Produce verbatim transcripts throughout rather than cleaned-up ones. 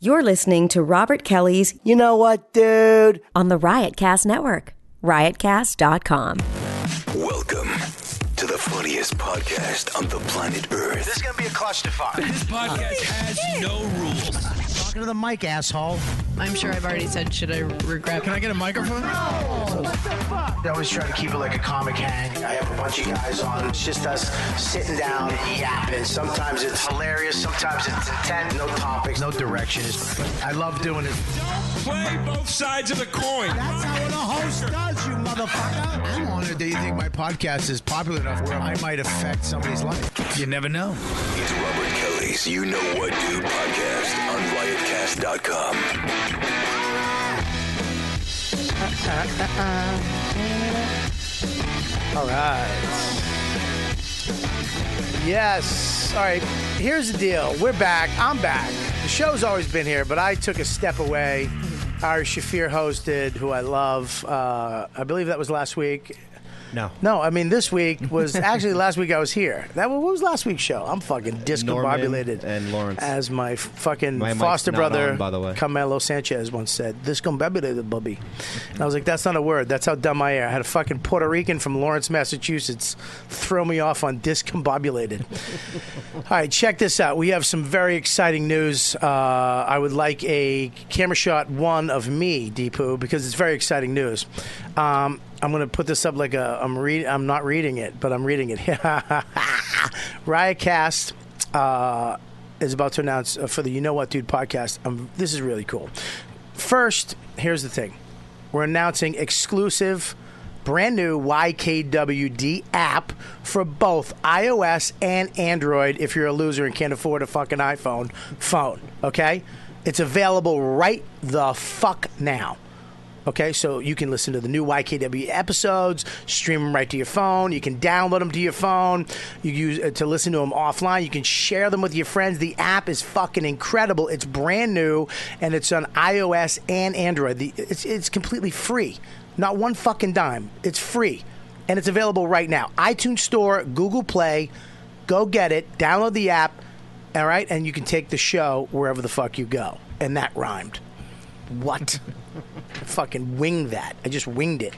You're listening to Robert Kelly's You Know What, Dude? On the Riotcast Network, riot cast dot com. Welcome to the funniest podcast on the planet Earth. This is going to be a clusterfuck. This podcast has no rules. Talking to the mic, asshole. I'm sure I've already said, should I regret? Can I get a microphone? No! What the fuck? I always try to keep it like a comic hang. I have a bunch of guys on. It's just us sitting down and yapping. Sometimes it's hilarious. Sometimes it's intent. No topics. No directions. I love doing it. Play both sides of the coin. That's how the host does, you motherfucker. I'm honored that you think my podcast is popular enough where I might affect somebody's life. You never know. It's Robert Kelly's You Know What, Dude podcast on riot cast dot com. All right. Yes. All right. Here's the deal. We're back. I'm back. The show's always been here, but I took a step away. Ari Shafir hosted, who I love. Uh, I believe that was last week. No. No, I mean, this week was actually last week I was here. That What was last week's show? I'm fucking discombobulated. Norman and Lawrence. As my fucking My mic's foster not brother, on, by the way. Carmelo Sanchez, once said, discombobulated, bubby. And I was like, that's not a word. That's how dumb I am. I had a fucking Puerto Rican from Lawrence, Massachusetts throw me off on discombobulated. All right, check this out. We have some very exciting news. Uh, I would like a camera shot one of me, Deepu, because it's very exciting news. Um, I'm going to put this up like a, I'm read, I'm not reading it, but I'm reading it. Riotcast uh, is about to announce uh, for the You Know What Dude podcast. Um, this is really cool. First, here's the thing. We're announcing exclusive, brand new Y K W D app for both iOS and Android if you're a loser and can't afford a fucking iPhone phone, okay? It's available right the fuck now. Okay, so you can listen to the new Y K W episodes, stream them right to your phone. You can download them to your phone. You use uh, to listen to them offline. You can share them with your friends. The app is fucking incredible. It's brand new, and it's on iOS and Android. The, it's it's completely free, not one fucking dime. It's free, and it's available right now. iTunes Store, Google Play, go get it. Download the app, all right, and you can take the show wherever the fuck you go. And that rhymed. What? I fucking winged that. I just winged it.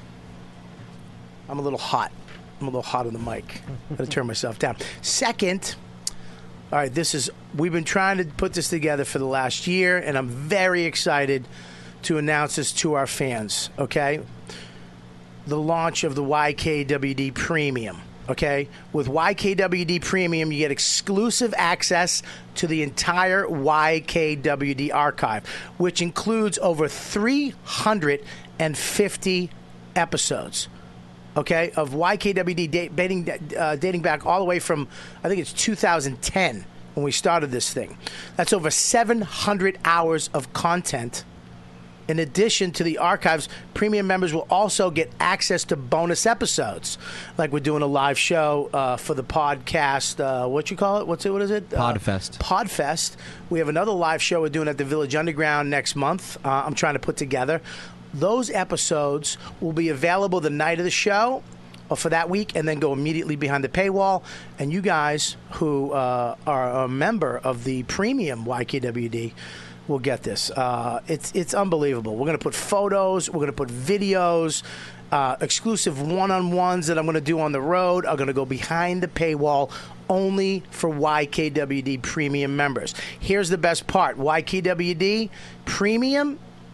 I'm a little hot. I'm a little hot on the mic. I gotta turn myself down. Second, all right, this is, we've been trying to put this together for the last year, and I'm very excited to announce this to our fans, okay? The launch of the Y K W D Premium. Okay, with Y K W D Premium, you get exclusive access to the entire Y K W D archive, which includes over three hundred fifty episodes, okay, of Y K W D dating, uh, dating back all the way from, I think it's two thousand ten when we started this thing. That's over seven hundred hours of content. In addition to the archives, premium members will also get access to bonus episodes. Like we're doing a live show uh, for the podcast. Uh, what you call it? What's it? What is it? Podfest. Uh, Podfest. We have another live show we're doing at the Village Underground next month. Uh, I'm trying to put together. Those episodes will be available the night of the show or for that week, and then go immediately behind the paywall. And you guys who uh, are a member of the premium Y K W D will get this. Uh, it's it's unbelievable. We're going to put photos. We're going to put videos. Uh, exclusive one-on-ones that I'm going to do on the road are going to go behind the paywall only for Y K W D Premium members. Here's the best part. Y K W D Premium,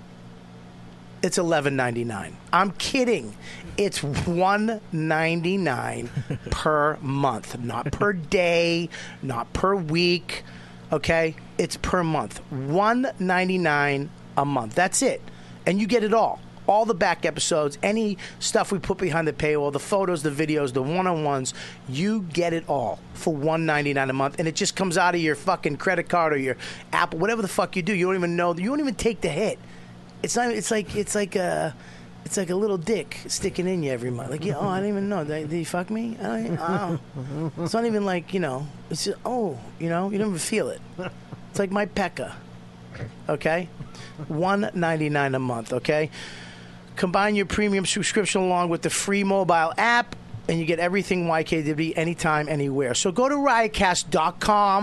it's eleven ninety-nine. I'm kidding. It's one ninety-nine per month. Not per day, not per week. Okay? It's per month. one ninety-nine a month. That's it. And you get it all. All the back episodes, any stuff we put behind the paywall, the photos, the videos, the one-on-ones, you get it all for one ninety-nine a month. And it just comes out of your fucking credit card or your Apple, whatever the fuck you do. You don't even know. You don't even take the hit. It's not. It's like it's like a, it's like a little dick sticking in you every month. Like, yeah, oh, I didn't even know. Did, did you fuck me? I don't, I don't. It's not even like, you know. It's just, oh, you know, you don't even feel it. It's like my Pekka. Okay, one ninety-nine a month. Okay, combine your premium subscription along with the free mobile app, and you get everything Y K W D anytime, anywhere. So go to riotcast dot com.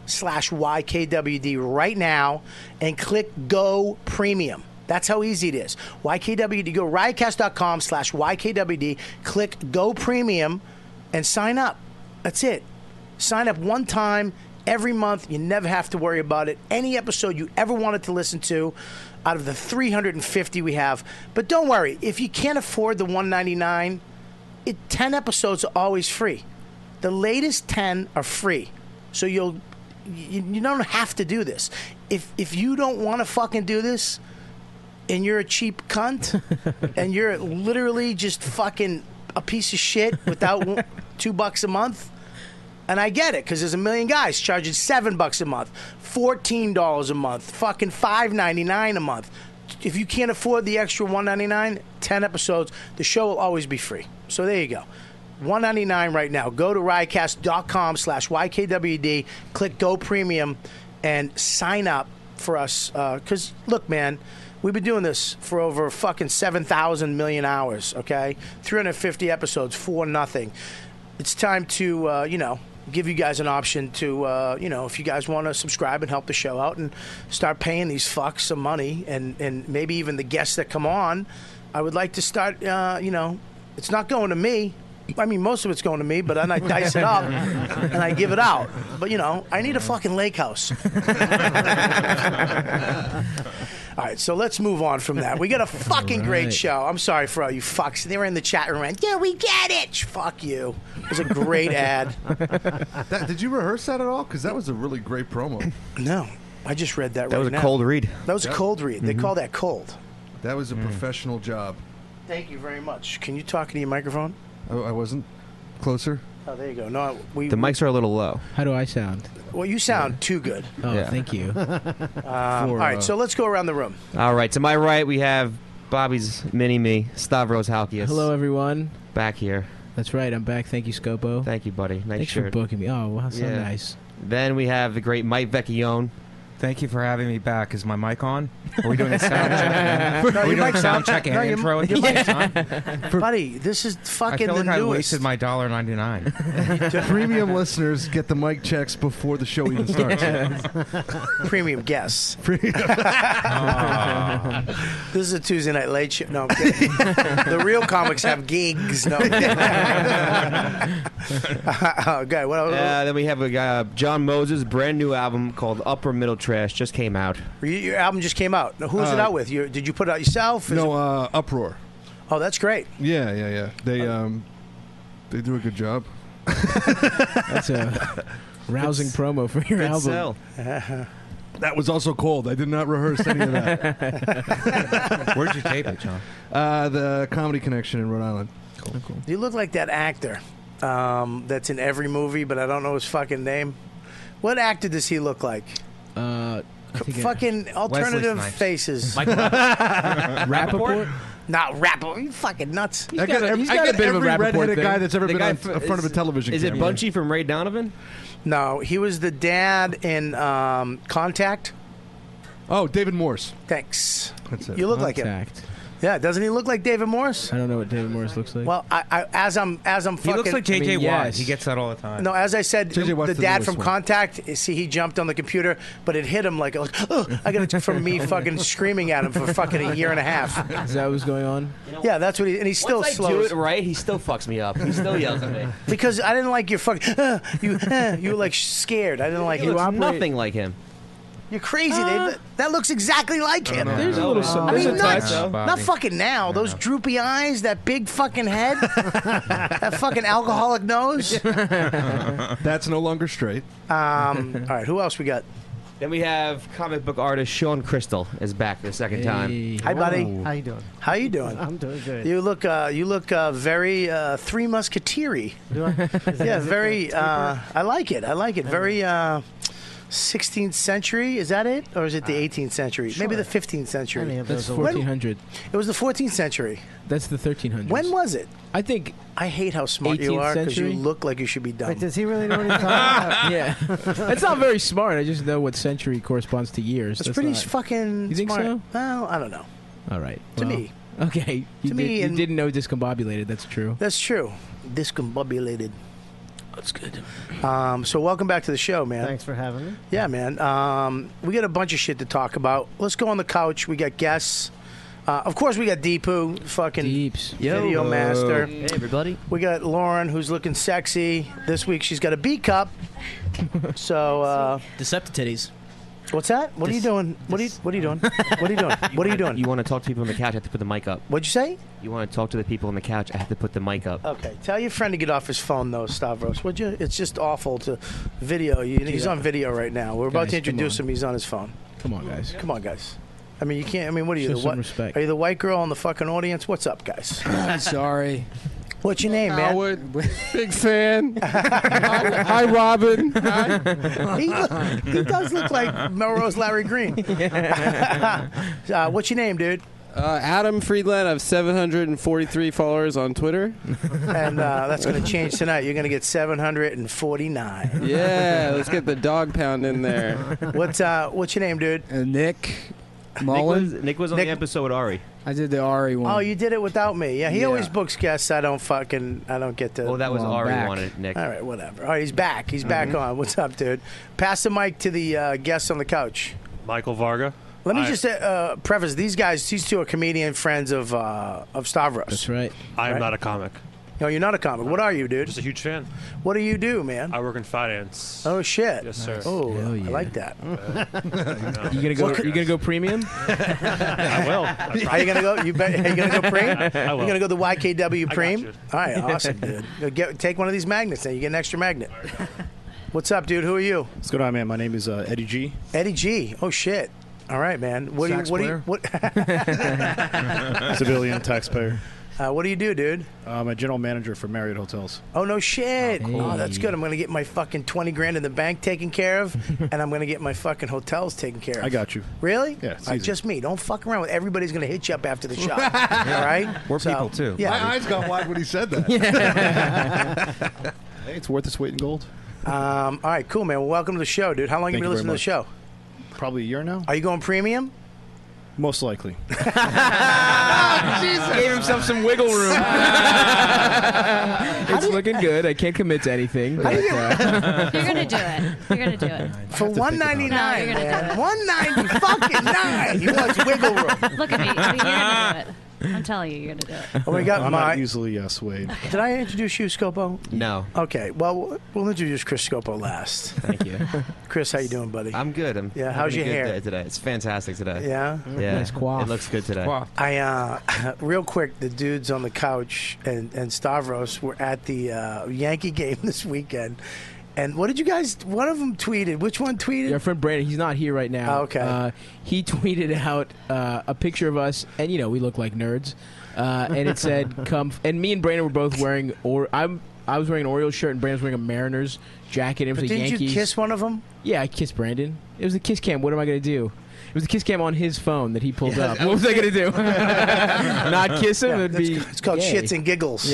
slash Y K W D right now and click Go Premium. That's how easy it is. Y K W D. Go riotcast.com slash YKWD. Click Go Premium and sign up. That's it. Sign up one time every month. You never have to worry about it. Any episode you ever wanted to listen to out of the three hundred fifty we have. But don't worry. If you can't afford the one ninety-nine, it, ten episodes are always free. The latest ten are free. So you'll you, you don't have to do this. If if you don't want to fucking do this, and you're a cheap cunt, and you're literally just fucking a piece of shit without two bucks a month, and I get it, because there's a million guys charging seven bucks a month, fourteen dollars a month, fucking five ninety-nine a month. If you can't afford the extra one ninety-nine, ten episodes, the show will always be free. So there you go. one ninety-nine right now. Go to riotcast.com slash YKWD, click Go Premium, and sign up for us. Because, uh, look, man, we've been doing this for over fucking seven thousand million hours, okay? three hundred fifty episodes for nothing. It's time to, uh, you know, give you guys an option to, uh, you know, if you guys want to subscribe and help the show out and start paying these fucks some money and, and maybe even the guests that come on, I would like to start, uh, you know, it's not going to me. I mean, most of it's going to me, but then I dice it up and I give it out. But, you know, I need a fucking lake house. All right, so let's move on from that. We got a fucking right. great show. I'm sorry for all you fucks. They were in the chat room and, yeah, we get it. Fuck you. It was a great ad. That, did you rehearse that at all? Because that was a really great promo. No, I just read that, That right was a now. cold read. That was a Yep. cold read. They Mhm. call that cold. That was a professional job. Thank you very much. Can you talk into your microphone? Oh, I wasn't closer. Oh, there you go. No, we. The mics are a little low. How do I sound? Well, you sound too good. Oh, Yeah. thank you. Um, all right, so let's go around the room. All right, to my right, we have Bobby's mini-me, Stavros Halkias. Hello, everyone. Back here. That's right. I'm back. Thank you, Scopo. Thank you, buddy. Nice Thanks shirt. for booking me. Oh, wow, so Yeah. nice. Then we have the great Mike Vecchione. Thank you for having me back. Is my mic on? Are we doing a sound check? No, Are we your doing a mic's sound on. check and No, your- intro? your mic's on. Buddy, this is I fucking feel the like I newest. wasted my dollar ninety nine. Premium listeners get the mic checks before the show even starts. Premium guests. This is a Tuesday night late show. No, I'm kidding. The real comics have gigs. No. Okay, what else? Uh, then we have a guy, uh, John Moses' brand new album called Upper Middle Trash just came out. You- Your album just came out. Now, who's it Uh, out with? You, did you put it out yourself? Is No, it- uh, Uproar. oh, that's great. Yeah, yeah, yeah. They um, they do a good job. That's a rousing promo for your Good album. sell. That was also cold. I did not rehearse any of that. Where'd you tape it, John? Uh, the Comedy Connection in Rhode Island. Cool, cool. You look like that actor um, that's in every movie, but I don't know his fucking name. What actor does he look like? Uh, I think Fucking alternative Snipes. faces. Rappaport? Not rapper. You fucking nuts. He's I got get, a- every, he's I got a get bit of a every Rappaport redheaded thing. guy that's ever The been guy on f- in front of a is- television Is it camera. Bunchy from Ray Donovan? No, he was the dad in um, Contact. Oh, David Morse. Thanks. That's it. You look like him. Contact. Yeah, doesn't he look like David Morse? I don't know what David Morris looks like. Well, I, I, as I'm as I'm He fucking. looks like J J I mean, Watt. yes. He gets that all the time. No, as I said, J J Watt's the the dad newest from one. Contact. See, he jumped on the computer, but it hit him like, like oh, I got it from me fucking screaming at him for fucking a year and a half. Is that what's going on? Yeah, that's what he. And he's still Once I slow do as- it right, he still fucks me up. He still yells at me. because I didn't like your fucking. Uh, you uh, you were like scared. I didn't like He it. looks operate- nothing like him. You're crazy. They, that looks exactly like him. There's a little. I There's mean, a not, touch. No, not Bobby. fucking now. Those droopy eyes, that big fucking head, that fucking alcoholic nose. That's no longer straight. Um, all right, who else we got? Then we have comic book artist Sean Crystal is back the second time. Hey. Hi, buddy. How you doing? How you doing? I'm doing good. You look, uh, you look uh, very uh, Three Musketeer-y. Do I? Is that- Yeah, is it very. the Uh, taper? I like it. I like it. Very uh, sixteenth century. Is that it, or is it the eighteenth century? Maybe sure. the fifteenth century. Any of That's those will- fourteen hundred. It was the fourteenth century. That's the thirteen hundred. When was it? I think. I hate how smart you eighteenth are because you century? look like you should be dumb. Wait, does he really know what he's talking about? Yeah, that's not very smart. I just know what century corresponds to years. That's, That's pretty not- fucking You think smart. so? Well, I don't know. All right. To well, me. Okay. You, To did, me you and- didn't know discombobulated. That's true. That's true. Discombobulated. That's good. Um, so welcome back to the show, man. Thanks for having me. Yeah, man. Um, we got a bunch of shit to talk about. Let's go on the couch. We got guests. Uh, of course, we got Deepu, fucking Deeps. video Yo. master. Hey, everybody. We got Lauren, who's looking sexy. This week, she's got a B cup. So, uh, Deceptive titties. what's that? What are you doing? What are you? What are you doing? What are you doing? What are you doing? You want to talk to people on the couch? I have to put the mic up. What'd you say? You want to talk to the people on the couch? I have to put the mic up. Okay, tell your friend to get off his phone, though, Stavros. Would you? It's just awful to video. You, he's Yeah. on video right now. We're about Guys, to come introduce on. him. He's on his phone. Come on, guys. Come on, guys. I mean, you can't. I mean, what are you? Show The, some what, respect. Are you the white girl in the fucking audience? What's up, guys? Sorry. What's your name, man? Howard, big fan. hi, hi, Robin. Hi. he, he does look like Melrose Larry Green. uh, what's your name, dude? Uh, Adam Friedland. I have seven hundred forty-three followers on Twitter. And uh, that's going to change tonight. You're going to get seven hundred forty-nine. Yeah, let's get the dog pound in there. What's uh, What's your name, dude? Uh, Nick Nick Mullen. was, Nick was on Nick- the episode with Ari. I did the Ari one. Oh, you did it without me. Yeah, he Yeah. always books guests. I don't fucking. I don't get to. Well, that was Well, I'm Ari back. wanted Nick. All right, whatever. All right, he's back. He's back Mm-hmm. on. What's up, dude? Pass the mic to the uh, guests on the couch. Michael Varga. Let me I- just uh, preface: these guys, these two are comedian friends of uh, of Stavros. That's right. I am Right. not a comic. No, you're not a comic. What are you, dude? Just a huge fan. What do you do, man? I work in finance. Oh shit! Yes, sir. Oh, Hell I yeah. like that. You gonna go? You gonna go premium? I will. Are you gonna go? You bet. Are you gonna go preem? I will. You gonna go the Y K W I got preem? you. All right, awesome, dude. Go Get, take one of these magnets, then you get an extra magnet. What's up, dude? Who are you? What's going on, man? My name is uh, Eddie G. Eddie G. Oh shit! All right, man. What Sax do you? What do you? What? Civilian taxpayer. Uh, what do you do, dude? I'm a general manager for Marriott Hotels. Oh no shit! Hey. Oh, that's good. I'm gonna get my fucking twenty grand in the bank taken care of, and I'm gonna get my fucking hotels taken care of. I got you. Really? Yeah, it's All right, easy. just me. Don't fuck around with everybody's gonna hit you up after the show. All right? We're So, people, too. Yeah. My eyes got wide when he said that. Hey, it's worth its weight in gold. Um, all right, cool, man. Well, welcome to the show, dude. How long Thank have you you been listening to the very show? Probably a year now. Are you going premium? Most likely. Gave himself some wiggle room. It's looking good. I can't commit to anything. But, uh, You're gonna do it. You're gonna do it. For one ninety nine, No, you're gonna man. do it. One ninety fucking nine. He wants wiggle room. Look at me. You're gonna do it. I'm telling you, you're gonna do it. Oh, we got I'm my. not easily uh, swayed. Did I introduce you, Scopo? No. Okay. Well, we'll introduce Chris Scopo last. Thank you. Chris, how you doing, buddy? I'm good. I'm Yeah, having how's a your good hair? day today? It's fantastic today. Yeah. Yeah. Nice quaff. It looks good today. I uh, real quick, the dudes on the couch and, and Stavros were at the uh, Yankee game this weekend. And what did you guys? One of them tweeted. Which one tweeted? Your friend Brandon, he's not here right now. Oh, okay. Uh, he tweeted out uh, a picture of us, and you know we look like nerds. Uh, and it said, "Come." F-. And me and Brandon were both wearing, or I'm, I was wearing an Orioles shirt, and Brandon was wearing a Mariners jacket. It was But a didn't Yankees. you kiss one of them? Yeah, I kissed Brandon. It was a kiss cam. What am I going to do? It was a kiss cam on his phone that he pulled Yeah, up. What was I going to do? Not kiss him? Yeah, It'd that's- be. it's called gay. shits and giggles.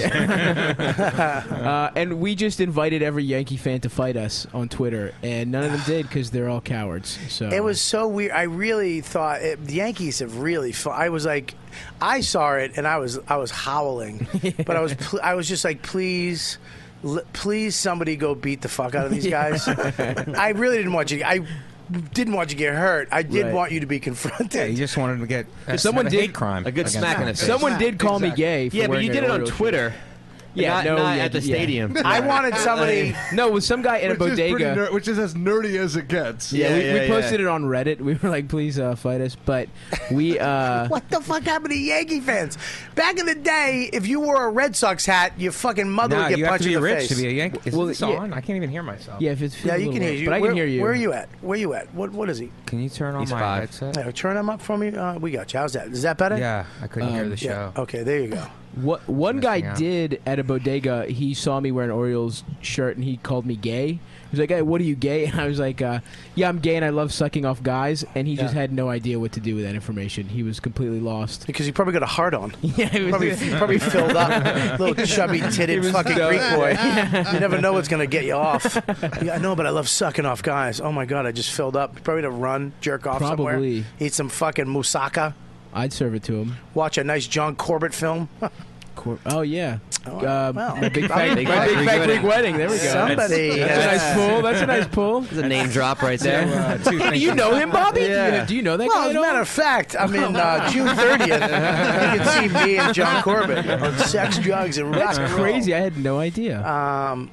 uh, and we just invited every Yankee fan to fight us on Twitter, and none of them did because they're all cowards. So It was so weird. I really thought it, the Yankees have really. Fu- I was like, I saw it and I was I was howling, but I was pl- I was just like, please, l- please, somebody go beat the fuck out of these guys. I really didn't want you. I didn't want you to get hurt. I did Right. want you to be confronted. Yeah, you just wanted to get uh, Someone have a did- hate crime. A good against smack in them. the face. Someone did call me gay. For Yeah, but wearing you an did it on Orioles shirt. Twitter. Yeah, not, no, not yeah, at the yeah. stadium. I wanted somebody. No, with some guy in a Which is, pretty bodega. ner- which is as nerdy as it gets. Yeah, Yeah, we, yeah, we yeah. posted it on Reddit. We were like, please uh, fight us. But we. Uh, What the fuck happened to Yankee fans? Back in the day, if you wore a Red Sox hat, your fucking mother No, would get you have punched to be in the rich face. to be a Yankee. Is Well, this yeah. on? I can't even hear myself. yeah, if it's Yeah, you can hear you. but I where, can hear you. Where are you at? Where are you at? What What is he? Can you turn on He's my five. headset? Yeah, turn him up for me. Uh, we got you. How's that? Is that better? Yeah, I couldn't hear Um, the show. Yeah. Okay, there you go. What one guy Missing out. did at a bodega, he saw me wearing an Orioles shirt and he called me gay. He was like, "Hey, what are you gay?" And I was like, uh, "Yeah, I'm gay and I love sucking off guys." And he just Yeah. had no idea what to do with that information. He was completely lost. Because he probably got a heart on. Yeah, it was Probably, probably filled up. Little chubby He titted was fucking so- Greek boy. You never know what's gonna get you off. Yeah, I know, but I love sucking off guys. Oh my god, I just filled up. Probably to run, jerk off somewhere. Probably. Eat some fucking moussaka. I'd serve it to him. Watch a nice John Corbett film. Cor- oh yeah. Oh, uh, well, my big probably fat, big my Greek big fat wedding. Greek wedding. There we go. Somebody That's, that's a has- nice pull. That's a nice pull. There's a name drop right there. So, uh, do you know him, Bobby? Yeah. Do, you, do you know that Well, guy? as at a all? matter of fact, I mean, uh, June thirtieth, you can see me and John Corbett on sex, drugs, and rock That's and roll. crazy. I had no idea. Um,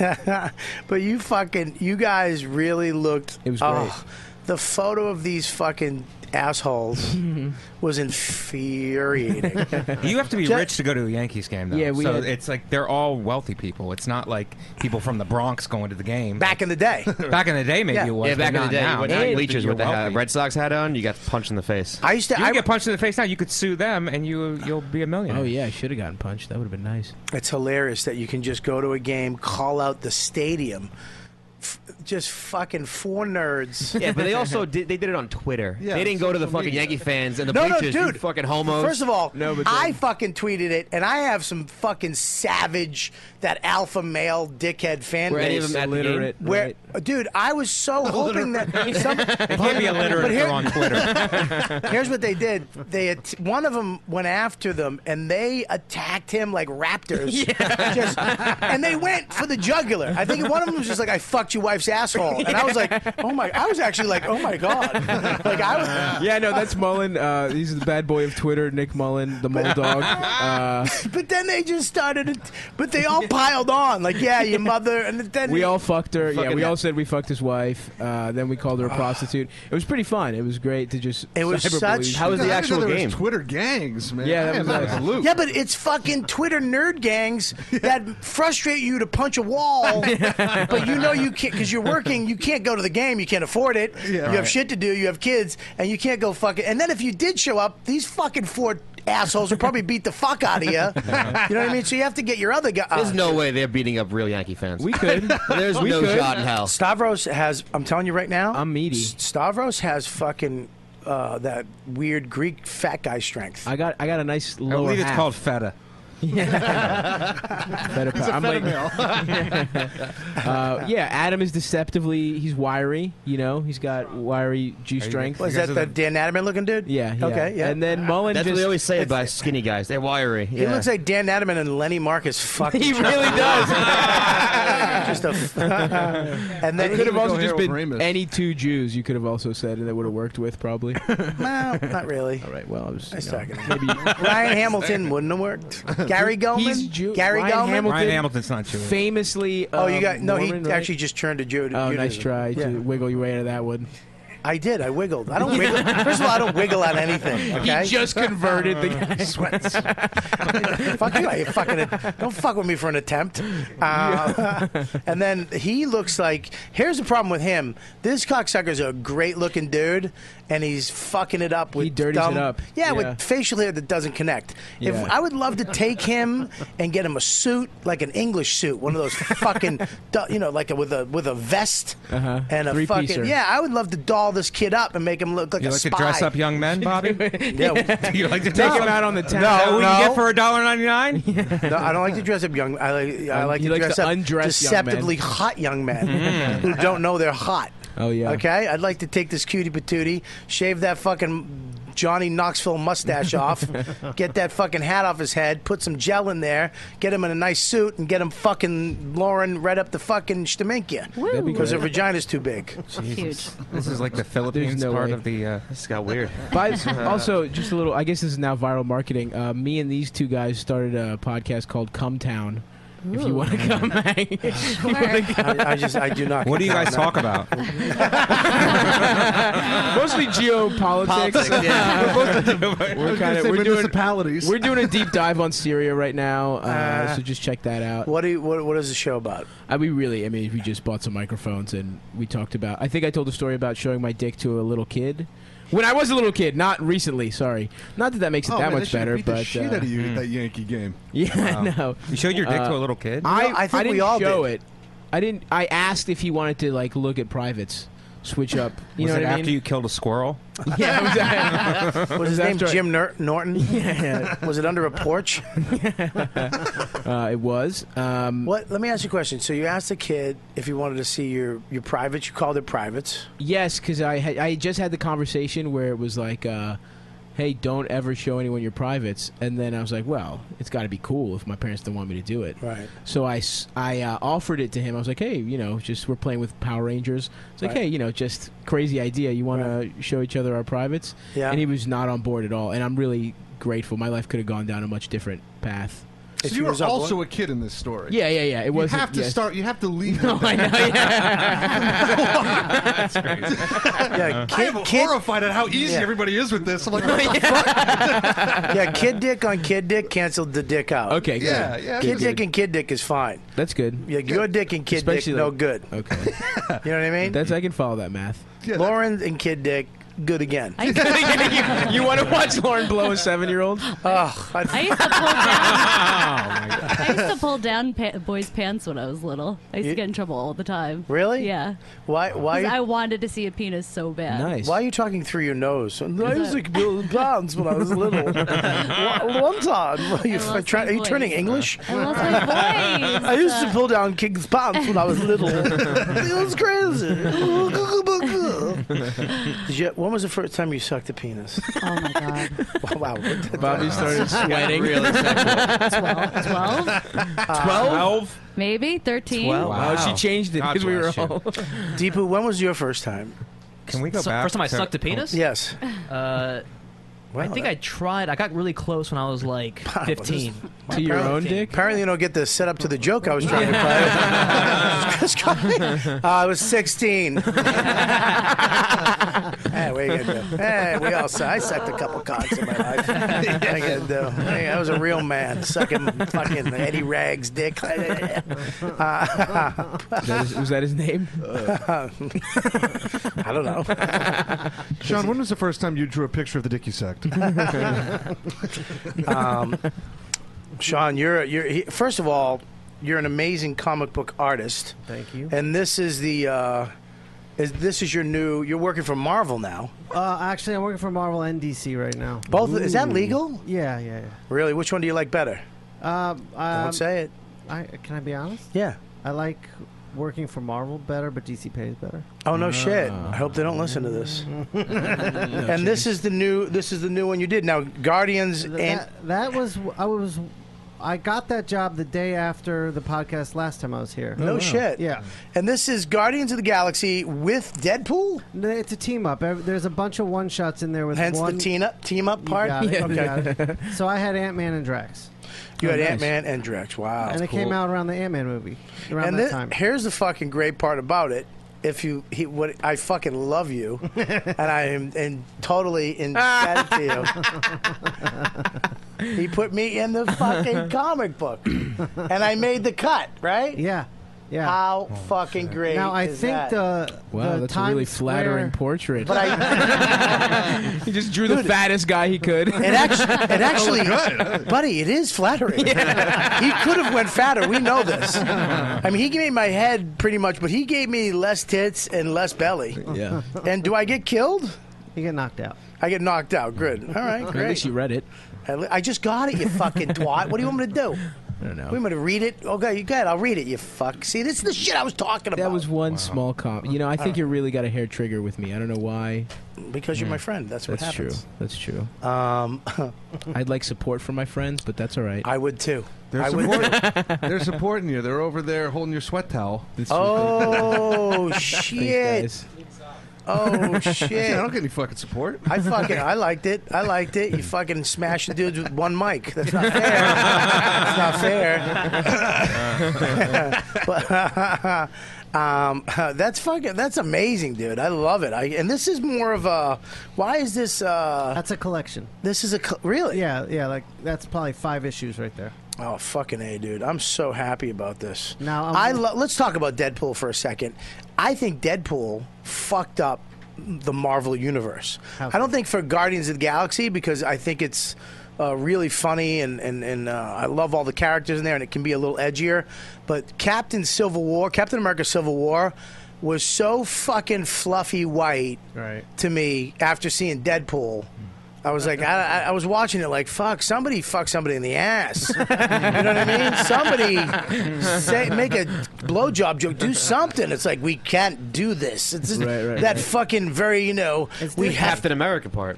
but you fucking, you guys really looked. It was oh, great. the photo of these fucking assholes was infuriating. You have to be Ju- rich to go to a Yankees game, though. Yeah, we so had- it's like they're all wealthy people. It's not like people from the Bronx going to the game. Back in the day. Back in the day, maybe Yeah. it was. Yeah, but back in the not day, now. you went Now to you're bleachers with the wealthy. hat, Red Sox hat on. You got punched in the face. I used to. You I, can get punched in the face now. You could sue them, and you you'll be a millionaire. Oh yeah, I should have gotten punched. That would have been nice. It's hilarious that you can just go to a game, call out the stadium, f- just fucking four nerds. Yeah, but they also did. They did it on Twitter. Yeah, they didn't go to the social fucking media. Yankee fans and the No, no, bleachers. you dude. fucking homos. First of all, No, but I then- fucking tweeted it, and I have some fucking savage, that alpha male dickhead fan Were base. any of them at the game? Illiterate. Where, right? dude, I was so hoping that some. You can't be illiterate But if here- you're on Twitter. Here's what they did. They at- one of them went after them, and they attacked him like raptors. Yeah. Just, and they went for the jugular. I think one of them was just like, "I fucked your wife's asshole," and I was like, "Oh my!" I was actually like, "Oh my god!" Like I was. Yeah, no, that's Mullen. Uh, he's the bad boy of Twitter, Nick Mullen, the Mull Dog. Uh, But then they just started. it- But they all piled on, like, "Yeah, your mother," and then we all fucked her. Yeah, Fucking we that- all said we fucked his wife. Uh, then we called her a prostitute. It was pretty fun. It was great to just. It was cyberbully such- each How was other. the I didn't know actual there game? was Twitter gangs, man. Yeah, that I am was out nice. of the loop. Yeah, but it's fucking Twitter nerd gangs that frustrate you to punch a wall, but you know you can't because you're working. You can't go to the game. You can't afford it. Yeah. you have Right. shit to do. You have kids, and you can't go fucking. And then if you did show up, these fucking four assholes would probably beat the fuck out of you. You know what I mean? So you have to get your other guy. There's no way they're beating up real Yankee fans. We could. There's We no could. shot in hell. Stavros has. I'm telling you right now. I'm meaty. S- Stavros has fucking uh, that weird Greek fat guy strength. I got I got a nice I lower believe it's half. called feta. Better He's a I'm feta like- male. uh, yeah, Adam is deceptively. He's wiry. You know, he's got wiry G strength. Was that the Dan Natterman looking dude? Yeah, yeah. Okay, yeah. And then Mullen That's just. what they always say about skinny guys. They're wiry. He Yeah. looks like Dan Natterman and Lenny Marcus fucked He each other. really does. Just a f- and then It could have go also just Harold been Ramis. any two Jews. You could have also said, and that would have worked with probably. no, not really. All right. Well, I was. Nice You know, talking. maybe Ryan Hamilton wouldn't have worked. Gary Goldman. He's Jew- Gary Ryan Goldman. Hamilton- Ryan Hamilton's not Jewish. famously. Oh, you um, got no. Mormon, he right? actually just turned to Jude. Oh, nice Judaism. try Yeah. to wiggle your way into that one. I did. I wiggled. I don't wiggle. First of all, I don't wiggle on anything. Okay. He just converted the guy. Sweats. Fuck you! I fucking don't fuck with me for an attempt. Uh, and then he looks like. Here's the problem with him. This cocksucker's a great looking dude, and he's fucking it up with He dirties dumb, it up. Yeah, Yeah. with facial hair that doesn't connect. If Yeah. I would love to take him and get him a suit, like an English suit, one of those fucking, du- you know, like a, with a with a vest Uh-huh. and a Three-piecer. fucking. Yeah, I would love to doll this kid up and make him look like You a like spy. to dress up young men, Bobby? Yeah. Do you like to Take dress him up? out on the town. No, Is that what we no. can get for a dollar ninety nine? No, I don't like to dress up young. I like I Um, like he to likes dress to up undress young deceptively men. hot young men who don't know they're hot. Oh yeah. Okay, I'd like to take this cutie patootie, shave that fucking Johnny Knoxville mustache off, get that fucking hat off his head, put some gel in there, get him in a nice suit, and get him fucking Lauren right up the fucking Staminkia That'd be because her great. vagina's too big. Huge. This is like the Philippines no part way. of the. Uh, This got weird. But also, just a little. I guess this is now viral marketing. Uh, me and these two guys started a podcast called Come Town. If you want to come hang, you wanna come- I, I just I do not. what do you guys talk about? mostly geopolitics. Politics, yeah. we're gonna kind of say we're doing municipalities. we're doing a deep dive on Syria right now. Uh, so just check that out. What do you, what what is the show about? I mean, really, I mean, we just bought some microphones and we talked about. I think I told a story about showing my dick to a little kid. When I was a little kid, not recently. Sorry, not that that makes it Oh, that man, they much should've better, beat the but shit uh, out of you at that Yankee game. yeah, Wow. no. You showed your dick Uh, to a little kid? I, I think I didn't we all show did. it. I didn't. I asked if he wanted to like look at privates, switch up. You was know it what I after mean? you killed a squirrel? Yeah, it was, uh, Was his it name after I- Jim Nor- Norton? Yeah, Was it under a porch? uh, it was. Um, What? Let me ask you a question. So you asked the kid if he wanted to see your your privates. You called it privates. Yes, because I had, I just had the conversation where it was like, uh, hey, don't ever show anyone your privates. And then I was like, well, it's got to be cool if my parents don't want me to do it. Right. So I, s- I, uh, offered it to him. I was like, hey, you know, just we're playing with Power Rangers. It's like, Right. hey, you know, just crazy idea. You want to show each other our privates? Yeah. And he was not on board at all. And I'm really grateful. My life could have gone down a much different path. So you were also a kid in this story. Yeah, yeah, yeah. It you wasn't- have to yes. start. You have to leave. No, I know. That's crazy. Yeah, I am horrified at how easy Yeah. everybody is with this. I'm like, what the fuck? Yeah, Kid Dick on Kid Dick canceled the dick out. Okay, good. Yeah, yeah, Kid that's Dick good. and Kid Dick is fine. That's good. Yeah, your dick and Kid Especially Dick, no like- good. Okay. You know what I mean? That's I can follow that math. Lauren and Kid Dick, good again. you you want to watch Lauren blow a seven-year-old? Oh, I used to pull down. I used to pull down pa- boys' pants when I was little. I used You- to get in trouble all the time. Really? Yeah. Why? Why? 'Cause I wanted to see a penis so bad. Why are you talking through your nose? I used to build plants when I was little. One one time, are you, lost try, my are you voice. turning English? I lost my voice. I used to pull down king's pants when I was little. It was crazy. Did you, when was the first time you sucked a penis? Oh my god. Wow. Bobby started sweating. Really Twelve. Twelve. Twelve? Maybe thirteen. Wow. She changed it God because we were bless you. all. Deepu, when was your first time? Can we go So- back? first time I to- sucked a penis? Yes. Uh, I think I tried. I got really close when I was like fifteen. To your own dick? Apparently, you don't get the setup to the joke I was trying to play. uh, I was sixteen. Hey, what are you gonna do? Hey, we all suck. I sucked a couple cocks in my life. What are you gonna do? Hey, I was a real man, sucking fucking Eddie Rags' dick. Uh, Is that his- was that his name? I don't know. Sean, when was the first time you drew a picture of the dick you sucked? um, Sean, you're you're he, first of all, you're an amazing comic book artist. Thank you. And this is the uh, is this is your new? You're working for Marvel now. Uh, actually, I'm working for Marvel and D C right now. Both is that legal? Yeah, yeah, yeah. Really? Which one do you like better? Um, um, Don't say it. I, can I be honest? Yeah. I like working for Marvel better, but D C pays better. Oh no shit! I hope they don't listen to this. And this is the new. This is the new one you did now. Guardians and That, that was I was I got that job the day after the podcast last time I was here. no shit. Yeah. And this is Guardians of the Galaxy with Deadpool. It's a team up. Ev- There's a bunch of one shots in there with Hence one the team up team up You part. got it, you Okay. got it. So I had Ant Man and Drax. You had Oh, nice. Ant Man and Drax. Wow. and it came out around the Ant Man movie. Around and that thi- time. here's the fucking great part about it. If you, he, what I fucking love you, and I am and totally indebted to you. He put me in the fucking comic book, and I made the cut. Right? Yeah. Yeah. How fucking great! Now I is think that? the Wow, the that's a Times really flattering Square- portrait. But I, he just drew the fattest guy he could. It actually, it actually, buddy, it is flattering. He could have went fatter. We know this. I mean, he gave me my head pretty much, but he gave me less tits and less belly. Yeah. And do I get killed? You get knocked out. I get knocked out. Good. All right, At least great. you read it. At le- I just got it, you fucking twat. What do you want me to do? I don't know. We want me to read it? Okay, you got it. I'll read it, you fuck. See, this is the shit I was talking about. That was one small comp. You know, I think you really got a hair trigger with me. I don't know why. Because you're my friend. That's what That's happens. true. That's true. Um, I'd like support from my friends, but that's all right. I would too. They're, I would support- too. they're supporting you. They're over there holding your sweat towel. Oh, Thanks, shit. guys. Oh, I shit. don't get any fucking support. I fucking, I liked it. I liked it. You fucking smash the dudes with one mic. That's not fair. That's not fair. but, um, that's fucking, that's amazing, dude. I love it. I, and this is more of a, why is this, uh, That's a collection. this is a, co- really? Yeah, yeah. Like that's probably five issues right there. Oh, fucking A, dude. I'm so happy about this. Now I'm- I lo- let's talk about Deadpool for a second. I think Deadpool fucked up the Marvel universe. How I don't think for Guardians of the Galaxy because I think it's uh, really funny and, and, and uh, I love all the characters in there and it can be a little edgier. But Captain Civil War, Captain America Civil War was so fucking fluffy white Right. to me after seeing Deadpool. I was like, I, I, I was watching it like, fuck, somebody fuck somebody in the ass. You know what I mean? Somebody say, make a blowjob joke, do something. It's like, we can't do this. It's just Right, right, that right. fucking very, you know, we have Captain America part.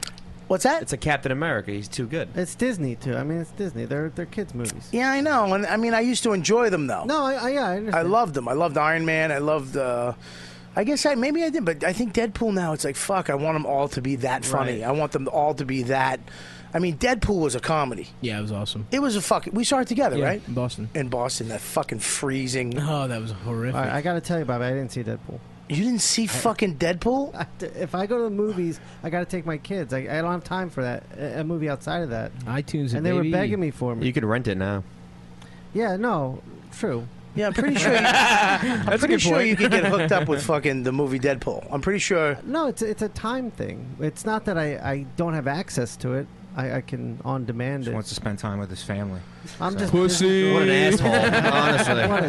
What's that? It's a Captain America. He's too good. It's Disney too. I mean, it's Disney. They're they're kids movies. Yeah, I know. And I mean, I used to enjoy them though. No, I, I yeah, I I understand. loved them. I loved Iron Man. I loved. Uh, I guess I maybe I did, but I think Deadpool now. It's like fuck. I want them all to be that funny. Right. I want them all to be that. I mean, Deadpool was a comedy. Yeah, it was awesome. It was a fucking. We saw it together, Yeah, right? in Boston. In Boston, that fucking freezing. Oh, that was horrific. All right, I got to tell you, Bobby, I didn't see Deadpool. You didn't see fucking Deadpool? I, if I go to the movies, I got to take my kids. I, I don't have time for that. A, a movie outside of that. iTunes, and they were begging me for me. You could rent it now. Yeah, no, true. Yeah, I'm pretty sure. You, I'm pretty sure you could get hooked up with fucking the movie Deadpool. I'm pretty sure. No, it's it's a time thing. It's not that I, I don't have access to it. I, I can on demand He it. wants to spend time with his family. I'm So- just Pussy. What an asshole, honestly. What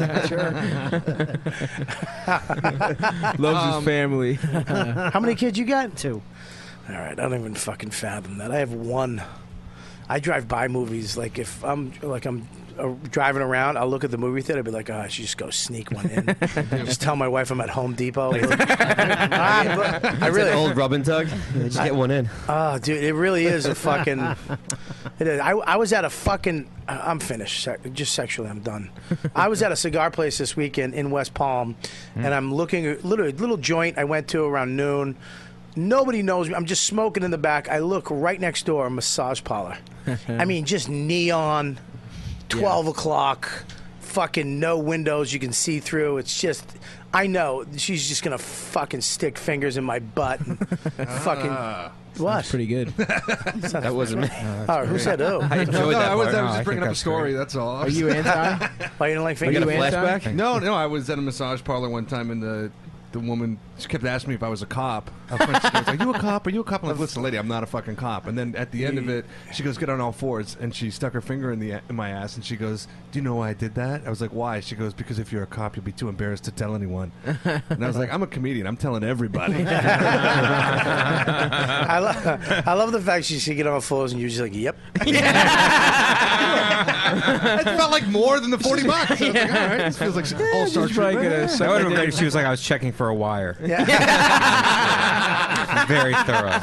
a jerk. Loves Um, his family. How many kids you got? Two. All right, I don't even fucking fathom that. I have one. I drive by movies like if I'm like I'm uh, driving around, I'll look at the movie theater. I'll be like, oh, I should just go sneak one in. Just tell my wife I'm at Home Depot. Ah, but I It's really an old rub and tug. Yeah, just get one in. Oh, dude, it really is a fucking. It is. I, I was at a fucking. I- I'm finished. Sec- Just sexually, I'm done. I was at a cigar place this weekend in West Palm, and I'm looking at literally little joint I went to around noon. Nobody knows me. I'm just smoking in the back. I look right next door, a massage parlor. I mean, just neon, twelve o'clock, fucking no windows you can see through. It's just. I know she's just gonna fucking stick fingers in my butt and fucking. What? That's pretty good. That wasn't me. Oh, who said who? No, I enjoyed no, that I was, part. I was No, just I bringing think up a that's story. great. That's all. Are you anti? Oh, you don't like You fingers? got a flashback? No, no. I was at a massage parlor one time, and the the woman she kept asking me if I was a cop. Up front, she goes, "Are you a cop? Are you a cop?" I'm like, "Listen, lady, I'm not a fucking cop." And then at the end of it, she goes, "Get on all fours," and she stuck her finger in the in my ass, and she goes, "Do you know why I did that?" I was like, "Why?" She goes, "Because if you're a cop, you'll be too embarrassed to tell anyone." And I was like, "I'm a comedian. I'm telling everybody." I, lo- I love the fact she should get on all fours and you're just like, yep. It felt like more than the forty bucks. I was like, all right, this feels like all star treatment. That would have been great if she was like, I was checking for a wire. Very thorough.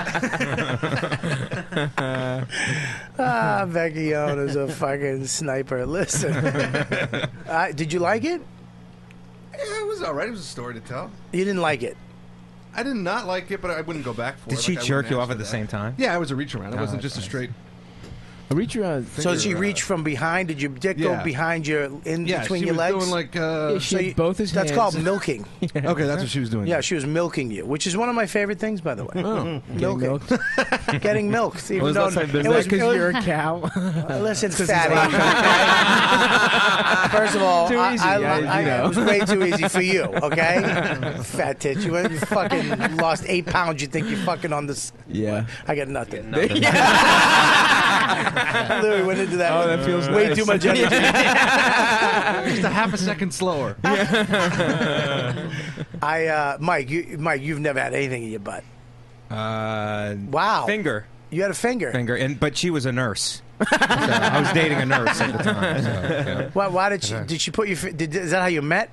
Ah, Becky Owen is a fucking sniper. Listen. uh, did you like it? Yeah, it was all right. It was a story to tell. You didn't like it? I did not like it, but I wouldn't go back for it. Did she Like, I jerk wouldn't you ask off for at the that. same time? Yeah, it was a reach around. It Oh, wasn't that's just a straight. A reach around. So did she Finger, reach uh, from behind? Did your dick Yeah. go behind your, in Yeah, between she your was legs? doing like. Uh, Yeah, she had you- both his That's hands. called milking. Okay, that's what she was doing. Yeah, she was milking you, which is one of my favorite things, by the way. Oh, getting milking. milked. Getting milked. Even was though the last time you've been it was Because it was- you're a cow. Listen, fatty. First of all, Too I, easy, I, I- I, you know. it was way too easy for you, okay? Fat tits. You, went- you fucking lost eight pounds. You think you're fucking on this. Yeah. I got nothing. Nothing. I literally went into that. Oh, with that feels way nice. too much energy. Just a half a second slower. I, uh, Mike, you, Mike, you've never had anything in your butt. Uh, Wow. Finger. You had a finger. Finger. And But she was a nurse. So I was dating a nurse at the time. So, yeah. Why, why did she? Did she put you? fi- Did, is that how you met?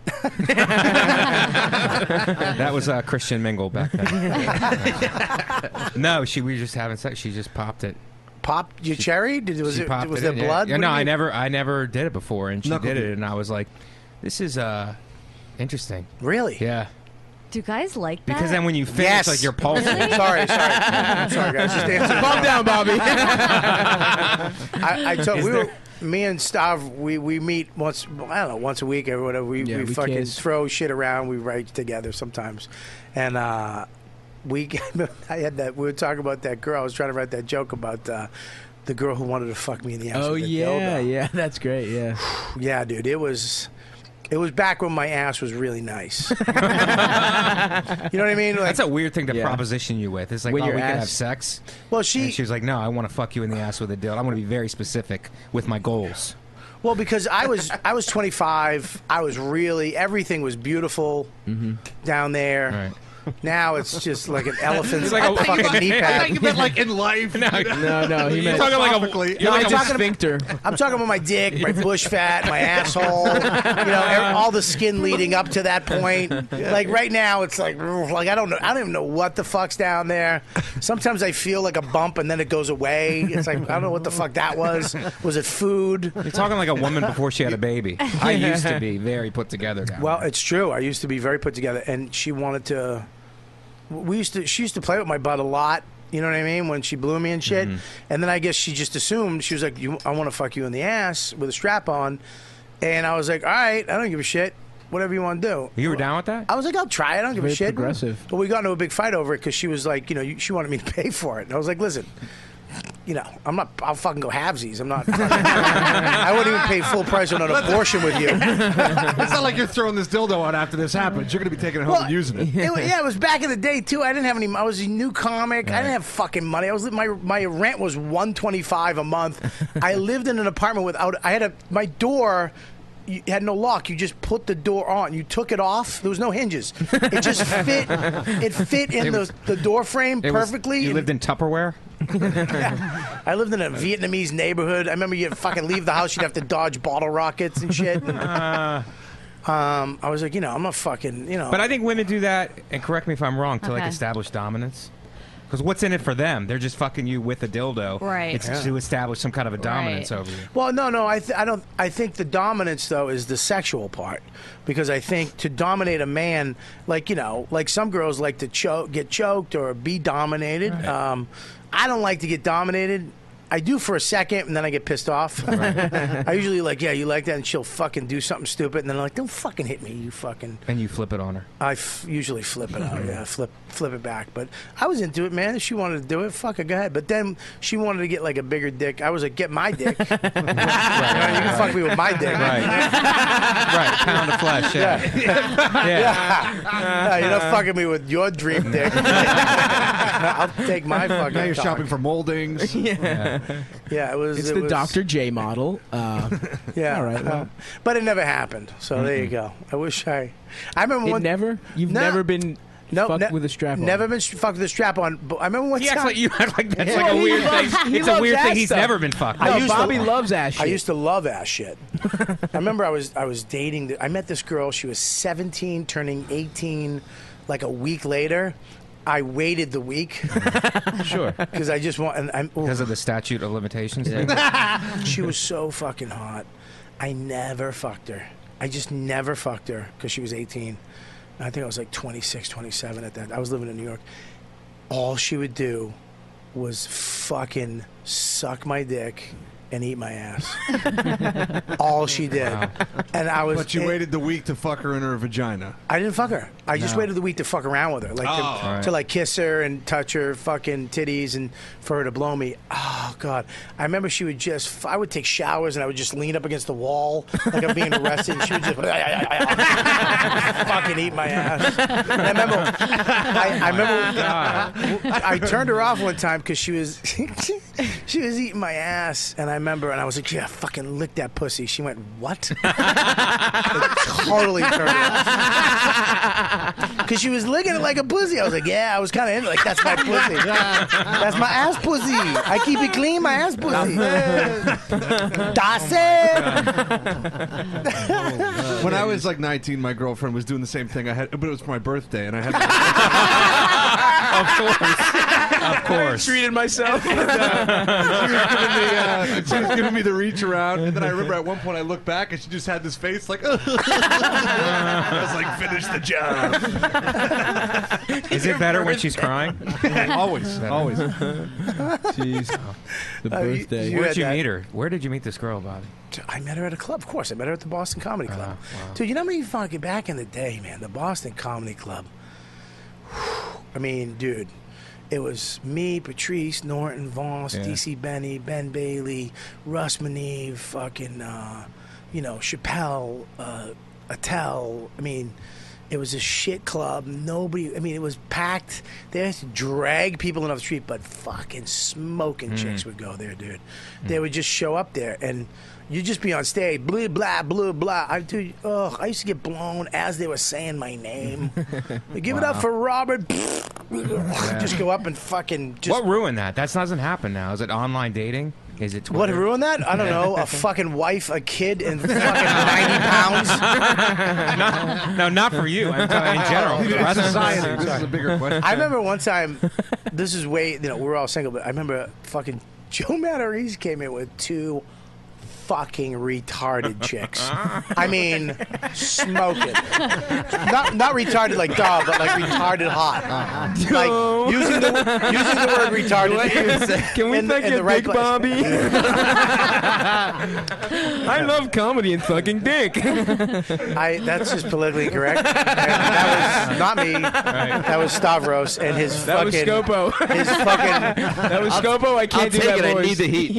That was uh, Christian Mingle back then. No, she we were just having sex. She just popped it. Popped your cherry? Did was She it? popped Was it there in, yeah. blood? Yeah, What no, do you I mean? never, I never did it before, and she Knuckle did deep. it, and I was like, "This is uh, interesting." Really? Yeah, Do guys like that? because then when you finish, Yes. like your pulse. Really? Sorry, sorry, I'm sorry, guys. Just answer. Calm down, Bobby. I, I told Is we there- were me and Stav. We, we meet once. I don't know, once a week or whatever. We, Yeah, we, we fucking kiss. throw shit around. We write together sometimes, and uh, we. I had that. We were talking about that girl. I was trying to write that joke about uh, the girl who wanted to fuck me in the ass. Oh with a yeah, dildo. yeah, that's great. Yeah. Yeah, dude. It was. It was back when my ass was really nice. You know what I mean? Like, That's a weird thing to Yeah. proposition you with. It's like, When oh, your we can ass- have sex. well, she. And she was like, no, I want to fuck you in the ass with a dildo. I want to be very specific with my goals. Well, because I was I was twenty-five. I was really everything was beautiful down there. Right. Now it's just like an elephant's He's like a- fucking knee I pad. thought you meant like in life. No, no, he You're meant talking like a- philosophically. you're No, like it's a a talking- sphincter. I'm talking about my dick, my bush fat, my asshole. You know, every- all the skin leading up to that point. Like right now, it's like, like I don't know, I don't even know what the fuck's down there. Sometimes I feel like a bump and then it goes away. It's like I don't know what the fuck that was. Was it food? You're talking like a woman before she had a baby. I used to be very put together now. Well, it's true. I used to be very put together, and she wanted to. We used to. She used to play with my butt a lot. You know what I mean? When she blew me and shit, Mm-hmm. and then I guess she just assumed she was like, you, "I want to fuck you in the ass with a strap on," and I was like, "All right, I don't give a shit. Whatever you want to do." You were down with that? I was like, "I'll try it. I don't give Very a shit." progressive. But we got into a big fight over it because she was like, you know, you, she wanted me to pay for it, and I was like, "Listen." You know, I'm not. I'll fucking go halvesies. I'm not. I wouldn't even pay full price on an abortion with you. It's not like you're throwing this dildo out after this happens. You're going to be taking it home Well, and using it. It, yeah, it was back in the day too. I didn't have any. I was a new comic. I didn't have fucking money. I was my my rent was one twenty five a month. I lived in an apartment without. I had a my door. You had no lock. You just put the door on. You took it off. There was no hinges. It just fit. It fit in It the was- the door frame It was- perfectly. you lived in Tupperware? I lived in a Vietnamese neighborhood. I remember you'd fucking leave the house, you'd have to dodge bottle rockets and shit. And, Uh, um, I was like, you know, I'm not fucking, you know. But I think women do that, and correct me if I'm wrong, to like Okay. establish dominance. Because what's in it for them? They're just fucking you with a dildo. Right. It's Yeah. to establish some kind of a dominance Right. over you. Well, no, no. I, th- I don't. I think the dominance though is the sexual part, because I think to dominate a man, like you know, like some girls like to choke, get choked, or be dominated. Um, I don't like to get dominated. I do for a second, and then I get pissed off. I usually like, yeah, you like that, and she'll fucking do something stupid, and then I'm like, don't fucking hit me, you fucking. And you flip it on her. I f- usually flip it out, yeah, flip flip it back. But I was into it, man. If she wanted to do it, fuck her, go ahead. But then she wanted to get like a bigger dick. I was like, get my dick. You know, you can fuck me with my dick. Right. Right. Pound of flesh. Yeah. Yeah. Yeah. No, you're not fucking me with your dream dick. I'll take my fucking. Now you're cock. shopping for moldings. Yeah. Yeah, it was. It's it the was- Doctor J model. Uh, Yeah. All right. Well, but it never happened. So there you go. I wish I. I remember it one. never. You've No. never been No, fucked ne- with a strap on. Never been sh- fucked with a strap on. But I remember one He time. acts like you act like that's Yeah. like a He weird loves- thing. he It's a loves weird ass thing. He's stuff. never been fucked. I No, used to- Bobby loves ass shit. I used to love ass shit. I remember I was I was dating. The, I met this girl. She was seventeen, turning eighteen, like a week later. I waited the week Sure. because I just want. And I'm ooh. Because of the statute of limitations. She was so fucking hot. I never fucked her. I just never fucked her because she was eighteen. I think I was like twenty-six, twenty-seven at that. I was living in New York. All she would do was fucking suck my dick and eat my ass. All she did. Wow. And I was. But you it- waited the week to fuck her in her vagina. I didn't fuck her. I just No. waited the week to fuck around with her, like to, Oh. Right. to like kiss her and touch her fucking titties, and for her to blow me. Oh God! I remember she would just. I would take showers and I would just lean up against the wall like I'm being arrested. And she would just fucking eat my ass. And I remember. I, I remember. I turned her off one time because she was she was eating my ass, and I remember, and I was like, "Yeah, fucking lick that pussy." She went, "What?" It totally turned her off. Because she was licking it like a pussy. I was like, yeah, I was kind of into it. Like, that's my pussy. That's my ass pussy. I keep it clean, my ass pussy. That's it. When I was like nineteen, my girlfriend was doing the same thing. I had, but it was for my birthday, and I had. Of course. Of course. treated myself. she, was giving me, uh, she was giving me the reach around, and then I remember at one point I looked back and she just had this face like, I was like, finish the job. Is it better when she's crying? Always, always. Jeez. The Uh, you- birthday. you- Where'd had you that. meet her? Where did you meet this girl, Bobby? I met her at a club. Of course, I met her at the Boston Comedy Club. wow. Dude, you know how many fucking back in the day, man? The Boston Comedy Club. I mean, dude, it was me, Patrice, Norton, Voss, Yeah. D C Benny, Ben Bailey, Russ Maneve, fucking, uh, you know, Chappelle, uh, Attell. I mean, It was a shit club. Nobody, I mean, it was packed. They had to drag people in off the street, but fucking smoking Mm. chicks would go there, dude. They would just show up there, and you'd just be on stage, blah, blah, blah, blah. I, dude, ugh, I used to get blown as they were saying my name. Give it up Wow. for Robert. Just go up and fucking just. What ruined that? That doesn't happen now. Is it online dating? Is it Twitter? What ruined that? I don't know. A fucking wife, a kid, and fucking ninety pounds. no, no, not for you. I'm talking in general. It's The rest of society. society. This is a bigger question. I remember one time. This is way. You know, we were all single, but I remember fucking Joe Matarese came in with two fucking retarded chicks. I mean, smoking. Not not retarded like dog, but like retarded hot. Like using the using the word retarded. Can we in, thank in you, the right Big place. Bobby? I love comedy and sucking dick. I that's just politically correct. And that was not me. That was Stavros and his That was fucking Scopo. his fucking That was Scopo. I can't I'll do take that it. I voice. need the heat.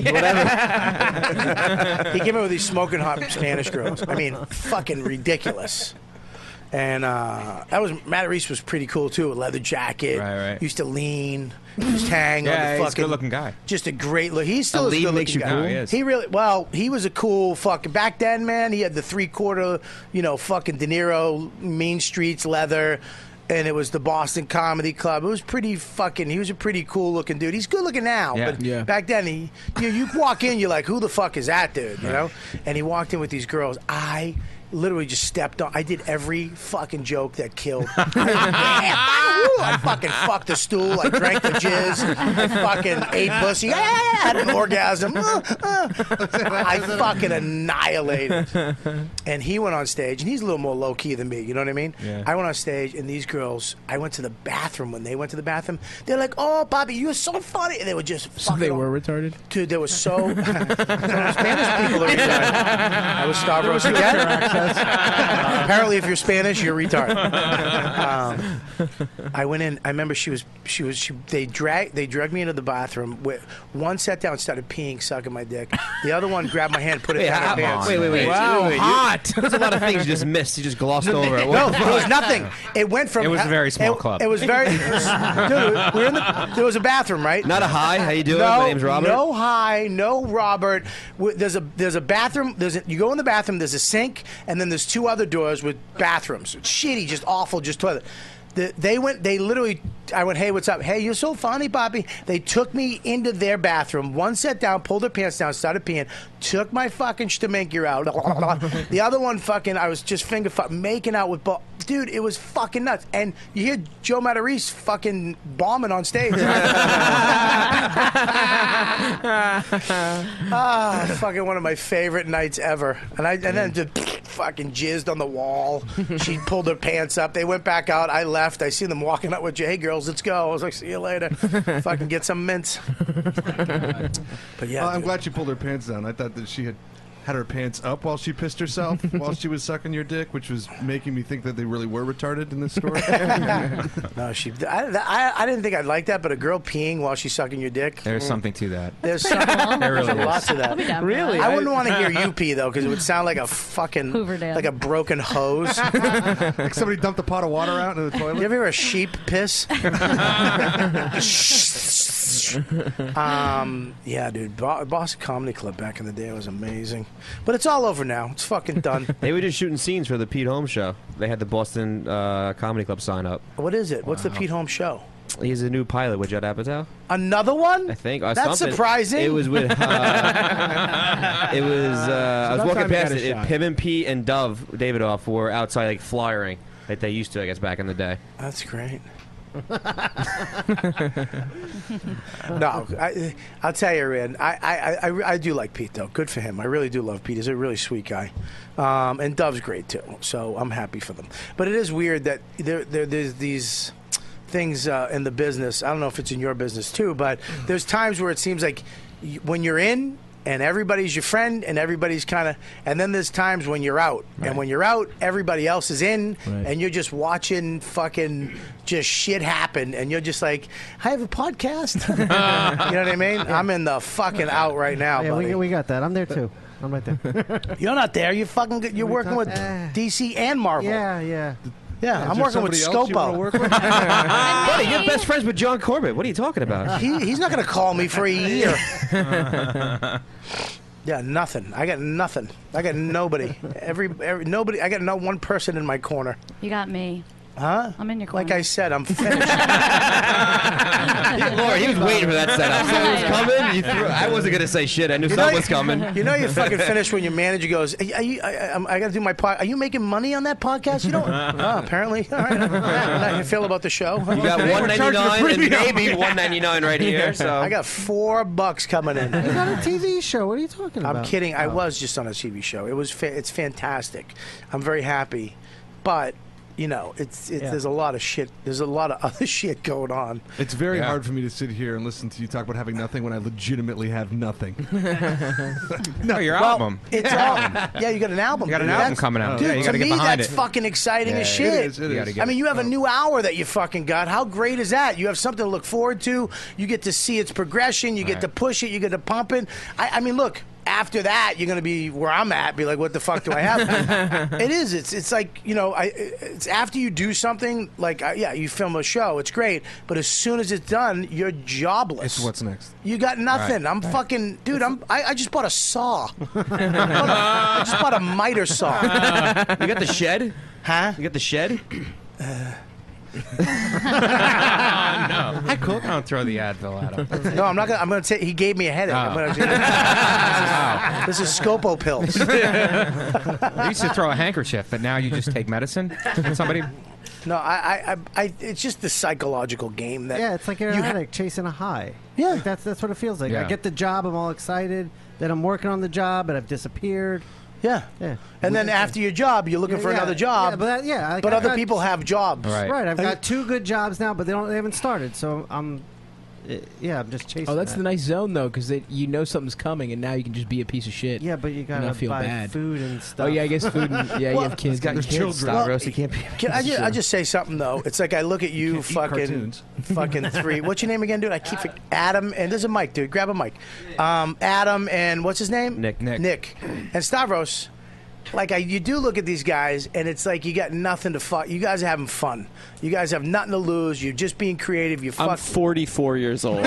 He came in with these smoking hot Spanish girls. I mean, fucking ridiculous. And uh, that was Matt Reese was pretty cool too. A leather jacket. Right, right. Used to lean. Just hang Yeah, on the he's a fucking. good-looking guy. Just a great look. He's still A a, lean good makes looking you guy. cool? He is. really well. He was a cool fucking back then, man. He had the three quarter, you know, fucking De Niro, Mean Streets leather. And it was the Boston Comedy Club. It was pretty fucking. He was a pretty cool looking dude. He's good looking now, Yeah. but Yeah. back then he, you, you walk in, you're like, who the fuck is that dude? You know? And he walked in with these girls. I literally just stepped on. I did every fucking joke that killed. I, woo, I fucking fucked the stool. I drank the jizz. I fucking ate pussy. Ah, had an orgasm. Ah, ah. I fucking annihilated. And he went on stage, and he's a little more low key than me. You know what I mean? Yeah. I went on stage, and these girls. I went to the bathroom. When they went to the bathroom, they're like, "Oh, Bobby, you're so funny," and they were just. So they fucking were retarded? Dude, they were so. Spanish people are retarded. I was Stavros again. Apparently, if you're Spanish, you're retarded. Um, I went in. I remember she was. She was. She, they dragged. They dragged me into the bathroom. With, one sat down, and started peeing, sucking my dick. The other one grabbed my hand, put it Wait, down her how- pants. wait, wait, wait. Wow, wait, wait, you- hot. There's a lot of things you just missed. You just glossed over. No, there was nothing. It went from. It was a very small it, club. It was very. It was, dude, we're in the. There was a bathroom, right? Not a hi. How you doing? No, My name's Robert. No hi, no Robert. W- There's a there's a bathroom. There's a, you go in the bathroom. There's a sink, and then there's two other doors with bathrooms. It's shitty, just awful, just toilet. The, they went. They literally. I went, hey, what's up? Hey, you're so funny, Bobby. They took me into their bathroom. One sat down, pulled their pants down, started peeing, took my fucking Stamenkier out. The other one, fucking, I was just finger fuck, making out with, bo- dude, it was fucking nuts. And you hear Joe Matarese fucking bombing on stage. Ah, fucking one of my favorite nights ever. And I and then just fucking jizzed on the wall. She pulled her pants up. They went back out. I left. I see them walking up with Jay. Hey, girls, let's go. I was like, see you later. Fucking get some mints. But yeah, Well, I'm dude. glad she pulled her pants down. I thought that she had had her pants up while she pissed herself while she was sucking your dick, which was making me think that they really were retarded in this story. No, she. I, I, I didn't think I'd like that, but a girl peeing while she's sucking your dick. There's something to that. There's pretty some, cool. There there's really a is. lot to that. I'll be down for Really? that. I wouldn't want to hear you pee though, because it would sound like a fucking Hoover Dam. like a broken hose. Like somebody dumped a pot of water out into the You toilet. ever hear a sheep piss? um, yeah, dude. Bo- Boston Comedy Club back in the day was amazing, but it's all over now. It's fucking done. They were just shooting scenes for the Pete Holmes show. They had the Boston uh, Comedy Club sign up. What is it? What's the Pete Holmes show? He's a new pilot with Judd Apatow. Another one? I think. Or That's something. surprising. It was with. Uh, it was. Uh, I was about walking time he past got a it. shot. Him and Pete and Dove Davidoff were outside like flyering, like they used to, I guess, back in the day. That's great. No, I, I'll tell you, man. I, I, I, I do like Pete though. Good for him. I really do love Pete. He's a really sweet guy, um, and Dove's great too. So I'm happy for them. But it is weird that there, there there's these things uh, in the business. I don't know if it's in your business too, but there's times where it seems like y- when you're in. And everybody's your friend, and everybody's kind of. And then there's times when you're out, Right. and when you're out, everybody else is in, Right. and you're just watching fucking just shit happen, and you're just like, I have a podcast. You know what I mean? I'm in the fucking out right now, Yeah, buddy. we, we got that. I'm there too. I'm right there. You're not there. You're fucking. You're We working talk- with eh. D C and Marvel. Yeah, yeah. Yeah, Is I'm there working with somebody else you wanna Scopo. work with? Buddy, you're best friends with John Corbett. What are you talking about? He, he's not going to call me for a year. Yeah, nothing. I got nothing. I got nobody. Every, every nobody. I got no one person in my corner. You got me. Huh? I'm in your corner. Like I said, I'm finished. Laura, he was waiting for that setup. Something was coming. You threw, I wasn't gonna say shit. I knew You know something you- was coming. You know you're fucking finished when your manager goes, "Are you, I, I, I got to do my pod. Are you making money on that podcast? You don't. Oh, apparently. All right. How you feel about the show? You got one ninety nine and maybe one ninety nine right here. So I got four bucks coming in. You got a T V show. What are you talking about? I'm kidding. I was just on a T V show. It was. Fa- it's fantastic. I'm very happy, but. You know, it's, it's Yeah. there's a lot of shit. There's a lot of other shit going on. It's very Yeah. hard for me to sit here and listen to you talk about having nothing when I legitimately have nothing. No, your Well, album. It's all, yeah, you got an album. You got an dude. album That's- coming out. Dude, Yeah, you to gotta get me, behind that's it. fucking exciting Yeah, as it shit. is, it You gotta is. get I mean, it. you have a new hour that you fucking got. How great is that? You have something to look forward to. You get to see its progression. You get Right. to push it. You get to pump it. I, I mean, look. After that, you're going to be where I'm at. Be like, what the fuck do I have? It is. It's. It's like you know. I. It's after you do something like uh, yeah, you film a show. It's great, but as soon as it's done, you're jobless. It's what's next. You got nothing. Right. I'm fucking dude. I'm. I, I just bought a saw. I, bought a, I just bought a miter saw. You got the shed? Huh? You got the shed? no. I cook. I don't throw the Advil at him. No, I'm not gonna. I'm gonna take. He gave me a headache. I'm Oh. gonna, this is Scopo pills. You used to throw a handkerchief, but now you just take medicine. Can somebody? No, I, I, I, it's just the psychological game that. Yeah, it's like you're you an ha- addict chasing a high. Yeah, like that's that's what it feels like. I Yeah. get the job, I'm all excited. Then I'm working on the job, and I've disappeared. Yeah, yeah. And then after your job, you're looking Yeah, for yeah, another job. yeah, but that- yeah, like, but I've other got- people have jobs. Right. I've And- got two good jobs now, but they don't. They haven't started. So I'm. uh, Yeah, I'm just chasing. Oh, that's that. the nice zone though, because you know something's coming, and now you can just be a piece of shit. Yeah, but you and gotta not feel buy bad. food and stuff. Oh yeah, I guess food. And, yeah, you Well, have kids. he's got and kids, children. Stavros, he can't be. Can I just, I just say something though? It's like I look at you, fucking, cartoons. fucking three. What's your name again, dude? I keep forg- Adam, and there's a mic, dude. Grab a mic. Um, Adam and what's his name? Nick. Nick. Nick. And Stavros. Like I, you do look at these guys, and it's like you got nothing to fuck. You guys are having fun. You guys have nothing to lose. You're just being creative. You I'm fuck. forty-four years old.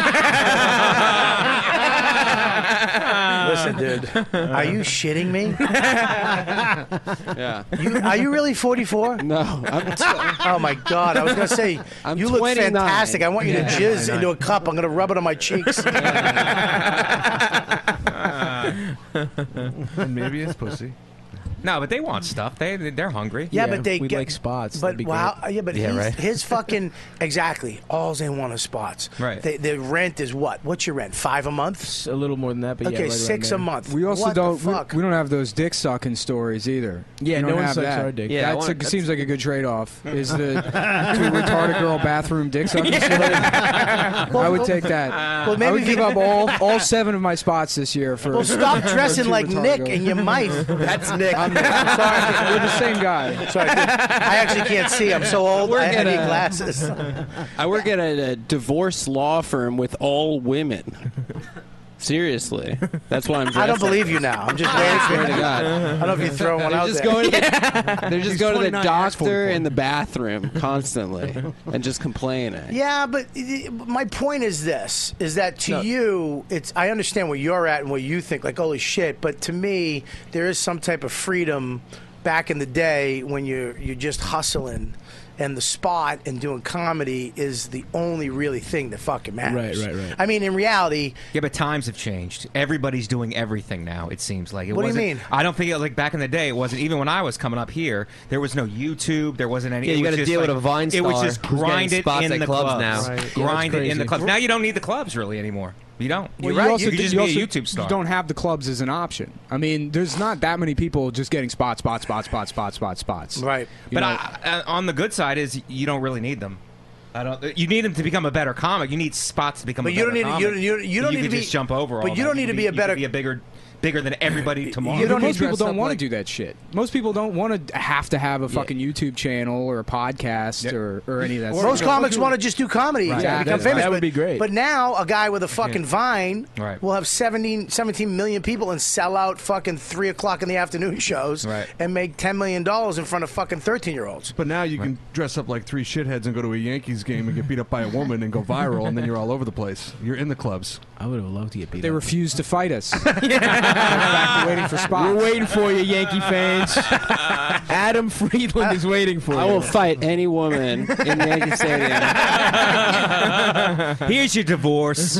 Listen, dude. Are you shitting me? Yeah. You, are you really forty-four? No. I'm Oh my god! I was gonna say I'm you look twenty-nine. fantastic. I want you to Yeah. jizz into a cup. I'm gonna rub it on my cheeks. And maybe it's pussy. No, but they want stuff. They they're hungry. Yeah, but they we get like spots. But That'd be wow, great. yeah, but Yeah, his, right. his fucking exactly. All they want is spots. Right. They, the rent is what? What's your rent? Five a month? It's a little more than that, but yeah, Okay, right around six there. a month. We also What the don't. We, fuck? we don't have those dick sucking stories either. Yeah, We no don't one have sucks that. our dick. Yeah, I That's want- a, that's- seems like a good trade off. Is the two retarded girl bathroom dick sucking story? I would take that. Well, I maybe would if give you- up all all seven of my spots this year for. Well, stop for dressing two like retarded Nick, girls. and you might. That's Nick. I'm, I'm sorry, we're the same guy. Sorry, dude. I actually can't see. I'm so old. We're I, I gonna- need glasses. I work at a, a divorce law firm with all women. Seriously, that's why I'm. I don't dressed like- believe you now. I'm just waiting for Swear you. to God. I don't know if you're throwing one They're out just there. going to the, they're just He's going to the twenty-nine, acts doctor forty-four. in the bathroom constantly and just complaining. Yeah, but i- i- my point is this: is that to No. you, it's I understand where you're at and what you think, like holy shit. But to me, there is some type of freedom back in the day when you're you're just hustling, and the spot and doing comedy is the only really thing that fucking matters. Right, right, right. I mean, in reality, Yeah, but times have changed. Everybody's doing everything now. It seems like. It What do you wasn't- mean? I don't think it, like back in the day. It wasn't even when I was coming up here. There was no YouTube. There wasn't any. Yeah, it you was gotta just deal with like- a Vine It was star just who's getting grind it spots in at the clubs clubs now. Right. Yeah, Grind that's it in the crazy. clubs. Now you don't need the clubs really anymore. You don't. You're Well, right. also You can d- just you be also a YouTube star. You don't have the clubs as an option. I mean, there's not that many people just getting spots, spots, spots, spots, spots, spots, spots. right? You But know, I, I, on the good side is you don't really need them. I don't. You need them to become a better comic. You need spots to become. But a you don't better need to- you comic. don't- you don't- you don't You need could to be- just jump over. but all you that. don't need to could be a you could better- Be a bigger, bigger than everybody tomorrow. You don't most people don't want to do that shit. Most people don't want to have to have a fucking YouTube channel or a podcast Yep. or, or any of that. Most stuff. comics want to just do comedy Right. and Yeah, become that- famous. that would but- be great. But now a guy with a fucking Vine Right. will have seventeen, seventeen million people and sell out fucking three o'clock in the afternoon shows Right. and make ten million dollars in front of fucking thirteen year olds. But now you can dress up like three shitheads and go to a Yankees game and get beat up by a woman and go viral, and then you're all over the place. You're in the clubs. I would have loved to get beat They up. refused to fight us. Back to waiting for spots. We're waiting for you, Yankee fans. Adam Friedland is waiting for I you. will fight any woman in Yankee Stadium. Here's your divorce.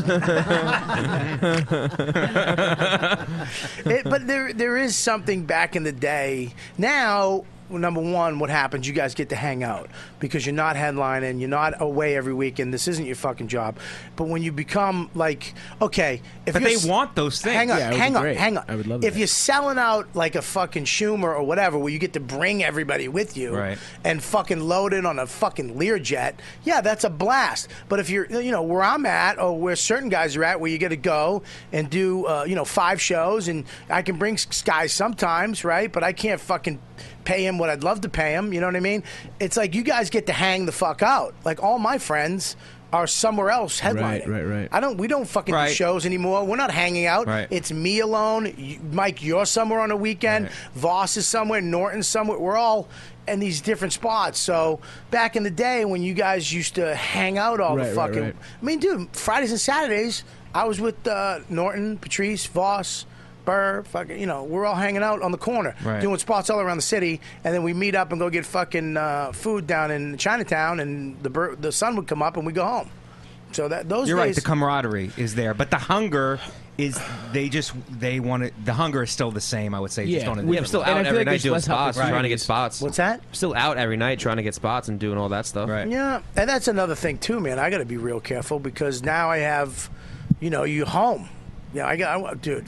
It, but there, there is something back in the day. Now, number one, what happens? You guys get to hang out because you're not headlining, you're not away every weekend. This isn't your fucking job. But when you become like, okay, if But you're they s- want those things. Hang on, Yeah, it would hang be on, great. hang on. I would love if that. you're selling out like a fucking Schumer or whatever, where you get to bring everybody with you Right. and fucking load in on a fucking Learjet, yeah, that's a blast. But if you're, you know, where I'm at or where certain guys are at, where you get to go and do, uh, you know, five shows, and I can bring s- guys sometimes, right? But I can't fucking pay him what I'd love to pay him. You know what I mean? It's like you guys get to hang the fuck out. Like all my friends are somewhere else headlining. Right, right, right. I don't. We don't fucking Right. do shows anymore. We're not hanging out. Right. It's me alone. You, Mike, you're somewhere on a weekend. Voss is somewhere. Norton's somewhere. We're all in these different spots. So back in the day when you guys used to hang out all Right, the right, fucking. right. I mean, dude, Fridays and Saturdays, I was with uh, Norton, Patrice, Voss. Burr, fucking, you know, we're all hanging out on the corner, Right. doing spots all around the city, and then we meet up and go get fucking uh, food down in Chinatown, and the bur- the sun would come up and we go home. So that those You're right. days, The camaraderie is there, but the hunger is they just they want it. The hunger is still the same. I would say. just on a Yeah, I'm still out every night doing spots, Right. trying to get spots. What's that? Still out every night trying to get spots and doing all that stuff. Right. Yeah, and that's another thing too, man. I got to be real careful because now I have, you know, you home. Yeah, I got, I, dude.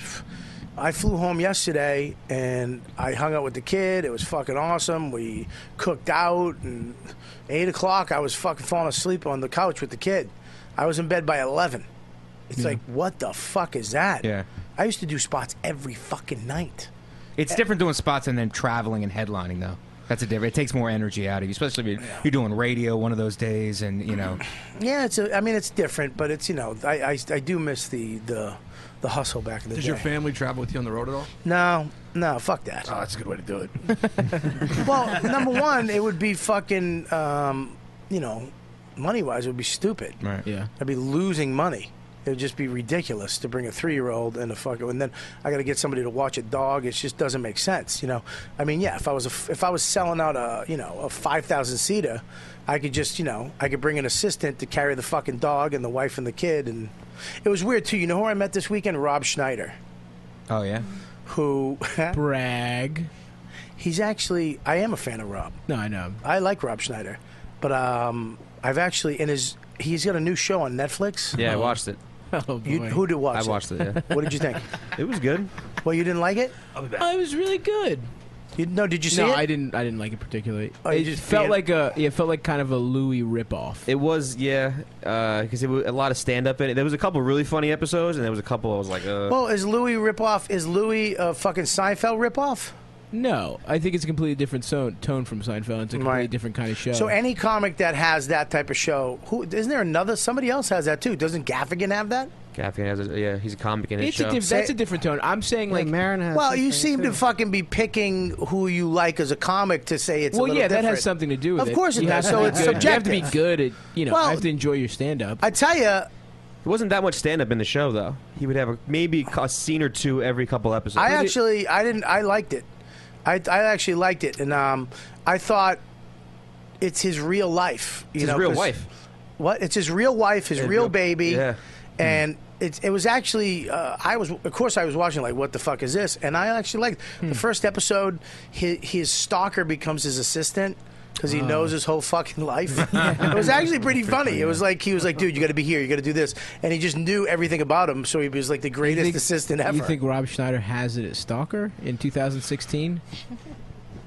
I flew home yesterday and I hung out with the kid. It was fucking awesome. We cooked out, and eight o'clock I was fucking falling asleep on the couch with the kid. I was in bed by eleven. It's Yeah. like, what the fuck is that? Yeah. I used to do spots every fucking night. It's different doing spots and then traveling and headlining, though. That's a different. It takes more energy out of you, especially if you're, you're doing radio one of those days, and you know. Yeah, it's. A, I mean, it's different, but it's you know, I I, I do miss the the the hustle back in the Does day. your family travel with you on the road at all? No, no, fuck that. Oh, that's a good way to do it. Well, number one, it would be fucking, um, you know, money wise, it would be stupid. Right. Yeah. I'd be losing money. It would just be ridiculous to bring a three year old and a fucking, and then I got to get somebody to watch a dog. It just doesn't make sense, you know. I mean, yeah, if I was a, if I was selling out a, you know, a five thousand seater, I could just, you know, I could bring an assistant to carry the fucking dog and the wife and the kid, and it was weird too. You know who I met this weekend? Rob Schneider. Oh yeah. Who brag? He's actually. I am a fan of Rob. No, I know. I like Rob Schneider, but um, I've actually in his. He's got a new show on Netflix. Yeah, I watched it. Oh, You, who did watch? I watched it. Yeah. What did you think? It was good. Well, you didn't like it. Oh, it was really good. You, no, did you see no, it? I didn't. I didn't like it particularly. Oh, you it just felt being- like a. It felt like kind of a Louis ripoff. It was, yeah, because it was a lot of stand up in it. There was a couple really funny episodes, and there was a couple I was like, uh, Well, is Louis ripoff? Is Louis a fucking Seinfeld ripoff? No, I think it's a completely different tone, tone from Seinfeld. It's a completely Right. different kind of show. So any comic that has that type of show, who isn't there another? Somebody else has that too. Doesn't Gaffigan have that? Gaffigan has, a, yeah, he's a comic in his it's show. a diff- that's a different tone. I'm saying like Marin has. Well, you something, seem too. to fucking be picking who you like as a comic to say it's. a well, little yeah, that different. has something to do with Of it. course it You does. have to So be it's good. You have to be subjective. good at. You know, Well, I have to enjoy your stand up. I tell you, There wasn't that much stand up in the show, though. He would have a, maybe a scene or two every couple episodes. I actually, I didn't, I liked it. I, I actually liked it, and um, I thought it's his real life. You It's his know, real 'cause- wife. What? It's his real wife, his Yeah, real real- baby. yeah. And it, it was actually, uh, I was, of course, I was watching like, what the fuck is this? And I actually liked the first episode. His, his stalker becomes his assistant because he Oh. knows his whole fucking life. It was actually pretty funny. It was like he was like, dude, you got to be here, you got to do this, and he just knew everything about him. So he was like the greatest think- assistant ever. You think Rob Schneider has it at Stalker in two thousand sixteen?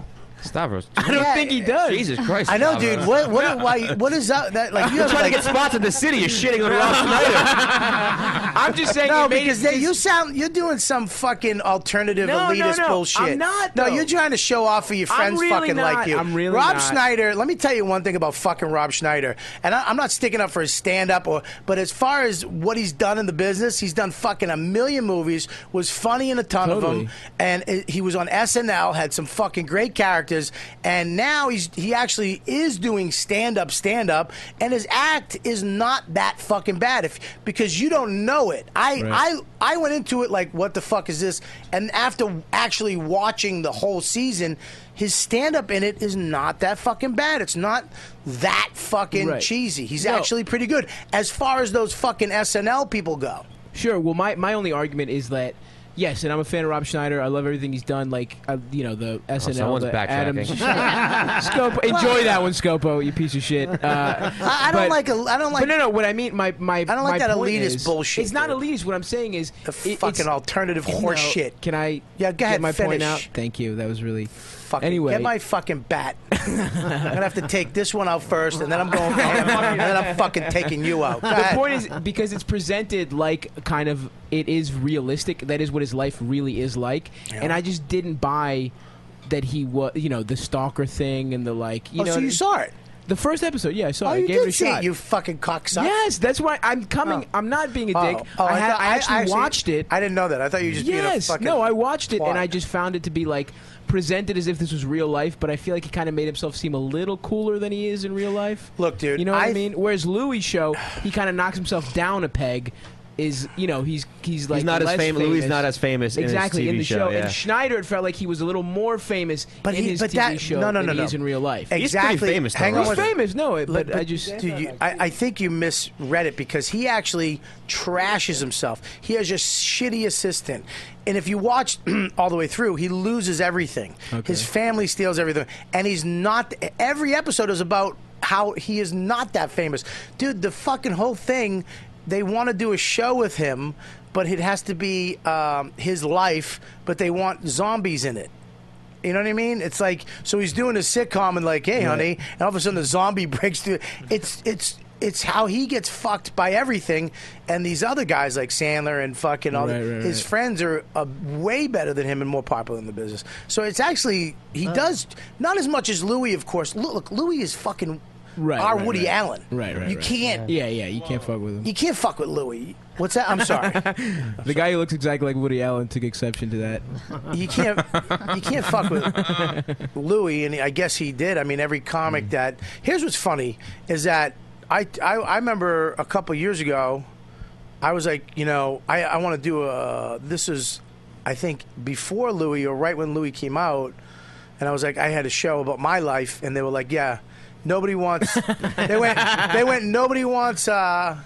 Stavros. I don't think he does. Jesus Christ. I know, Stavros. dude. What? What? Why? What is that? That like you You're have trying like, to get spots in the city. You're shitting on Rob Schneider. I'm just saying. No, it made because it, they, you sound you're doing some fucking alternative No, no, elitist no. bullshit. I'm not, No, though. you're trying to show off for your I'm friends really fucking not. like you. I'm really Rob not. Schneider. Let me tell you one thing about fucking Rob Schneider. And I, I'm not sticking up for his stand up or, but as far as what he's done in the business, he's done fucking a million movies. Was funny in a ton of Totally. them, and it, he was on S N L. Had some fucking great characters, and now he's he actually is doing stand up, stand up, and his act is not that fucking bad. If because you don't know it, I Right. I I went into it like, what the fuck is this? And after actually watching the whole season, his stand up in it is not that fucking bad. It's not that fucking Right. cheesy. He's No. actually pretty good as far as those fucking S N L people go. Sure. Well, my, my only argument is that yes, and I'm a fan of Rob Schneider. I love everything he's done. Like uh, you know the S N L, someone's the backtracking. Adams. Scopo, enjoy that one, Scopo. You piece of shit. Uh, I, I don't but- like. A, I don't like. But no, no. What I mean, my my. I don't like that elitist is, bullshit, It's not dude. elitist. What I'm saying is The it- fucking it's- alternative horse No, shit. Can I? Yeah, go get ahead, my point finish. out. Thank you. That was really. Fucking Anyway. get my fucking bat. I'm gonna have to take this one out first, and then I'm going for him, and then I'm fucking taking you out. Go The ahead. point is because it's presented like kind of it is realistic. That is what his life really is like, and I just didn't buy that he was, you know, the stalker thing and the like. You Oh, know, so you saw it? The first episode, yeah, I saw Oh, it. I you gave it a did see shot. it, you fucking cocksucker. Yes, that's why I'm coming. I'm not being a dick. Oh, oh, I, had, thought- I actually watched it. I didn't know that. I thought you were just being a Yes, fucking. no, I watched it twat. and I just found it to be like presented as if this was real life, but I feel like he kind of made himself seem a little cooler than he is in real life. Look, dude, you know what I, I- mean? Whereas Louis' show, he kind of knocks himself down a peg. Is you know he's he's like not as less fam- Louis is not as famous in his exactly T V in the show, yeah. And Schneider, it felt like he was a little more famous But in he- his but T V that- show no, no, than no, he no. is in real life. Exactly. Hang on He's one second. famous, no, it, but, Look, I just dude, you, I, I think you misread it because he actually trashes himself. He has a shitty assistant, and if you watch all the way through, he loses everything. Okay. His family steals everything, and he's not. Every episode is about how he is not that famous, dude. The fucking whole thing. They want to do a show with him, but it has to be um, his life. But they want zombies in it. You know what I mean? It's like, so he's doing a sitcom and like, hey, Right. honey, and all of a sudden the zombie breaks through. It's it's it's how he gets fucked by everything, and these other guys like Sandler and fucking all Right, the, right, his right. friends are uh, way better than him and more popular in the business. So it's actually he does not as much as Louis, of course. Look, look Louis is fucking Right, our right, Woody right. Allen. Right, right. You right. can't. Yeah, yeah, you can't fuck with him. You can't fuck with Louis. What's that? I'm sorry. The guy who looks exactly like Woody Allen took exception to that. You can't you can't fuck with Louis, and I guess he did. I mean, every comic that here's what's funny is that I I, I remember a couple years ago, I was like, you know, I I want to do a this is I think before Louis or right when Louis came out, and I was like, I had a show about my life, and they were like, yeah, nobody wants. they went they went. Nobody wants. Uh,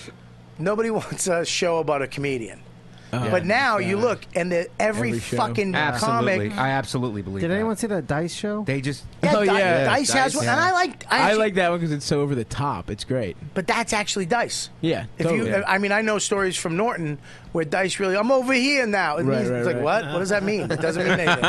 Nobody wants a show about a comedian. Oh. But now Yeah. you look, and the, every, Every show. fucking Absolutely. comic. I absolutely believe Did that. anyone see that Dice show? They just Yeah, Oh, Di- yeah. Dice has one, and I like. I, I, actually- like that one because it's so over the top. It's great. But that's actually Dice. Yeah, If totally. you, I mean, I know stories from Norton where Dice really, I'm over here now. It Right, means, right, it's like, right. what? What does that mean? It doesn't mean anything.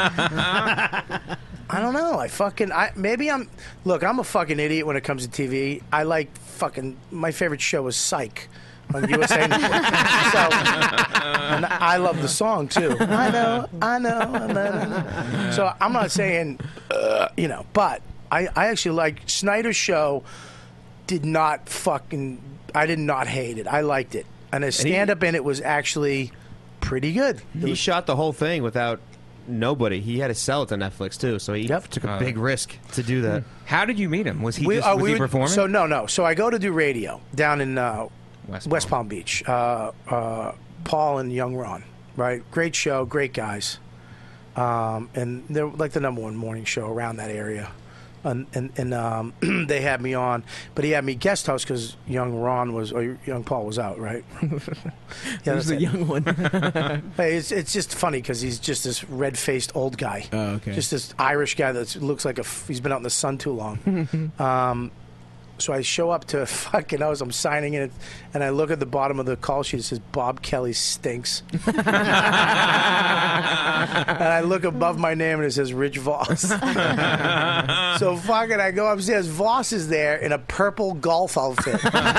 I don't know. I fucking, I maybe I'm. Look, I'm a fucking idiot when it comes to T V. I like fucking. My favorite show was Psych on U S A Network. So, and I love the song too. I know, I know, I know. So I'm not saying, uh, you know, but I, I actually like Snyder's show. Did not fucking. I did not hate it. I liked it, and his And he- stand up in it was actually pretty good. He shot the whole thing without nobody. He had to sell it to Netflix too, so he took a Uh, big risk to do that. How did you meet him? Was he We- just, uh, was we he would- performing? So no, no. So I go to do radio down in uh, West West, Palm Beach. Uh, uh, Paul and Young Ron, right? Great show, great guys, um, and they're like the number one morning show around that area. And and, and um, they had me on, but he had me guest host because Young Ron was or Young Paul was out, right? Who's that's the it. young one? Hey, it's it's just funny because he's just this red faced old guy. Oh, okay. Just this Irish guy that looks like a f- he's been out in the sun too long. um, so I show up to fucking I was I'm signing in, and I look at the bottom of the call sheet. It says Bob Kelly stinks. I look above my name and it says Rich Voss. So fucking, I go upstairs. Voss is there in a purple golf outfit.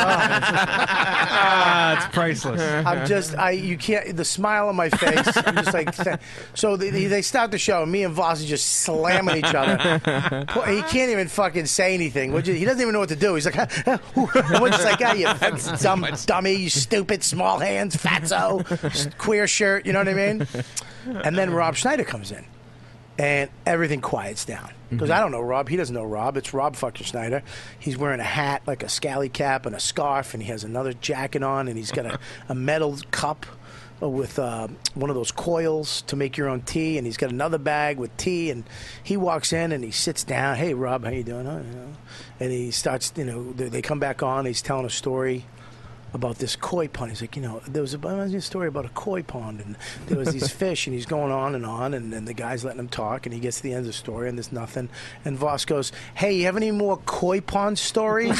Ah, it's priceless. I'm just, I you can't, the smile on my face. I'm just like, th- so they, they start the show, and me and Voss are just slamming each other. Poor- He can't even fucking say anything. Which is- He doesn't even know what to do. He's like, and we're just like, ah, you dumb dummy, you stupid small hands, fatso, queer shirt. You know what I mean? And then Rob Schneider comes in, and everything quiets down. Because I don't know Rob. He doesn't know Rob. It's Rob fucking Schneider. He's wearing a hat, like a scally cap, and a scarf, and he has another jacket on, and he's got a, a metal cup with uh, one of those coils to make your own tea, and he's got another bag with tea, and he walks in and he sits down. Hey, Rob, how you doing? Oh, you know. And he starts, you know, they, they come back on. He's telling a story about this koi pond. He's like, you know, there was a, a story about a koi pond, and there was these fish, and he's going on and on, and, and the guy's letting him talk, and he gets to the end of the story, and there's nothing. And Voss goes, hey, you have any more koi pond stories?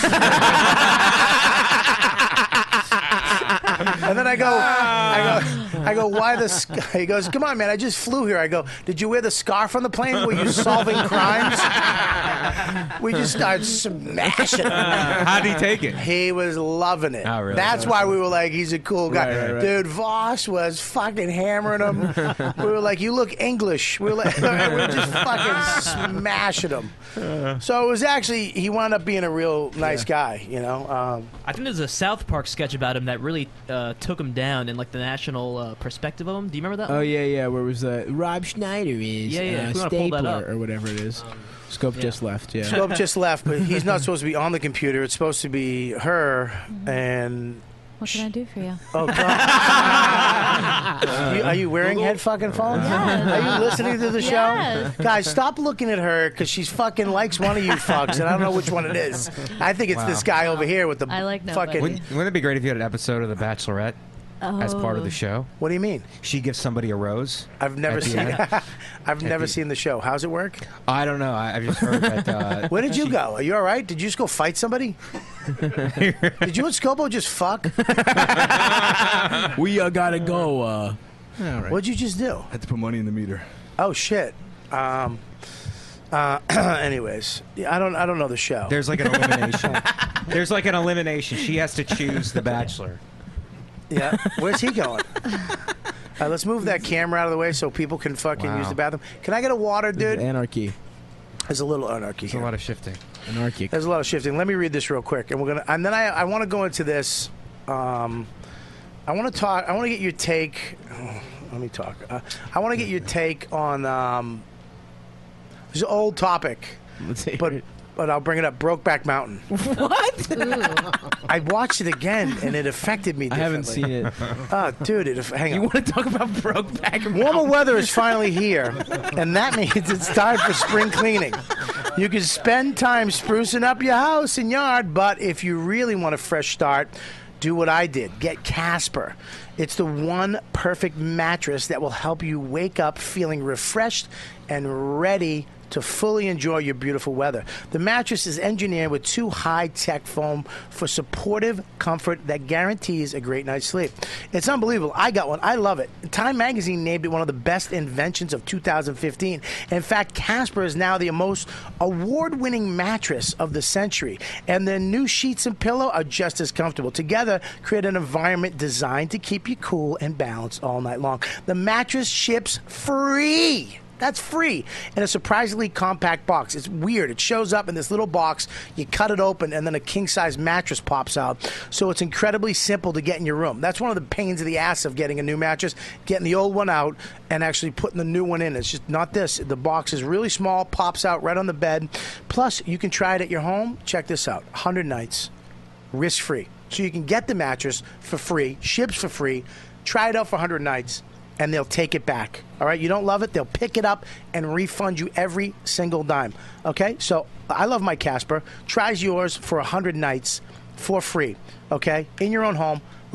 And then I go, I go, I go, why the? Sc-? He goes, come on, man, I just flew here. I go, did you wear the scarf on the plane? Were you solving crimes? We just started smashing him. How'd he take it? He was loving it. Oh, really? That's why we were like, he's a cool guy. Right, right, right. Dude, Voss was fucking hammering him. We were like, you look English. We were, like, we were just fucking smashing him. So it was actually, he wound up being a real nice guy, you know? Um, I think there's a South Park sketch about him that really uh, took him down in like the national uh, perspective of him. Do you remember that? Oh one? yeah, yeah. Where was uh, Rob Schneider is? Yeah, yeah, Uh, if we wanna pull that stapler up. or whatever it is. Scope just left. Yeah. Scope just left, but he's not supposed to be on the computer. It's supposed to be her, and What can I do for you? oh god, you, are you wearing head fucking phones? Yes. Are you listening to the show? Yes. Guys, stop looking at her because she's fucking likes one of you fucks, and I don't know which one it is. I think it's Wow. this guy over here with the I like nobody. fucking. Wouldn't, wouldn't it be great if you had an episode of The Bachelorette as part of the Oh. show? What do you mean? She gives somebody a rose. I've never at the seen. end. I've never the- seen the show. How's it work? I don't know. I, I've just heard that. Uh, Where did you she- go? Are you all right? Did you just go fight somebody? Did you and Scopo just fuck? we uh, gotta go. Uh, all right. What'd you just do? Had to put money in the meter. Oh shit. Um. Uh. Anyways, yeah, I don't. I don't know the show. There's like an elimination. There's like an elimination. She has to choose the Bachelor. Yeah. Where's he going? Uh, let's move that camera out of the way so people can fucking Wow. use the bathroom. Can I get a water, dude? Anarchy. There's a little anarchy There's here. a lot of shifting. Anarchic. There's a lot of shifting. Let me read this real quick, and we're gonna. And then I, I want to go into this. Um, I want to talk. I want to get your take. oh, let me talk. Uh, I want to get your take on. Um, this is an old topic, Let's see. but but I'll bring it up. Brokeback Mountain. I watched it again, and it affected me. I haven't seen it. Oh, dude, it, hang on. You want to talk about Brokeback Mountain? Warmer weather is finally here, and that means it's time for spring cleaning. You can spend time sprucing up your house and yard, but if you really want a fresh start, do what I did. Get Casper. It's the one perfect mattress that will help you wake up feeling refreshed and ready to fully enjoy your beautiful weather. The mattress is engineered with two high-tech foam for supportive comfort that guarantees a great night's sleep. It's unbelievable. I got one. I love it. Time magazine named it one of the best inventions of two thousand fifteen. In fact, Casper is now the most award-winning mattress of the century, and their new sheets and pillow are just as comfortable. Together, create an environment designed to keep you cool and balanced all night long. The mattress ships free. That's free in a surprisingly compact box. It's weird. It shows up in this little box. You cut it open, and then a king-size mattress pops out. So it's incredibly simple to get in your room. That's one of the pains of the ass of getting a new mattress, getting the old one out and actually putting the new one in. It's just not this. The box is really small, pops out right on the bed. Plus, you can try it at your home. Check this out. one hundred nights, risk-free. So you can get the mattress for free, ships for free, try it out for one hundred nights, and they'll take it back. All right? You don't love it, they'll pick it up and refund you every single dime. Okay? So I love my Casper. Try yours for one hundred nights for free. Okay? In your own home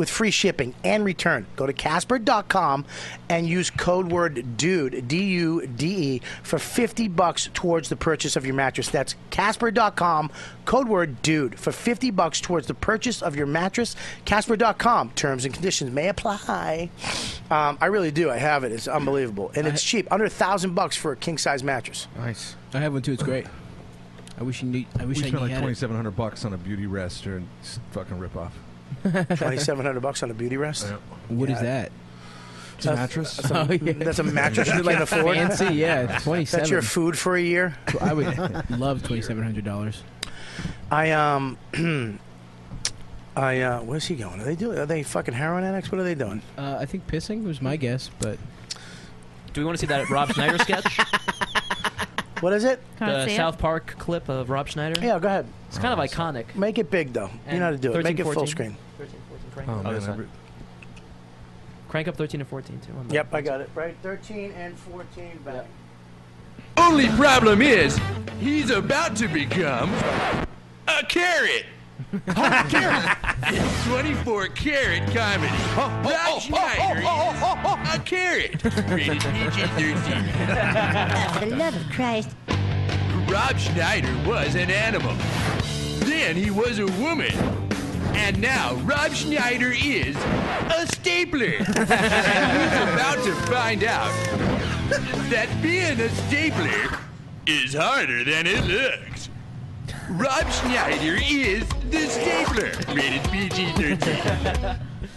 with free shipping and return. Go to Casper dot com and use code word DUDE, D U D E, for fifty bucks towards the purchase of your mattress. That's Casper dot com, code word DUDE, for fifty bucks towards the purchase of your mattress. Casper dot com. Terms and conditions may apply. Um, I really do. I have it. It's unbelievable. And it's cheap. Under a thousand bucks for a king-size mattress. Nice. I have one too. It's great. I wish you knew. I wish we I spent knew like had twenty seven hundred bucks on a beauty rest or fucking rip off. twenty-seven hundred bucks on a beauty rest? What is that? It's a mattress. That's a, Oh, yeah. that's a mattress Is you it like can't afford. fancy? Yeah, twenty-seven. That's your food for a year. I would love twenty-seven hundred dollars. I um, I uh, where's he going? Are they doing? Are they fucking heroin addicts? What are they doing? Uh, I think pissing was my guess, but Do we want to see that Rob Schneider sketch? What is it? The South Park clip of Rob Schneider? Yeah, go ahead. It's kind of iconic. Make it big though. You know how to do it. Make it full screen. thirteen, fourteen, crank Oh, up. man, Other side. every- Crank up thirteen and fourteen, too. on the- Yep, I got it. Right, thirteen and fourteen. Back. Only problem is, he's about to become a carrot. It's twenty-four karat comedy. Rob Schneider is a carrot. Rated P G thirteen. For the love of Christ. Rob Schneider was an animal. Then he was a woman. And now Rob Schneider is a stapler. And he's about to find out that being a stapler is harder than it looks. Rob Schneider is the stapler. Rated P G thirteen.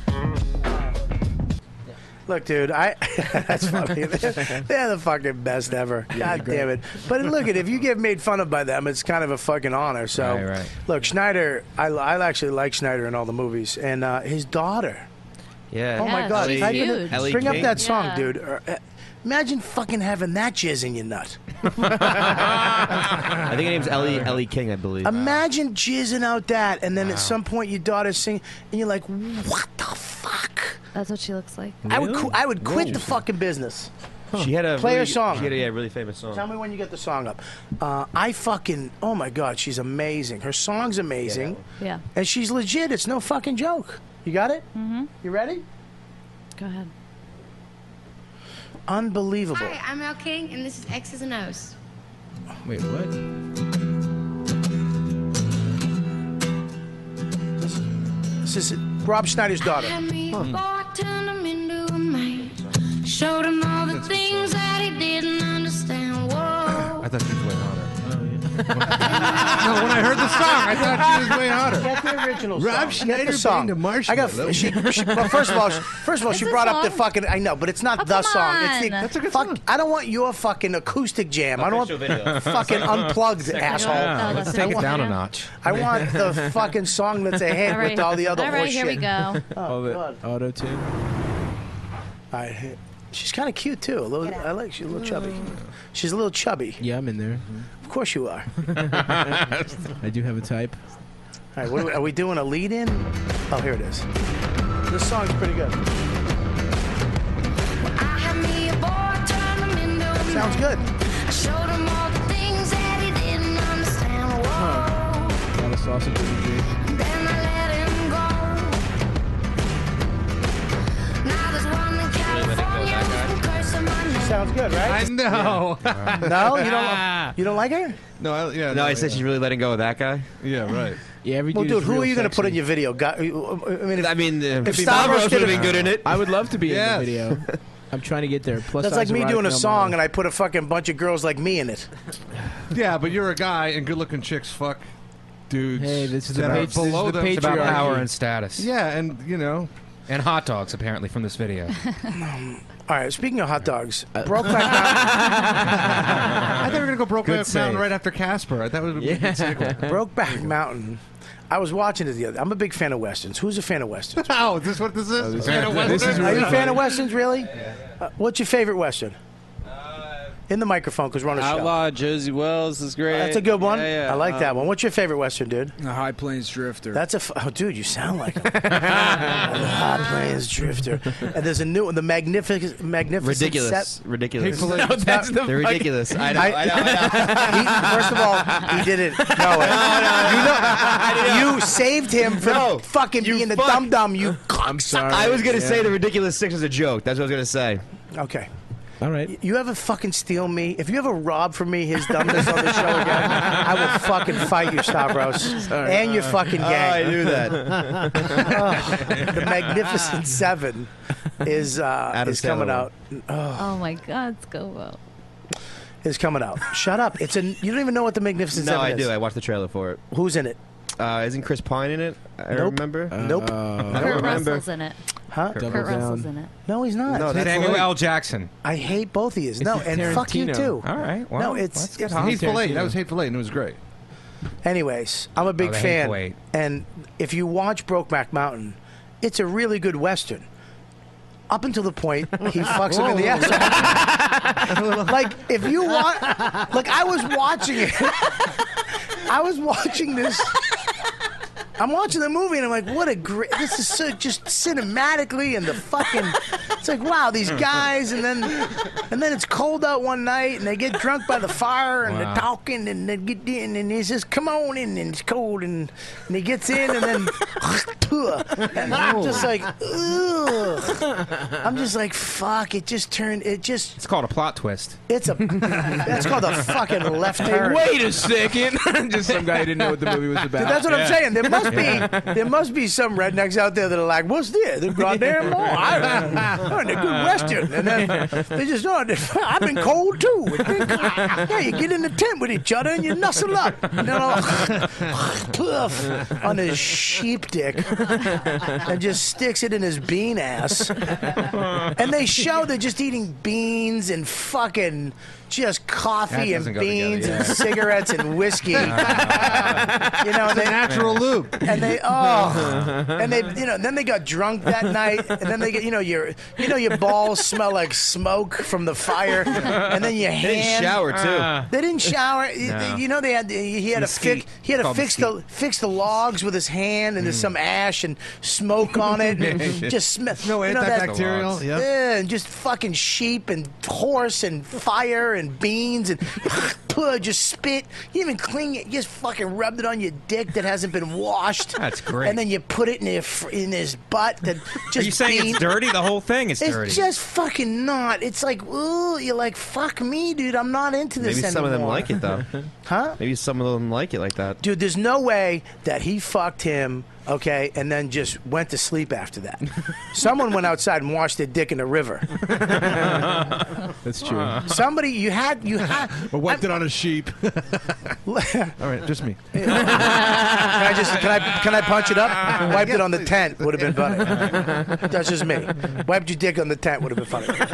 Look, dude, I that's funny. They're, they're the fucking best ever. God damn it! But look, at if you get made fun of by them, it's kind of a fucking honor. So, Right, right. look, Schneider, I, I actually like Schneider in all the movies, and uh, his daughter. Yeah. Oh my Yeah, God! she's How you huge. gonna- Ellie Bring up King. that song, Yeah. dude. Or, uh, imagine fucking having that jizz in your nut. I think her name's Ellie Ellie King, I believe. Imagine jizzing out that, and then at some point your daughter's singing, and you're like, "What the fuck?" That's what she looks like. I would, qu- I would quit Whoa. the fucking business. She had a Play really, her song. She had a yeah, really famous song. Tell me when you get the song up. Uh, I fucking, oh my God, she's amazing. Her song's amazing. Yeah. And she's legit. It's no fucking joke. You got it? Mm-hmm. You ready? Go ahead. Unbelievable. Hi, I'm Al King, and this is X's and O's. wait, what? This is Rob Schneider's daughter. Had me a boy, turned him into a man. Showed him all the things that he didn't understand. Whoa. I thought she was way hotter. No, when I heard the song, I thought she was way hotter. Get the original Rob song. Get Schneider the song. banged a I got. marshmallow. She, she, well, first of all, she- first of all, It's she a brought up the song. fucking. I know, but it's not Oh, the come song. It's the. on. That's a good fuck, song. I don't want your fucking acoustic jam. I don't want Official video. fucking unplugged asshole. Yeah, Oh, let's that's take it. it down a Yeah. notch. I want the fucking song that's ahead All right. with all the other All right, horse here shit. we go. Oh, the God. auto tune. All right. She's kind of cute too. A little, I like. She's a little chubby. She's a little chubby. Yeah, I'm in there. Of course you are. I do have a type. All right. What are, we, are we doing a lead in? Oh, here it is. This song's pretty good. I had me a boy, turned him into a Sounds man. good. Showed him all the things that he didn't understand. Whoa. A lot of sausage imagery. Then I let him go. Now there's one in California who's been cursing my name. Sounds good, I right? know. No, you don't. You don't like her? No, I, yeah. No, I said she's really letting go of that guy. Yeah, right. Yeah, every Well, dude dude, is who real are you going to put sexy. in your video? Got, I mean, if, I mean, uh, if Stavros Stavros would did have a- been good in it. I would love to be Yeah. in the video. I'm trying to get there. Plus, that's like me doing a song and I put a fucking bunch of girls like me in it. Yeah, but you're a guy, and good-looking chicks fuck dudes. Hey, this is that the are page- this is below the them. It's about Patriarchy. power and status. Yeah, and you know, and hot dogs apparently from this video. All right, speaking of hot dogs, Brokeback Mountain. I thought we were gonna go Brokeback Good Mountain save. right after Casper. I thought it would be a good sequel. Brokeback Mountain. I was watching it the other. I'm a big fan of westerns. Who's a fan of westerns? Oh, is this what this is? this Fan is- of this is Western? Are you a really fan of westerns, really? Uh, what's your favorite western? In the microphone, because we're on a show. Outlaw, Josie Wells is great. That's a good one. Yeah, yeah. I like that Um, one. What's your favorite Western, dude? The High Plains Drifter. That's a f- oh, dude, you sound like him. The High Plains Drifter. And there's a new one, the Magnificent, Magnificent Ridiculous. Set. Ridiculous. No, No, that's the They're fucking- ridiculous. I know, I know, I He, first of all, he didn't know it. You know, you saved him from No, fucking being the dum dum. You. I'm sorry. I was gonna Yeah. say the ridiculous six was a joke. That's what I was gonna say. Okay. All right. You ever fucking steal me? If you ever rob from me his dumbness on the show again, I will fucking fight you, Stavros, and your fucking Oh, gang. I knew that. Oh, the Magnificent Seven is uh, Adam is coming Sandler out. Oh, Oh my God, let's go out. is coming out. Shut up! It's a. You don't even know what the Magnificent No, Seven I is. do. I watched the trailer for it. Who's in it? Uh, isn't Chris Pine in it? I Nope. remember. Nope. I don't Kurt remember. Russell's in it. Huh? Kurt Russell's in it. No, he's not. No, that's Samuel Filet. L. Jackson. I hate both of you. It's No, and fuck you Tarantino. too. All right. Well, no, it's, let's get it's hot. Hateful Eight. Tarantino. That was Hateful Eight, and it was great. Anyways, I'm a big Oh, the fan. Hateful Eight. And if you watch Brokeback Mountain, it's a really good Western. Up until the point he fucks him in the ass. Like, if you want, like, I was watching it. I was watching this. I'm watching the movie and I'm like, what a great, this is so just cinematically and the fucking, it's like, wow, these guys, and then, and then it's cold out one night and they get drunk by the fire and Wow. they're talking and they get in and he says, come on in, and it's cold, and, and he gets in and then, and I'm just like, ugh. I'm just like, fuck, it just turned, it just, It's called a plot twist. it's a, that's called a fucking left Hey, turn. wait a second. Just some guy who didn't know what the movie was about. Dude, that's what I'm Yeah. saying. There must Yeah. be there must be some rednecks out there that are like, "What's this? The goddamn law? I, I'm a good Western." And then they just, "Oh, I've been cold too." It's been cold. Yeah, you get in the tent with each other and you nuzzle up, you know, puff on his sheep dick, and just sticks it in his bean ass. And they show they're just eating beans and fucking just coffee That and doesn't go beans together, and yeah. cigarettes and whiskey. You know, It's a they, natural lube. and they oh, and they you know then they got drunk that night, and then they get you know your you know your balls smell like smoke from the fire, and then your They hand. didn't shower too. They didn't shower. No. You know they had he had to Mesquite. fix he had to Called fix the fix the logs with his hand, and there's some ash and smoke on it, and just smell. No you know, that- antibacterial. Yep. Yeah, and just fucking sheep and horse and fire and beans and just spit. You even clean it. You just fucking rubbed it on your dick that hasn't been washed. That's great. And then you put it in his, in his butt. That just Are you saying bean- it's dirty? The whole thing is It's dirty. just fucking not. It's like, ooh, you're like, fuck me, dude. I'm not into this Maybe some anymore. of them like it though. Huh? Maybe some of them like it like that. Dude, there's no way that he fucked him, okay, and then just went to sleep after that. Someone went outside and washed their dick in the river. That's true. Somebody, you had, you had. Or wiped it on a sheep. All right, just me. Can I just can I can I punch it up? Wiped it on the tent would have been funny. That's just me. Wiped your dick on the tent would have been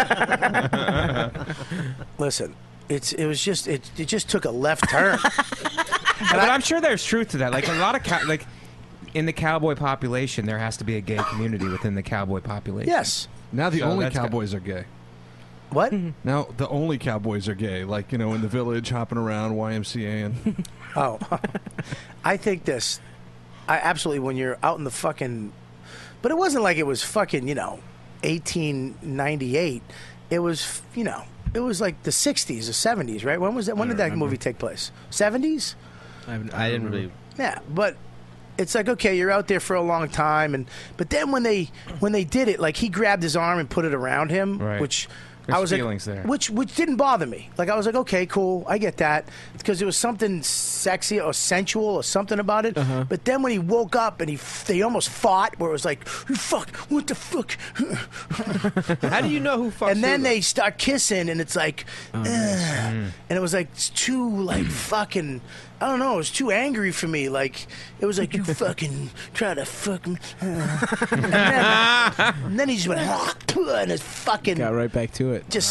funny. Listen, it's it was just it it just took a left turn. but I'm sure there's truth to that. Like a lot of cow- like in the cowboy population, there has to be a gay community within the cowboy population. Yes. Now the So only that's got- cowboys are gay. What? Now the only cowboys are gay, like you know, in the village, hopping around, Y M C A, and Oh, I think this. I absolutely when you're out in the fucking, but it wasn't like it was fucking you know, eighteen ninety-eight. It was you know, it was like the sixties or seventies, right? When was that? When did that movie take place? seventies? I didn't really. Yeah, but it's like okay, you're out there for a long time, and but then when they when they did it, like he grabbed his arm and put it around him, Right. which. There's I was feelings like, there. which which didn't bother me. Like I was like, okay, cool, I get that, because there was something sexy or sensual or something about it. Uh-huh. But then when he woke up and he they almost fought, where it was like, you fuck, what the fuck? How do you know who fucks And then who, they start kissing, and it's like, Oh, ugh. Mm. and it was like it's too like fucking. I don't know. It was too angry for me. Like it was like you fucking try to fuck me, and, then, and then he just went and his fucking Got right back to it. just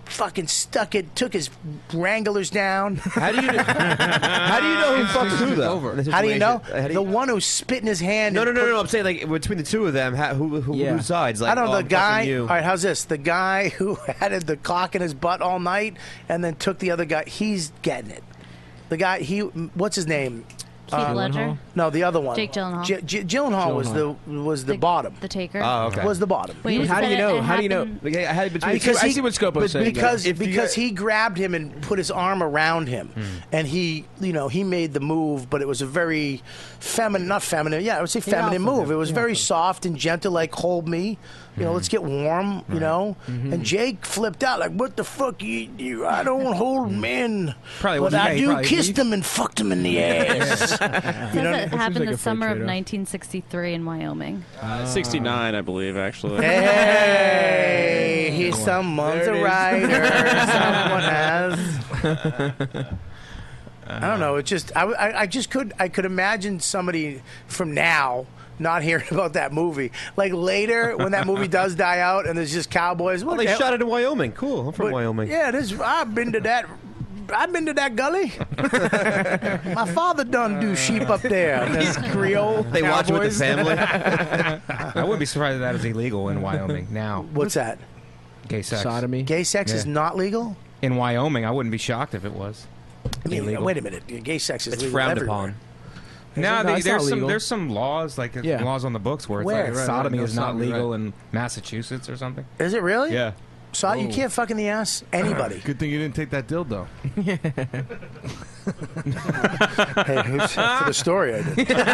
fucking stuck it, took his Wranglers down. How do you how do you know who fucks who though? How do you know? How do you- The one who spit in his hand. No, and no, no, put- no. I'm saying like between the two of them, how, who who Yeah. who sides? Like I don't know oh, the I'm guy. fucking you. All right, how's this? The guy who had the cock in his butt all night and then took the other guy. He's getting it. The guy. He. What's his name? Keith Ledger? No, the other one. Jake Gyllenhaal. J- J- Gyllenhaal was the was the, The- bottom. the taker? Oh, okay. Was the bottom. Wait, you How do you said know? it- it How do you know? happened- Okay, I had between Because I he- see what Scopo's but saying. Because If you because got- he grabbed him and put his arm around him, and he you know he made the move, but it was a very feminine, not feminine. Yeah, I would say He feminine alphaed move. him. It was He very alphaed him. soft and gentle, like hold me. You know, let's get warm. You know, and Jake flipped out like, "What the fuck? You, you I don't hold men, Probably but wasn't- I yeah, he do probably- kissed he- him and fucked him in the ass." It says you know, it happened like a the fake summer of trade-off. nineteen sixty-three in Wyoming. Uh, sixty-nine, I believe, actually. Hey, he's someone's There a it is. writer. Someone has. I don't know. It just I, I, I just could I could imagine somebody from now not hearing about that movie. Like later when that movie does die out and there's just cowboys. Well, what they the hell- shot it in Wyoming. Cool. I'm from But, Wyoming. Yeah, this I've been to that. I've been to that gully. My father done do sheep up there. And there's Creole. They watch it with the cowboys. I wouldn't be surprised if that was illegal in Wyoming now. What's that? Gay sex. Sodomy. Gay sex is Yeah. not legal. In Wyoming, I wouldn't be shocked if it was. I mean, Illegal. wait a minute. Gay sex is It's legal frowned everywhere. upon. Is No, it? No, they, it's there's not some legal. there's some laws like uh, Yeah. laws on the books where it's Where? like Right, sodomy right, no is not sodomy, legal right. in Massachusetts or something. Is it really? Yeah. So you Whoa. can't fuck in the ass anybody. Good thing you didn't take that dildo. Hey, who's, for the story I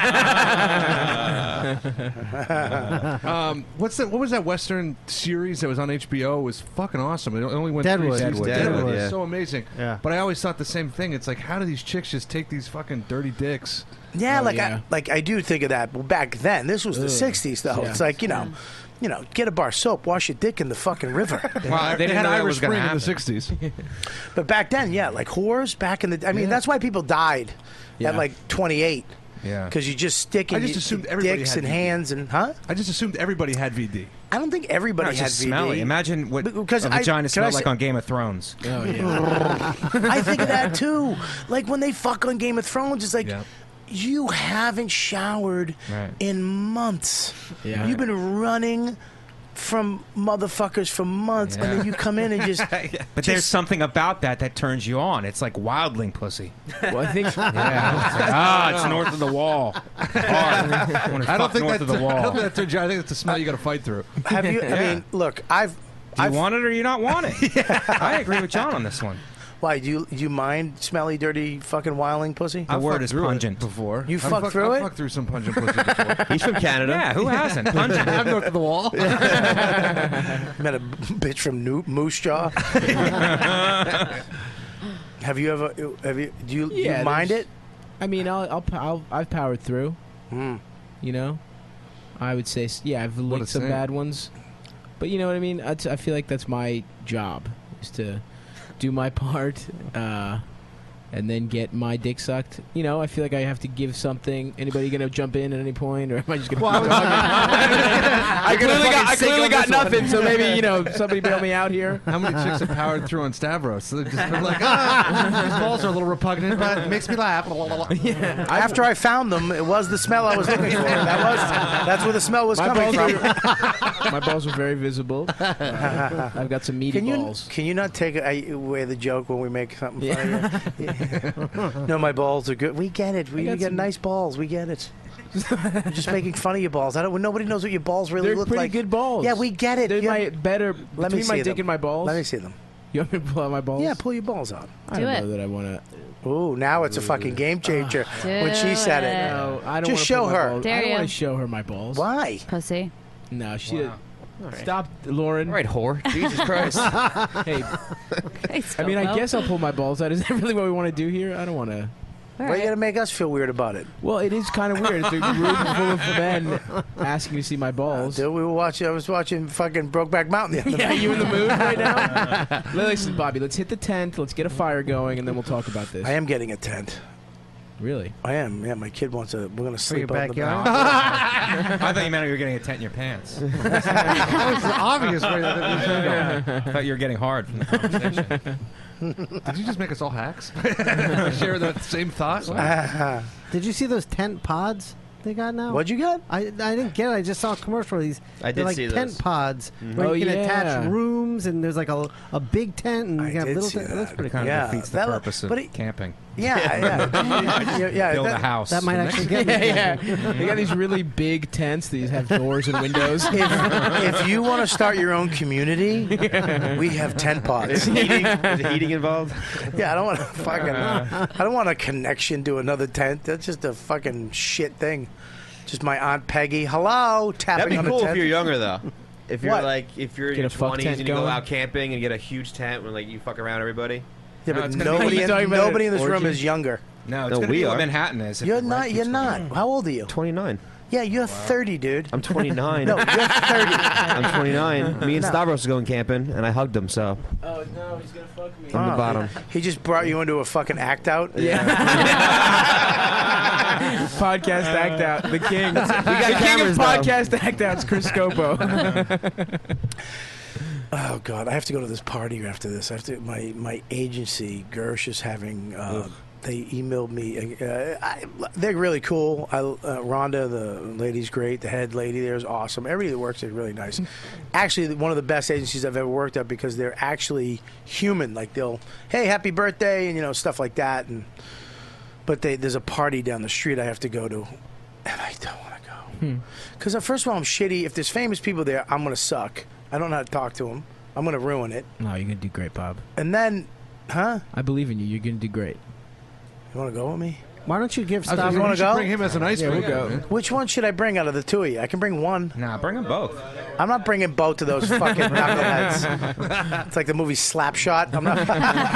did. um, what's that? What was that Western series that was on H B O? It was fucking awesome. It only went Deadwood. three seasons. Deadwood. Deadwood. Deadwood, yeah. So amazing. Yeah. But I always thought the same thing. It's like, how do these chicks just take these fucking dirty dicks? Yeah, Oh, like yeah. I like I do think of that. Well, back then, this was the Ugh. sixties, though. Yeah. It's like you know, you know, get a bar soap, wash your dick in the fucking river. Well, they They didn't had know that Irish was gonna Spring in the happen. sixties. But back then, yeah, like whores back in the. I mean, Yeah. that's why people died Yeah. at like twenty-eight Yeah. because you just stick in I just y- assumed everybody dicks had and V D. hands and huh? I just assumed everybody had V D. I don't think everybody No, it's had just V D. smelly. Imagine what Because a I- vagina can I smelled like say- on Game of Thrones. Oh yeah. I think of that too. Like when they fuck on Game of Thrones, it's like. Yeah. You haven't showered Right. in months. Yeah. You've been running from motherfuckers for months, and then you come in and just. But there's something about that that turns you on. It's like wildling pussy. Well, I think. Yeah. It's like, ah, it's north of the wall. Hard. I, wanna I don't fuck think north that's of the I don't wall. think that's their job. I think it's the smell you got to fight through. Have you? I Yeah. mean, look, I've. Do you I've want it or you not want it? I agree with John on this one. why do you do you mind smelly, dirty, fucking wilding pussy? The word fucked is through it pungent. before. You I've fucked fucked- through I've it? fucked through some pungent pussy before. He's from Canada. Yeah, who hasn't? Pungent. I'm north of the wall. Met a bitch from New- Moose Jaw. Have you ever? Have you? Do you, do Yeah, you mind there's- it? I mean, I'll, I'll, I'll I've powered through. Mm. You know, I would say, s- yeah, I've What a licked some saint. bad ones, but you know what I mean. I, t- I feel like that's my job is to do my part, uh, and then get my dick sucked. You know, I feel like I have to give something. Anybody gonna jump in at any point, or am I just gonna? Well, keep I talking? I clearly got, I clearly got nothing, so maybe you know somebody bail me out here. How many chicks have powered through on Stavros? So they've just been like, ah, these balls are a little repugnant, but it makes me laugh. Yeah, After I found them, it was the smell I was looking for. That was that's where the smell was My coming balls, from. are, my balls are very visible. I've got some meaty Can you balls. can you not take a- away the joke when we make something funny? Yeah. No, my balls are good. We get it. We, I got we get some- nice balls. We get it. You're just making fun of your balls. I don't. Nobody knows what your balls really They're look pretty like. good balls. Yeah, we get it. They're You my have- better Let me between my see dick them. and my balls. Let me see them. You want me to pull out my balls? Yeah, pull your balls out. I Do don't it. know that I want to. Ooh, now it's a fucking game changer when she said it. it. No, I don't Just wanna show put my her. balls- Dare I don't you. want to show her my balls. Why? Pussy. No, she. Wow. Stop, Lauren. All right, whore. Jesus Christ. Hey, Hey, I mean, I Scopo. guess I'll pull my balls out. Is that really what we want to do here? I don't want to. All Why you right. gotta make us feel weird about it? Well, it is kind of weird. It's a room full of men asking to see my balls. Dude, we were watching. I was watching fucking Brokeback Mountain the other Yeah, night. you in the mood right now? Listen, Bobby, let's hit the tent. Let's get a fire going, and then we'll talk about this. I am getting a tent. Really? I am. Yeah, my kid wants a. We're gonna sleep your out in the backyard? back. I thought you meant you were getting a tent in your pants. That was the obvious way that it was gonna go. I thought you were getting hard from the conversation. Did you just make us all hacks? Share that same thought? Did you see those tent pods they got now? What'd you get? I, I didn't get it. I just saw a commercial of these. I They're did like see tent those. pods Mhm. where Oh, you can yeah. attach rooms, and there's like a, a big tent, and I you have did little. see Tent. It that. looks pretty Kind cool. of Yeah, defeats the that- purpose of but it- camping. Yeah, yeah, yeah. yeah Build that, a house. That might actually get me. yeah, yeah. They got these really big tents. These have doors and windows. If, if you want to start your own community, we have tent pods. Is heating, is heating involved? Yeah, I don't want to fucking. I don't want a connection to another tent. That's just a fucking shit thing. Just my aunt Peggy. Hello, tapping That'd be on cool the if tent. you're younger, though. If you're What? like, if you're in Get your a fuck twenties tent and you go going? out camping and get a huge tent where like you fuck around everybody. Yeah, No, but it's gonna be- nobody, You're in, talking about nobody in an this room orgy? is younger. No, it's No, gonna we be are. what Manhattan is. if You're the not. right You're people- not. How old are you? twenty-nine. Yeah, you're thirty, dude. I'm twenty-nine. No, you're thirty. I'm twenty-nine. Me and No. Stavros are going camping, and I hugged him, so Oh no, he's gonna fuck me. I'm the Oh, bottom. He just brought you into a fucking act out. Podcast act out. The king. got the king of cameras now. podcast act outs. Chris Scopo. Oh God, I have to go to this party after this. I have to. My my agency, Gersh, is having. Uh, they emailed me. Uh, I, they're really cool. I, uh, Rhonda, the lady's great. The head lady there is awesome. Everybody that works there is really nice. Actually, one of the best agencies I've ever worked at because they're actually human. Like they'll, hey, happy birthday, and you know stuff like that. And but they, there's a party down the street I have to go to, and I don't want to go because uh, first of all I'm shitty. If there's famous people there, I'm gonna suck. I don't know how to talk to them. I'm gonna ruin it. No, you're gonna do great, Bob. And then, huh? I believe in you. You're gonna do great. You want to go with me? Why don't you give I was Stavros? You want to go? Bring him as an Yeah, icebreaker. we'll go. man. Which one should I bring out of the two of you? I can bring one. Nah, bring them both. I'm not bringing both of those fucking knuckleheads. It's like the movie Slapshot. I'm not.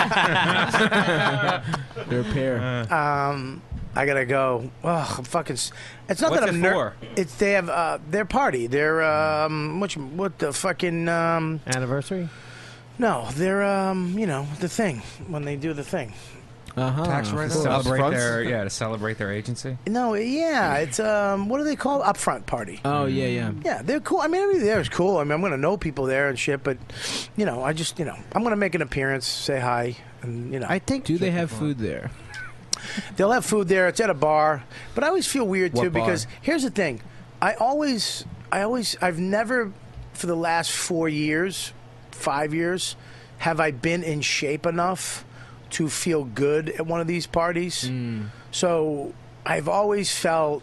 They're a pair. um, I gotta go. Oh, I'm fucking. s- It's not What's that I'm it ner- for? It's they have uh, their party. Their um, what? you- What the fucking um? Anniversary? No, they're um, you know, the thing when they do the thing. Uh-huh. Tax To write-off. celebrate Upfronts? their yeah to celebrate their agency. No, yeah, it's um, what do they call it? Upfront party? Oh yeah, yeah. Yeah, they're cool. I mean, everything there is cool. I mean, I'm going to know people there and shit, but, you know, I just, you know, I'm going to make an appearance, say hi, and, you know. I think. Do they have food there? They'll have food there. It's at a bar. But I always feel weird, What too, bar? because here's the thing. I always, I always, I've never, for the last four years, five years, have I been in shape enough to feel good at one of these parties. Mm. So I've always felt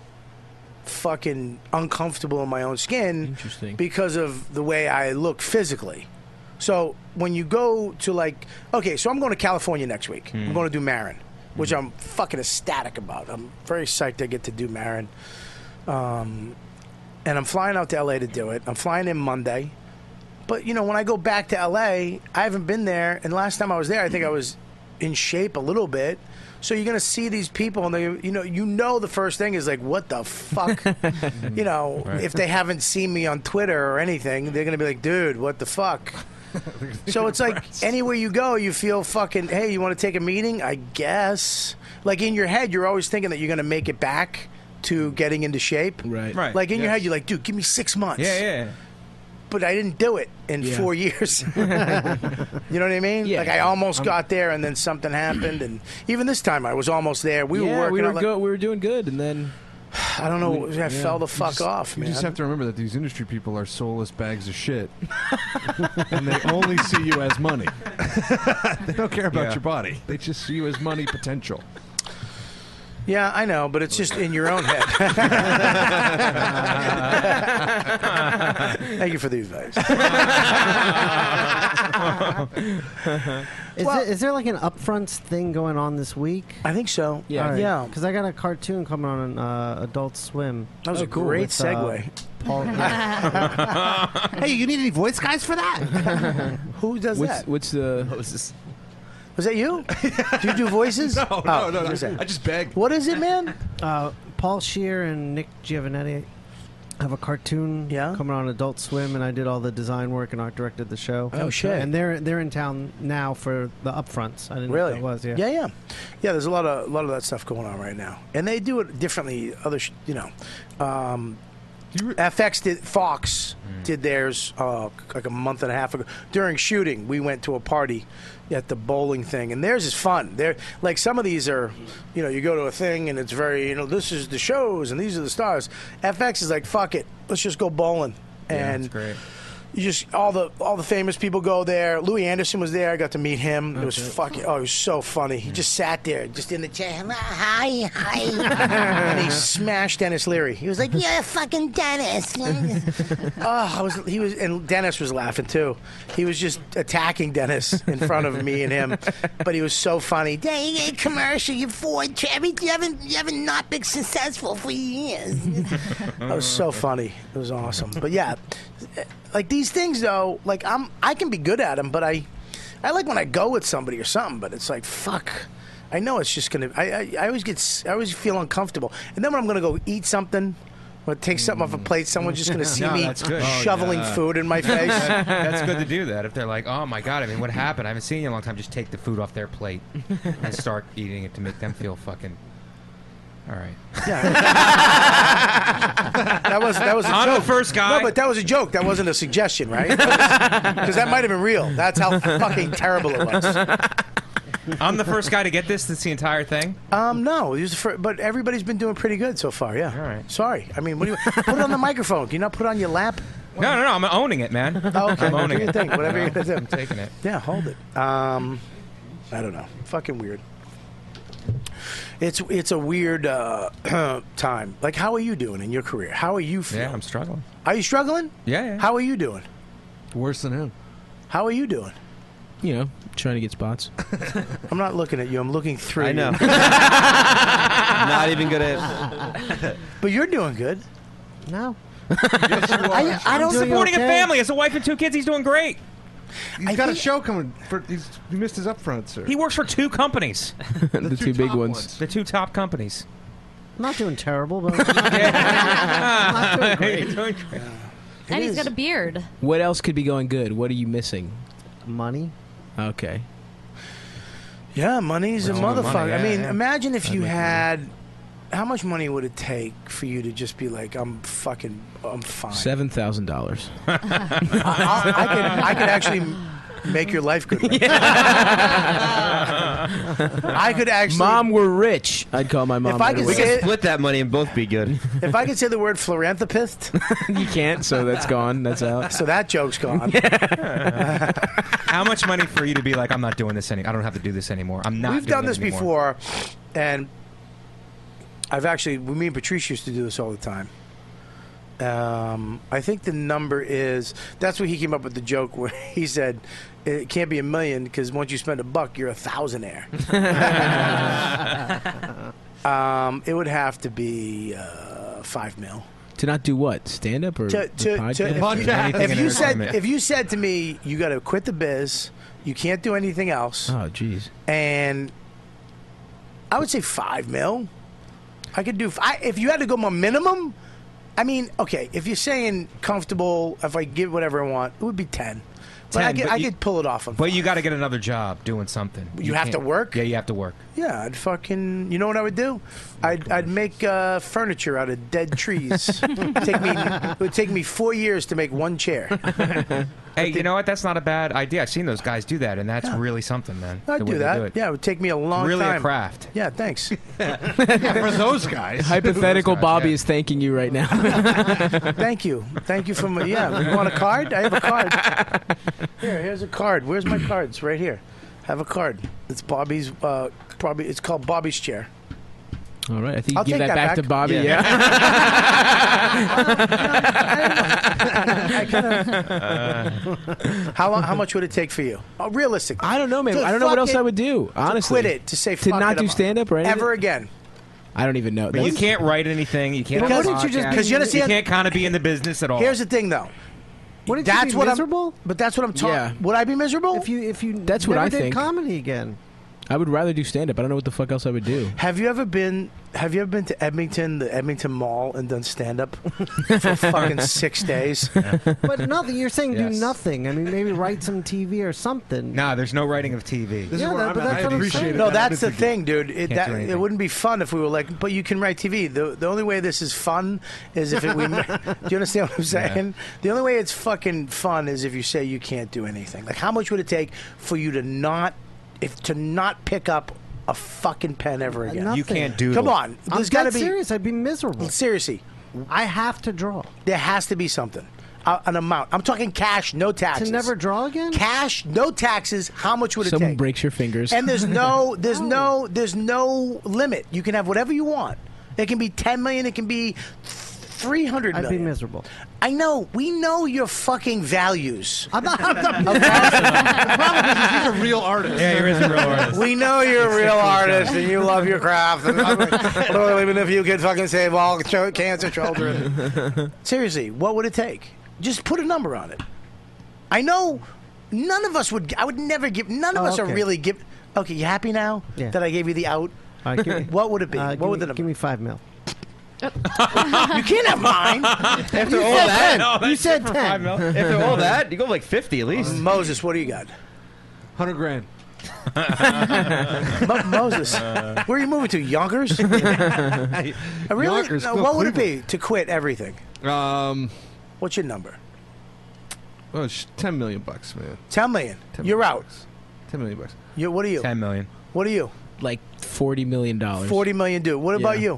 fucking uncomfortable in my own skin Interesting. because of the way I look physically. So when you go to like, okay, so I'm going to California next week. I'm going to do Marin, which I'm fucking ecstatic about. I'm very psyched I get to do Marin. Um, and I'm flying out to L A to do it. I'm flying in Monday. But, you know, when I go back to L A, I haven't been there. And last time I was there, I think I was in shape a little bit. So you're going to see these people, and they, you know, you know, the first thing is like, what the fuck? You know, Right. if they haven't seen me on Twitter or anything, they're going to be like, dude, what the fuck? So it's like anywhere you go, you feel fucking, hey, you want to take a meeting? I guess. Like in your head, you're always thinking that you're going to make it back to getting into shape. Right. Right. Like in your yes. head, you're like, dude, give me six months. Yeah, yeah. But I didn't do it in Yeah. four years. You know what I mean? Yeah. Like I almost got there, and then something happened, and even this time I was almost there. We yeah, were working. we were on, like- go- we were doing good, and then I don't know. we- I yeah. fell the fuck off, You man. just have to remember that these industry people are soulless bags of shit, and they only see you as money. They don't care about Yeah. your body. They just see you as money potential. Yeah, I know, but it's just in your own head. Thank you for the advice. Is, Well- there, is there like an upfronts thing going on this week? I think so. Yeah. Yeah. Because I got a cartoon coming on uh, Adult Swim. That was Oh, a cool. great With, uh, segue. Paul, Hey, you need any voice guys for that? Who does what's that? what's the What was this? Was that you? Do you do voices? No, Oh, no, no, what is no. that? I just begged. What is it, man? uh, Paul Shear and Nick Giovanetti. I have a cartoon coming on Adult Swim, and I did all the design work and art directed the show. Oh, shit. And they're they're in town now for the upfronts. I didn't Really? know what that was. yeah, yeah, yeah. There's a lot of a lot of that stuff going on right now, and they do it differently. Other, sh- you know, um, F X did Fox did theirs uh, like a month and a half ago during shooting. We went to a party at the bowling thing, and theirs is fun. They're like some of these are, you know, you go to a thing and it's very, you know, this is the shows and these are the stars. F X is like, fuck it, let's just go bowling, Yeah, and that's great. you just all the all the famous people go there. Louis Anderson was there. I got to meet him. It was Okay. fucking. Oh, it was so funny. He just sat there, just in the chair. Hi, hi. And he smashed Dennis Leary. He was like, "Yeah, fucking Dennis." oh, I was. He was, and Dennis was laughing too. He was just attacking Dennis in front of me and him. But he was so funny. Dang it, commercial, you Ford Chevy. You haven't, you haven't not been successful for years. That was so funny. It was awesome. But yeah. Like these things, though, like I'm, I can be good at them, but I, I like when I go with somebody or something. But it's like, fuck, I know it's just gonna. I, I, I always get, s- I always feel uncomfortable. And then when I'm gonna go eat something, or take something off a plate, someone's just gonna see No, me that's good. shoveling Oh, yeah. food in my face. That- that's good to do that. If they're like, oh my god, I mean, what happened? I haven't seen you in a long time. Just take the food off their plate and start eating it to make them feel fucking. All right. That was that was a I'm joke. the first guy. No, but that was a joke. That wasn't a suggestion, right? Because that might have been real. That's how fucking terrible it was. I'm the first guy to get this. This the entire thing. Um, no, he was the fir- but everybody's been doing pretty good so far. Yeah. All right. Sorry. I mean, what do you put it on the microphone? Can you not put it on your lap? No, no, no. I'm owning it, man. Oh, okay. I'm owning Do your it. thing. Whatever you're gonna do. I'm taking it. Yeah, hold it. Um, I don't know. Fucking weird. It's it's a weird uh, time. Like, how are you doing in your career? How are you feeling? Yeah, I'm struggling. Are you struggling? Yeah, yeah. How are you doing? Worse than him. How are you doing? You know, trying to get spots. I'm not looking at you. I'm looking through I know. you. Not even good at. But you're doing good. No. I, I don't supporting a family. As a wife and two kids, he's doing great. He's got a show coming. For, he's, he missed his upfront, sir. He works for two companies. the two big ones. The two top companies. I'm not doing terrible, but I'm not, I'm not doing great. You're doing great. And he's got a beard. What else could be going good? What are you missing? Money. Okay. Yeah, money's a That's all the motherfucker. money, yeah, I mean, yeah. imagine if I'd you make had. How much money would it take for you to just be like, I'm fucking, I'm fine? Seven thousand dollars. I, I, I could, I could actually make your life good. Right? I could actually. Mom, we're rich. I'd call my mom. If I right could away. We can split that money and both be good. If I could say the word philanthropist, you can't, so that's gone. That's out. So that joke's gone. How much money for you to be like, I'm not doing this any. I don't have to do this anymore. I'm not. We've doing done it this anymore. before, and I've actually, me and Patrice used to do this all the time. Um, I think the number is, that's where he came up with the joke where he said, it can't be a million because once you spend a buck, you're a thousandaire. um, it would have to be uh, five mil. To not do what? Stand up or To, the to, to, podcast? if, if you said if you said to me, you got to quit the biz, you can't do anything else, Oh, jeez. and I would say five mil. I could do. I, if you had to go my minimum, I mean, okay. If you're saying comfortable, if I give whatever I want, it would be ten. But I ten, could, but I you- could pull it off. On But you got to get another job doing something. You have to can't- work? Yeah, you have to work. Yeah, I'd fucking. You know what I would do? I'd I'd make uh, furniture out of dead trees. take me it would take me four years to make one chair. Hey, you know what? That's not a bad idea. I've seen those guys do that, and that's really something, man. I'd the way do they that. Do it. Yeah, it would take me a long Really time. a craft. Yeah, thanks. For those guys. Hypothetical Those guys, Bobby yeah. is thanking you right now. Thank you. Thank you for my. Yeah, you want a card? I have a card. Here, here's a card. Where's my cards? Right here. Have a card. It's Bobby's. Uh, probably it's called Bobby's chair. All right, I think you I'll give take that, that back, to back. Bobby. Yeah. Yeah. How long? How much would it take for you? Oh, realistic. I don't know, man. To I don't know what else fucking- I would do. Honestly, to quit it. To say to fuck not it, do I'm- stand up or anything ever again. I don't even know. But you That's- can't write anything. You can't. Because- do wouldn't you just- podcasts. because you understand- can't kind of be in the business at all. Here's the thing, though. Wouldn't you That's be what miserable? I'm. But that's what I'm talking. Yeah. Would I be miserable? If you if you That's what never I did think. comedy again. I would rather do stand up. I don't know what the fuck else I would do. Have you ever been? Have you ever been to Edmonton, the Edmonton Mall, and done stand up for fucking six days? But nothing. You're saying Yes. do nothing. I mean, maybe write some T V or something. No, there's no writing of T V. This is Yeah, where that- I'm but at. that's I what I'm appreciate saying. it. No, that that's the Edmonton thing, dude. It, Can't do that, anything. it wouldn't be fun if we were like, but you can write T V. The the only way this is fun is if it, we. Do you understand what I'm saying? The only way it's fucking fun is if you say you can't do anything. Like, how much would it take for you to not, if to not pick up a fucking pen ever again? Nothing. You can't do Come it. on, I'm there's got to dead be. serious. I'd be miserable. Seriously, I have to draw. there has to be something. Uh, an amount. I'm talking cash, no taxes. To never draw again? Cash, no taxes. How much would it Someone take? breaks your fingers. And there's no, there's no, there's no limit. You can have whatever you want. It can be ten million. It can be three hundred I'd million. be miserable. I know. We know your fucking values. I'm not. I'm not He's a real artist. Yeah, he is a real artist. We know you're a real artist and you love your craft. And even if you could fucking save all ch- cancer children. Seriously, what would it take? Just put a number on it. I know none of us would. I would never give. None of Oh, us are okay. really give. Okay, you happy now Yeah. that I gave you the out? All right, give me- What would it be? Uh, what give would me, the give me five mil. You can't have mine. After You all said that, ten. no, You that's said for ten. five mil. After all that, you go like fifty at least. Moses, what do you got? Hundred grand. Mo- Moses, where are you moving to? Yonkers? Uh, really? Yonkers, No, go what would it Cleveland. be to quit everything? Um, What's your number? oh, it's ten million bucks, man. Ten million. ten You're million out. bucks. Ten million bucks. You, what are you? Ten million. What are you? Like forty million dollars. Forty million. Do. What about Yeah. you?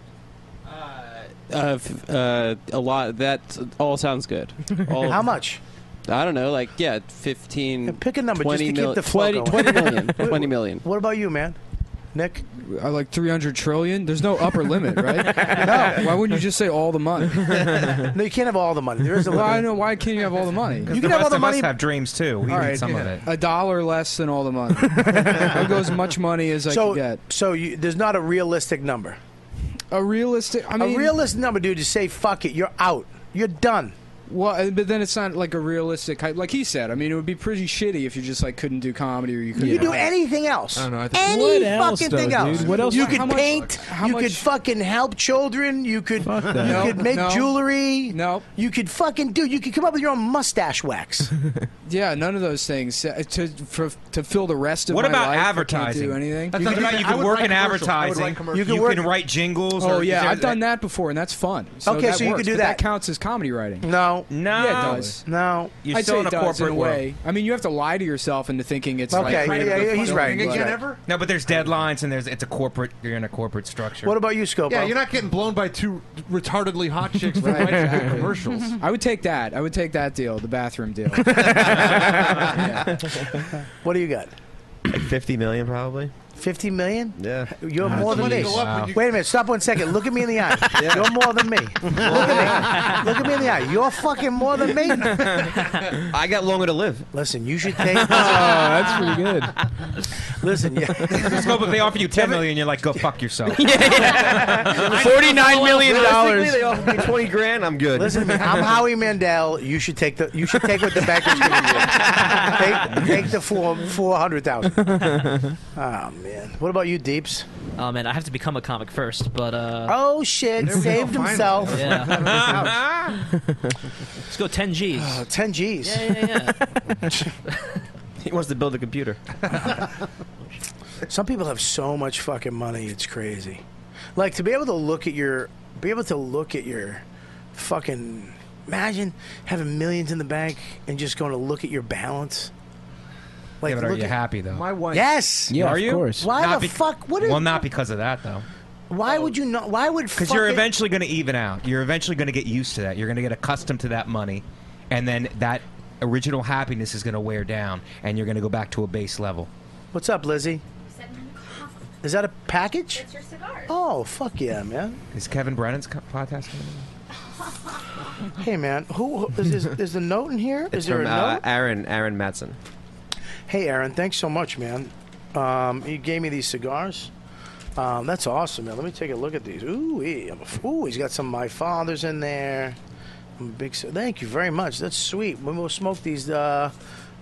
Uh, f- uh, a lot. That all sounds good. All, How much? I don't know. Like yeah, fifteen. Pick a number just twenty to mil- keep the flow twenty, going. twenty million. twenty million. What about you, man? Nick? I like three hundred trillion. There's no upper limit, right? No. Why wouldn't you just say all the money? No, you can't have all the money. There is a Well, limit. I know. Why can't you have all the money? You can have all the money. have dreams too. We All need right, some of it. a dollar less than all the money. I'll go as much money as I So, can get. so you, there's not a realistic number. A realistic. I mean, a realistic number, dude. To say fuck it, you're out. You're done. Well, but then it's not like a realistic. Like he said, I mean, it would be pretty shitty if you just like couldn't do comedy or you couldn't. You could do anything else. I don't know. I think Any What else, fucking though, thing else. dude? What else- You could How much- paint. how you much- could fucking help children. You could. You that. No, could make no. jewelry. No. You could fucking dude. You could come up with your own mustache wax. Yeah, none of those things uh, to for, to fill the rest of What my about life. I can't advertising? do anything. That's You not could- about you I could would work write in commercials. I would advertising. write commercials. You You, could work- can write jingles. Oh or yeah, is there- I've done that before, and that's fun. So Okay, that so you works, could do but that. That counts as comedy writing. No. No. Yeah, it does. No. You're I'd still say in a it does corporate in a world. way. I mean, you have to lie to yourself into thinking it's Okay, like. yeah, yeah, he's right. Again, He's right. ever? No, but there's deadlines and there's it's a corporate. You're in a corporate structure. What about you, Scopo? Yeah, you're not getting blown by two retardedly hot chicks for Right, writing exactly. commercials. I would take that. I would take that deal, the bathroom deal. What do you got? Like fifty million, probably. Fifty million? Yeah. You're more than money me. go up when you- Wait a minute. Stop one second. Look at me in the eye. You're more than me. Look at me. Look at me in the eye. You're fucking more than me. I got longer to live. Listen, you should take. Oh, that's pretty good. Listen, yeah. Let's go, but they offer you ten million. You're like, go fuck yourself. Forty-nine million dollars. They offered me twenty grand. I'm good. Listen to me. I'm Howie Mandel. You should take the. You should take what the banker's giving you. Take, take the four four hundred thousand. Oh man. What about you, Deeps? Oh man, I have to become a comic first, but uh. Oh shit! There we go, Saved finally. himself. Yeah. Let's go ten G's. Oh, ten G's. Yeah, yeah, yeah. He wants to build a computer. Some people have so much fucking money, it's crazy. Like to be able to look at your, be able to look at your, fucking. Imagine having millions in the bank and just going to look at your balance. Like, yeah, but are look you at- happy though? My wife. Yes. Yeah, Are of you? course. Why Not the be- fuck? What is? Well, not because of that though. Why would you not? Why would? Because you're fucking- eventually going to even out. You're eventually going to get used to that. You're going to get accustomed to that money, and then that original happiness is going to wear down, and you're going to go back to a base level. What's up, Lizzie? Is that a package? It's your cigar. Oh fuck yeah, man! Is Kevin Brennan's co- podcast coming in? Hey man, who who- is, is, is the note in here? It's Is there from a uh, note? Aaron Aaron Matson. Hey Aaron, thanks so much, man. Um, he gave me these cigars. Um, that's awesome, man. Let me take a look at these. Ooh, he, I'm a, ooh, he's got some of my father's in there. I'm a big. Thank you very much. That's sweet. We will smoke these uh,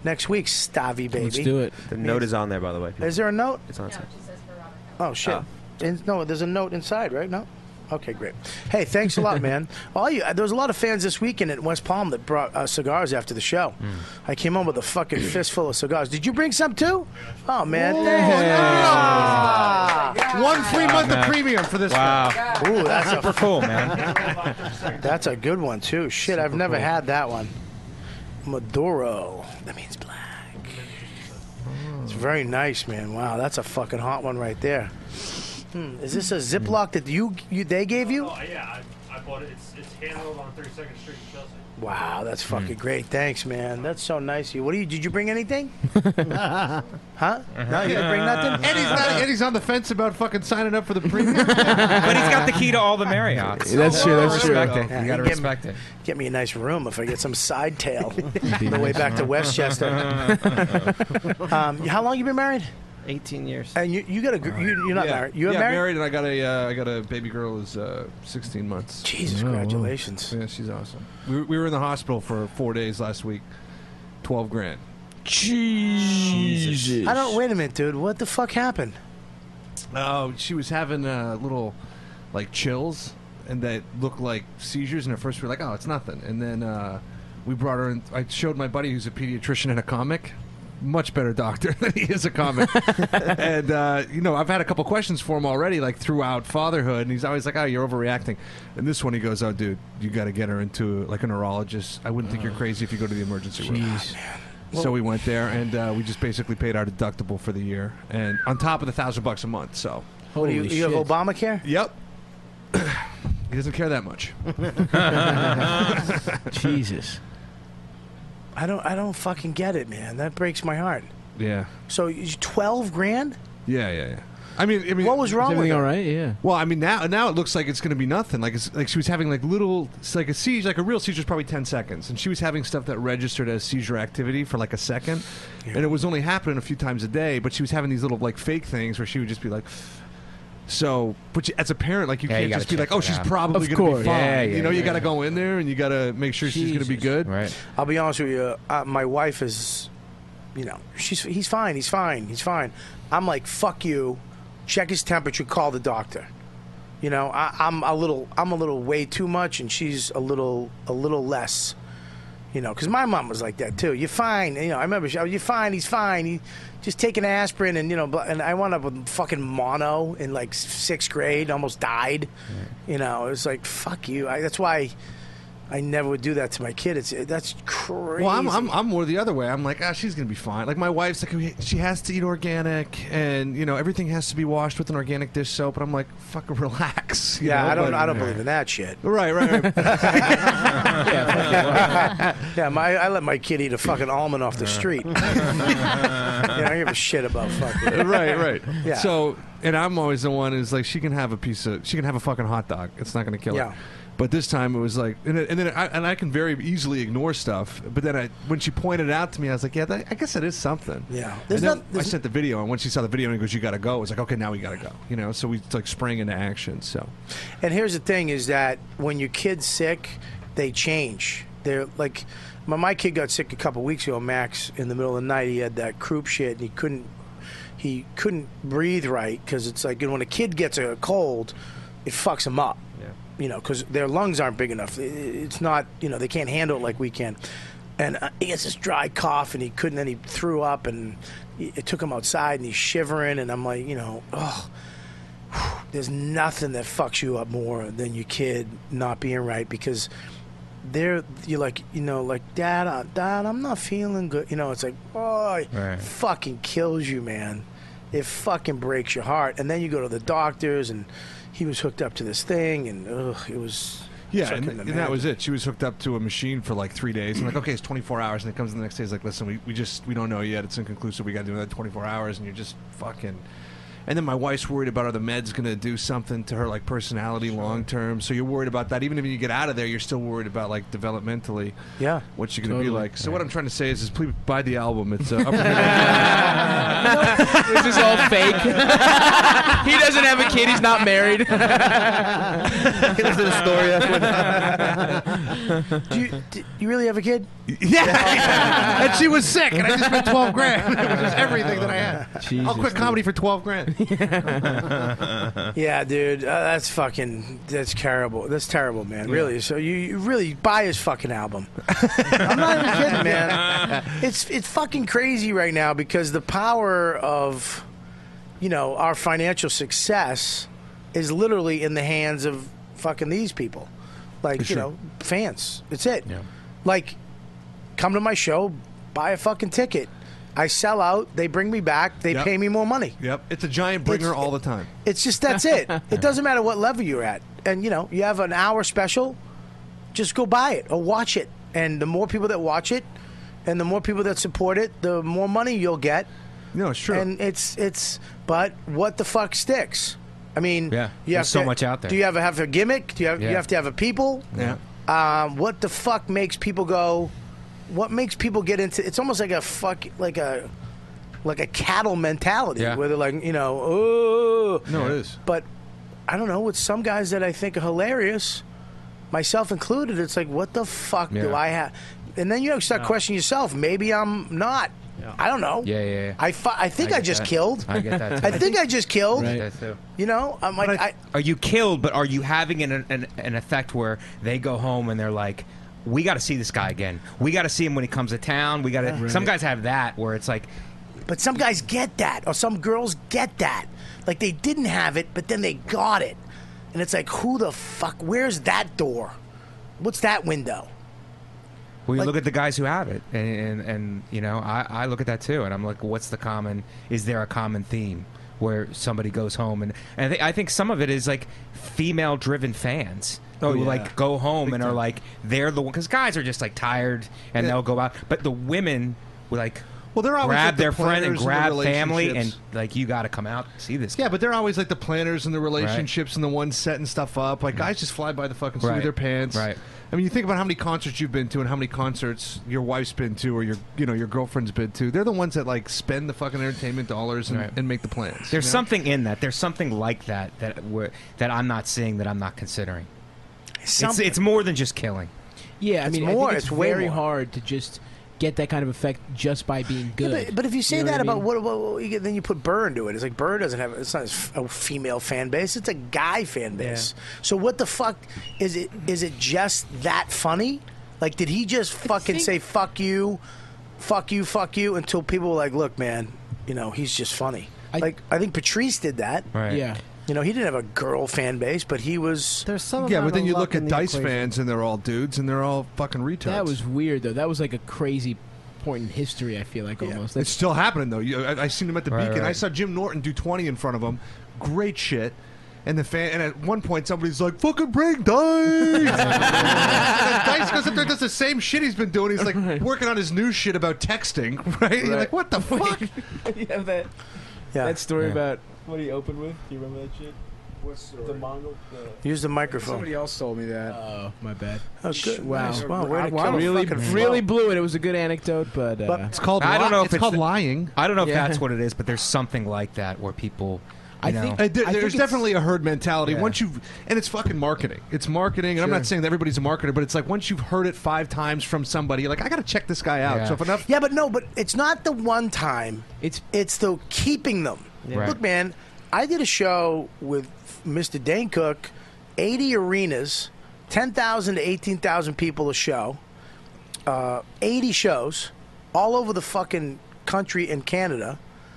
next week, Stavi baby. Let's do it. The note is on there, by the way. Is there a note? It's on site. Oh shit! Oh. And, no, there's a note inside, right? No. Okay, great. Hey, thanks a lot, man. All you, there was a lot of fans this weekend at West Palm that brought uh, cigars after the show. Mm. I came home with a fucking fistful of cigars. Did you bring some too? Oh man, Whoa, thanks. no. One free month of premium for this. Wow. one. Ooh, that's Super a cool, man. That's a good one too. Shit, I've never had that one. Maduro. That means black. It's very nice, man. Wow, that's a fucking hot one right there. Hmm. Is this a Ziploc that you, you they gave you? Oh, yeah, I, I bought it. It's, it's handled on thirty-second Street in Chelsea. Wow, that's fucking great. Thanks, man. That's so nice of you. What do you? Did you bring anything? Huh? No, you didn't bring nothing. Eddie's, not, Eddie's on the fence about fucking signing up for the premium. But he's got the key to all the Marriotts. That's true, that's true. Respect it. Yeah, You got to get respect me, it. Get me a nice room if I get some side tail the way back to Westchester. um, how long you been married? eighteen years. And you, you got a gr- you, you're not yeah. married. You're yeah, married? and I got a uh, I got a baby girl who's uh, sixteen months. Jesus, congratulations. Yeah, she's awesome. We, we were in the hospital for four days last week. Twelve grand. Jesus. I don't. Wait a minute, dude. What the fuck happened? Oh, she was having uh, little like chills, and that looked like seizures. And at first we were like, "Oh, it's nothing." And then uh, we brought her in. I showed my buddy who's a pediatrician and a comic. Much better doctor than he is a comic. And, uh, you know, I've had a couple questions for him already, like, throughout fatherhood, and he's always like, oh, you're overreacting. And this one, he goes, oh, dude, you got to get her into, like, a neurologist. I wouldn't think you're crazy if you go to the emergency room. So we went there, and uh, we just basically paid our deductible for the year, and on top of the thousand bucks a month, so. What do you, you have Obamacare? Yep. He doesn't care that much. Jesus. I don't. I don't fucking get it, man. That breaks my heart. Yeah. So you- twelve grand? Yeah, yeah, yeah. I mean, I mean, What was wrong with Everything her? all right? Yeah. Well, I mean, now now it looks like it's going to be nothing. Like it's like she was having like little, it's like a seizure, like a real seizure is probably ten seconds, and she was having stuff that registered as seizure activity for like a second, and it was only happening a few times a day. But she was having these little like fake things where she would just be like. So, but you, as a parent, like you Yeah, you can't gotta just be check like, "Oh, that she's out. probably Of going to course. be fine." Yeah, yeah, you know, you yeah. got to go in there and you got to make sure she's going to be good. Right. I'll be honest with you. Uh, my wife is, you know, she's he's fine. He's fine. He's fine. I'm like, fuck you. Check his temperature. Call the doctor. You know, I, I'm a little. I'm a little way too much, and she's a little a little less. You know, because my mom was like that too. You're fine. You know, I remember she, oh, you're fine. He's fine. He just take an aspirin, and you know, blah- and I wound up with fucking mono in like sixth grade. Almost died. You know, it was like fuck you. I, that's why I never would do that to my kid. It's that's crazy. Well, I'm, I'm I'm more the other way. I'm like, ah, she's gonna be fine. Like my wife's like, she has to eat organic, and you know everything has to be washed with an organic dish soap. And I'm like, fucking relax. you yeah, know? I don't. But- I don't believe in that shit. Right, right, right. Yeah, my, I let my kid eat a fucking almond off the street. Yeah, I don't give a shit about fucking. right, right. Yeah. So, and I'm always the one who's like, she can have a piece of, she can have a fucking hot dog. It's not going to kill Yeah. her. But this time it was like, and, then- and then I, and I can very easily ignore stuff. But then I, when she pointed it out to me, I was like, yeah, that, I guess that is something. Yeah. And There's then not- I there's- sent the video, and when she saw the video and goes, "You got to go," I was like, "Okay, now we got to go." You know, so we like sprang into action. So, And here's the thing: is that when your kid's sick, they change. They're like, my, my kid got sick a couple weeks ago. Max, in the middle of the night, he had that croup shit, and he couldn't, he couldn't breathe right because it's like, you know, when a kid gets a cold, it fucks him up. Yeah. You know, because their lungs aren't big enough. It- It's not, you know, they can't handle it like we can. And uh, he gets this dry cough, and he couldn't. Then he threw up, and he- it took him outside, and he's shivering. And I'm like, you know, oh. There's nothing that fucks you up more than your kid not being right because they're you're like you know like dad uh, dad I'm not feeling good, you know. It's like, oh, it Right. fucking kills you, man. It fucking breaks your heart. And then you go to the doctors, and he was hooked up to this thing, and ugh, it was yeah, so I and, couldn't and that imagine. was it. She was hooked up to a machine for like three days. And like, okay, it's twenty-four hours, and it comes the next day. It's like, listen, we, we just we don't know yet. It's inconclusive. We got to do another twenty-four hours, and you're just fucking. And then my wife's worried about are the meds going to do something to her like personality long term. So you're worried about that. Even if you get out of there, you're still worried about like developmentally. Yeah. What she's going to Totally. be like. So what I'm trying to say is, is please buy the album. It's uh, upper This is all fake. He doesn't have a kid. He's not married. He lives in Astoria. do, you, do you really have a kid? Yeah. And she was sick, and I just spent twelve grand. It was just everything that I had. Jesus, I'll quit comedy for twelve grand. Yeah, dude, uh, that's fucking, that's terrible. That's terrible, man. Really. So you, you really buy his fucking album. I'm not even kidding, man. It's it's fucking crazy right now because the power of, you know, our financial success is literally in the hands of fucking these people, like For you sure. know, fans. It's it. Yeah. Like, come to my show, buy a fucking ticket. I sell out. They bring me back. They Yep. pay me more money. Yep. It's a giant bringer It's- all the time. It's just that's it. It doesn't matter what level you're at. And you know, you have an hour special, just go buy it or watch it. And the more people that watch it and the more people that support it, the more money you'll get. No, it's true. And it's it's but what the fuck sticks? I mean, Yeah, you have there's so to- much out there. Do you have to have a gimmick? Do you have Yeah. you have to have a people? Yeah. Um, what the fuck makes people go? What makes people get into? It's almost like a fuck, like a, like a cattle mentality, Yeah. where they're like, you know, oh. No, it is. But I don't know. With some guys that I think are hilarious, myself included, it's like, what the fuck do Yeah. I have? And then you have to start questioning yourself. Maybe I'm not. I don't know. Yeah, yeah, yeah. I, fu- I think I, get just that. killed. I get that, too. I think I just killed. I get that, too. You know, I'm like, I, Are you killed, but are you having an, an, an effect where they go home and they're like, we got to see this guy again. We got to see him when he comes to town. We got to. Yeah. Some Right. guys have that where it's like, But some guys get that, or some girls get that. Like they didn't have it, but then they got it. And it's like, who the fuck? Where's that door? What's that window? well, you Like- look at the guys who have it, and and, and you know, I, I look at that too, and I'm like, what's the common? Is there a common theme where somebody goes home and and I, think I think some of it is like female-driven fans. Oh, who yeah. like go home Big and are time. like they're the one because guys are just like tired and Yeah. they'll go out, but the women will like Well, they're always grab like the their friend and planners in the grab family and relationships. like you got to come out and see this. Yeah, but they're always like the planners and the relationships and the ones setting stuff up. Like guys just fly by the fucking seat of Right. their pants. Right. I mean, you think about how many concerts you've been to and how many concerts your wife's been to or your you know your girlfriend's been to. They're the ones that like spend the fucking entertainment dollars and, Right. and make the plans. There's you know? something in that. There's something like that that we're, that I'm not seeing that I'm not considering. It's, Something. it's more than just killing. Yeah, I It's mean, more, I think it's, it's way very more. hard to just get that kind of effect just by being Yeah, good. but, but if you say know that what I about mean? what, what, what you get, then you put Burr into it. It's like Burr doesn't have. It's not a female fan base. It's a guy fan base. So what the fuck is it? Is it just that funny? Like, did he just fucking say "fuck you, fuck you, fuck you" until people were like, "Look, man, you know he's just funny." like I think Patrice did that. Right. Yeah. You know, he didn't have a girl fan base, but he was. There's some Yeah, amount but then of you luck look in at the Dice equation. fans and they're all dudes and they're all fucking retards. That was weird, though. That was like a crazy point in history, I feel like, almost. It's still happening though. You, I, I seen him at the Right, Beacon. right. I saw Jim Norton do twenty in front of him. Great shit. And the fan, and at one point somebody's like, "Fucking bring Dice." And Dice goes up there, and does the same shit he's been doing. He's like working on his new shit about texting, right? And you're like, what the fuck? you have that, Yeah. that story Yeah. about what he opened with? Do you remember that shit? What's the Mongol? The... Use the microphone. Somebody else told me that. Oh, my bad. Oh, good. Wow. Nice. Wow, way to Wow, kill the really, fucking really flow. blew it. It was a good anecdote, but, uh, It's called. I don't li- know if it's, it's called the- lying. I don't know if Yeah. that's what it is, but there's something like that where people. You I know, think, uh, there- I there's think it's- definitely a herd mentality. Yeah. Once you've and it's fucking marketing. It's marketing, and I'm Sure. not saying that everybody's a marketer, but it's like once you've heard it five times from somebody, you're like, I got to check this guy out. Yeah. So if enough, Yeah, but no, but it's not the one time. It's it's the keeping them. Right. Look, man, I did a show with Mister Dane Cook, eighty arenas, ten thousand to eighteen thousand people a show, uh, eighty shows, all over the fucking country and Canada.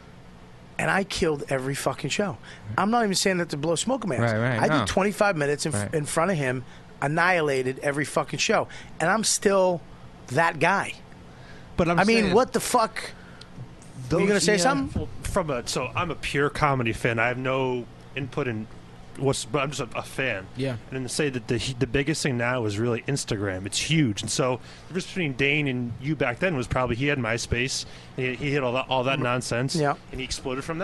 And I killed every fucking show. I'm not even saying that to blow smoke in my ass. Right, right, I no. did twenty-five minutes in, f- Right. in front of him, annihilated every fucking show. And I'm still that guy. but I'm I mean, saying- what the fuck? Were you going to say Yeah. something? Well, From a so I'm a pure comedy fan. I have no input in what's, but I'm just a, a fan. Yeah. And then to say that the the biggest thing now is really Instagram. It's huge, and so the difference between Dane and you back then was probably he had MySpace. And he, he hit all that all that nonsense. Yeah. And he exploded from that.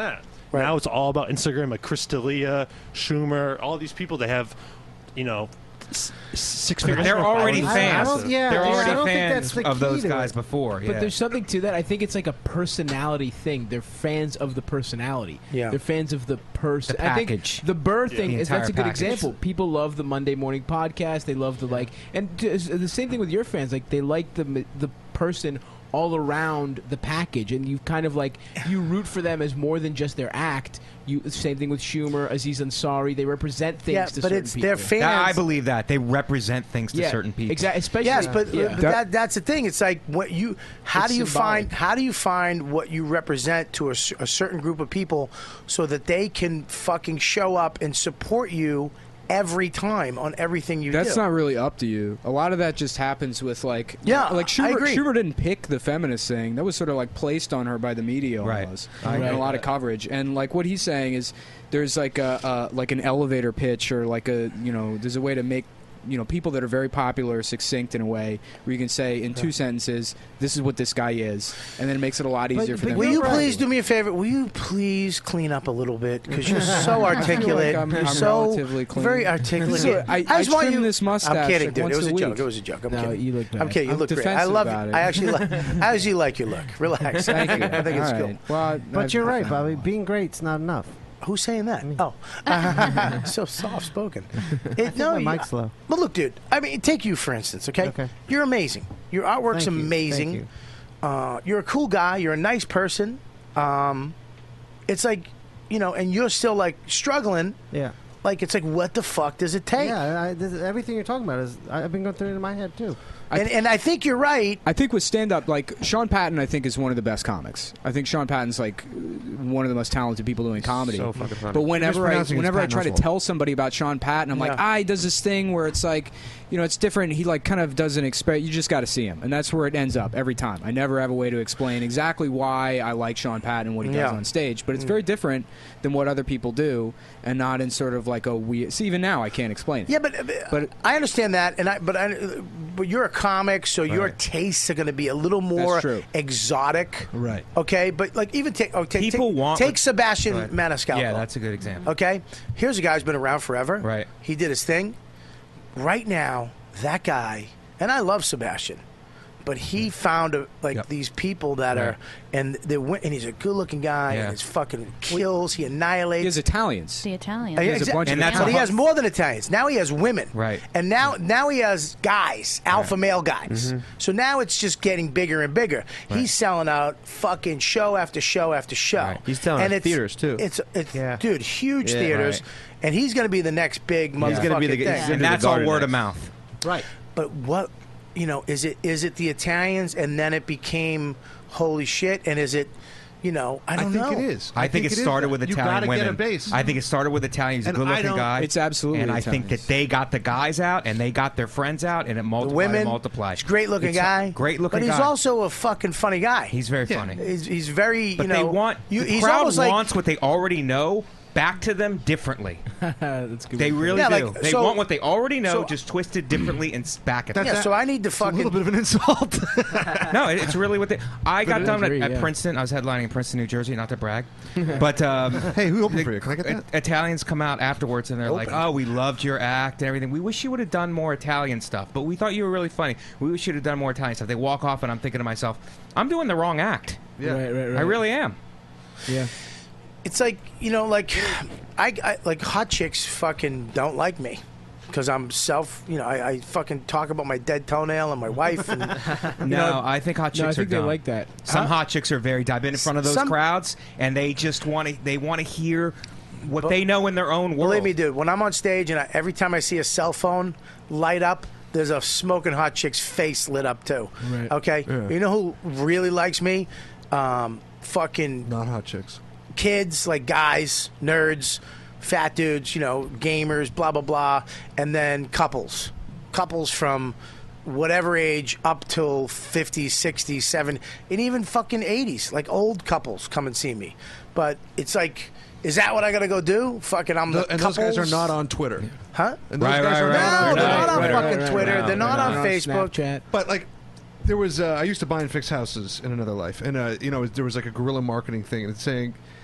Now it's all about Instagram, like Chris D'Elia, Schumer, all these people. They have, you know, s- six figures. They're already I- I fans. don't- yeah, They're yeah, I already don't think that's fans the of key those to guys it. before. But yeah. there's something to that. I think it's like a personality thing. They're fans of the personality. Yeah. They're fans of the person. The I think package. the Burr Yeah. thing The is that's a entire good package. example. People love the Monday morning podcast. They love the like, and t- it's the same thing with your fans. Like they like the the person all around the package, and you kind of like you root for them as more than just their act. You same thing with Schumer, Aziz Ansari. They represent things Yeah, to but certain it's people. their fans. That- I believe that they represent things to Yeah, certain people. exactly. Especially yes, but, yeah. but that, that's the thing. It's like what you. How It's do you symbolic. find? How do you find what you represent to a, cer- a certain group of people, so that they can fucking show up and support you every time on everything you That's do? not really up to you. A lot of that just happens with like Yeah, like Schumer, I agree. Schumer didn't pick the feminist thing. That was sort of like placed on her by the media Right. almost, I and agree. a lot of coverage. And like what he's saying is there's like a, a like an elevator pitch or like a you know there's a way to make you know people that are very popular succinct in a way where you can say in two sentences this is what this guy is, and then it makes it a lot easier for them. Will to you follow. please do me a favor? Will you please clean up a little bit because you're so I feel like articulate. I'm- you're I'm so relatively clean. very articulate. This is- I- I just want trim you. this mustache I'm kidding, like dude. once It was a a joke. week. It was a joke. I'm No, kidding. you look I'm bad. kidding. You I'm look great. I defensive love about it. it. I actually, like, I actually like your look. Relax. Thank you. I think it's All cool. right. Well, But you're right, Bobby. Being great's not enough. Who's saying that? Oh, so soft spoken. It, no, you- my mic's low. But look, dude. I mean, take you for instance. Okay, Okay. you're amazing. Your artwork's Thank you. amazing. Thank you. Uh, you're a cool guy. You're a nice person. Um, it's like, you know, and you're still like struggling. Yeah. Like it's like, what the fuck does it take? Yeah, I, this, everything you're talking about is I've been going through it in my head too. And, and I think you're right. I think with stand up, like Sean Patton, I think is one of the best comics. I think Sean Patton's like one of the most talented people doing comedy. So fucking funny. But You're whenever I mispronouncing his whenever I Patton try to Oswalt. tell somebody about Sean Patton, I'm like, Yeah. ah, he does this thing where it's like, you know, it's different. He like kind of does an experiment. You just got to see him, and that's where it ends up every time. I never have a way to explain exactly why I like Sean Patton and what he does Yeah. on stage, but it's Mm. very different than what other people do, and not in sort of like a weird. See, even now I can't explain it. Yeah, but, But- I understand that, and I but I, but you're a comic, so your tastes are going to be a little more true. exotic, Right. Okay, but like even take oh, take People take, want take what- Sebastian Go ahead. Maniscalco. Yeah, that's a good example. Okay, here's a guy who's been around forever. Right. He did his thing. Right now, that guy, and I love Sebastian, but he found a, like Yep. these people that Right. are, and they went, and he's a good-looking guy, Yeah. and he's fucking kills. He annihilates. He has Italians. The Italian. Uh, yeah, There's a exact- bunch of And that's but a he hu- has more than Italians. Now he has women. Right. And now now he has guys, alpha male guys. So now it's just getting bigger and bigger. He's selling out fucking show after show after show. Right. He's selling and out it's, theaters, too. It's it's Yeah. dude, huge Yeah. theaters. Right. And he's going to be the next big motherfucking He's gonna be the- he's thing. gonna And do the that's all garden word of next. mouth. Right. But what, you know, is it is it the Italians and then it became holy shit, and is it, you know, I I don't think know. it is. I, think, it is started that. with You Italian gotta women. get a base. I think it started with Italians, And I good-looking don't- guy. It's absolutely And I think Italians. that they got the guys out, and they got their friends out, and it The multiplied women, and multiplied. he's a great looking It's a guy, Great looking but he's guy. also a fucking funny guy. He's very funny. He's, he's very, But you know, they want you, the he's crowd almost like wants what they already know back to them differently. That's good. They really Yeah, do. like, they so- want what they already know, so- just twisted differently and s- back at them. yeah. So I need to It's a fucking. little bit of an insult. No, it- it's really what they. I got it done is. at, at Yeah. Princeton. I was headlining in Princeton, New Jersey. Not to brag, but um, Hey, who opened for you? Can I get that? I- Italians come out afterwards and they're like, Open. "Oh, we loved your act and everything. We wish you would have done more Italian stuff, but we thought you were really funny. We wish you'd have done more Italian stuff." They walk off, and I'm thinking to myself, "I'm doing the wrong act. Yeah. Right, right, right. I really am." Yeah. It's like, you know, like I, I like hot chicks fucking don't like me because I'm self. You know, I, I fucking talk about my dead toenail and my wife. And, you No, know, I think hot chicks No, I are think they dumb. like that. Some Huh? hot chicks are very. I've been in front of those Some- crowds, and they just want to. They want to hear what they know in their own world. believe me, dude. When I'm on stage and I, every time I see a cell phone light up, there's a smoking hot chick's face lit up too. Right. Okay, Yeah. you know who really likes me? Um, fucking Not hot chicks. kids, like guys, nerds, fat dudes, you know, gamers, blah, blah, blah. And then couples. Couples from whatever age up till fifties, sixties, seventies, and even fucking eighties. Like old couples come and see me. But it's like, is that what I got to go do? Fucking, I'm Tho- the and couples. those guys are not on Twitter. Huh? And those Right, guys right, are right. not No, on they're Twitter. not on Right, fucking right, right, Twitter. right. They're not They're on on Facebook. Snapchat. But like, there was uh, I used to buy and fix houses in another life, and uh, you know there was like a guerrilla marketing thing, and it's saying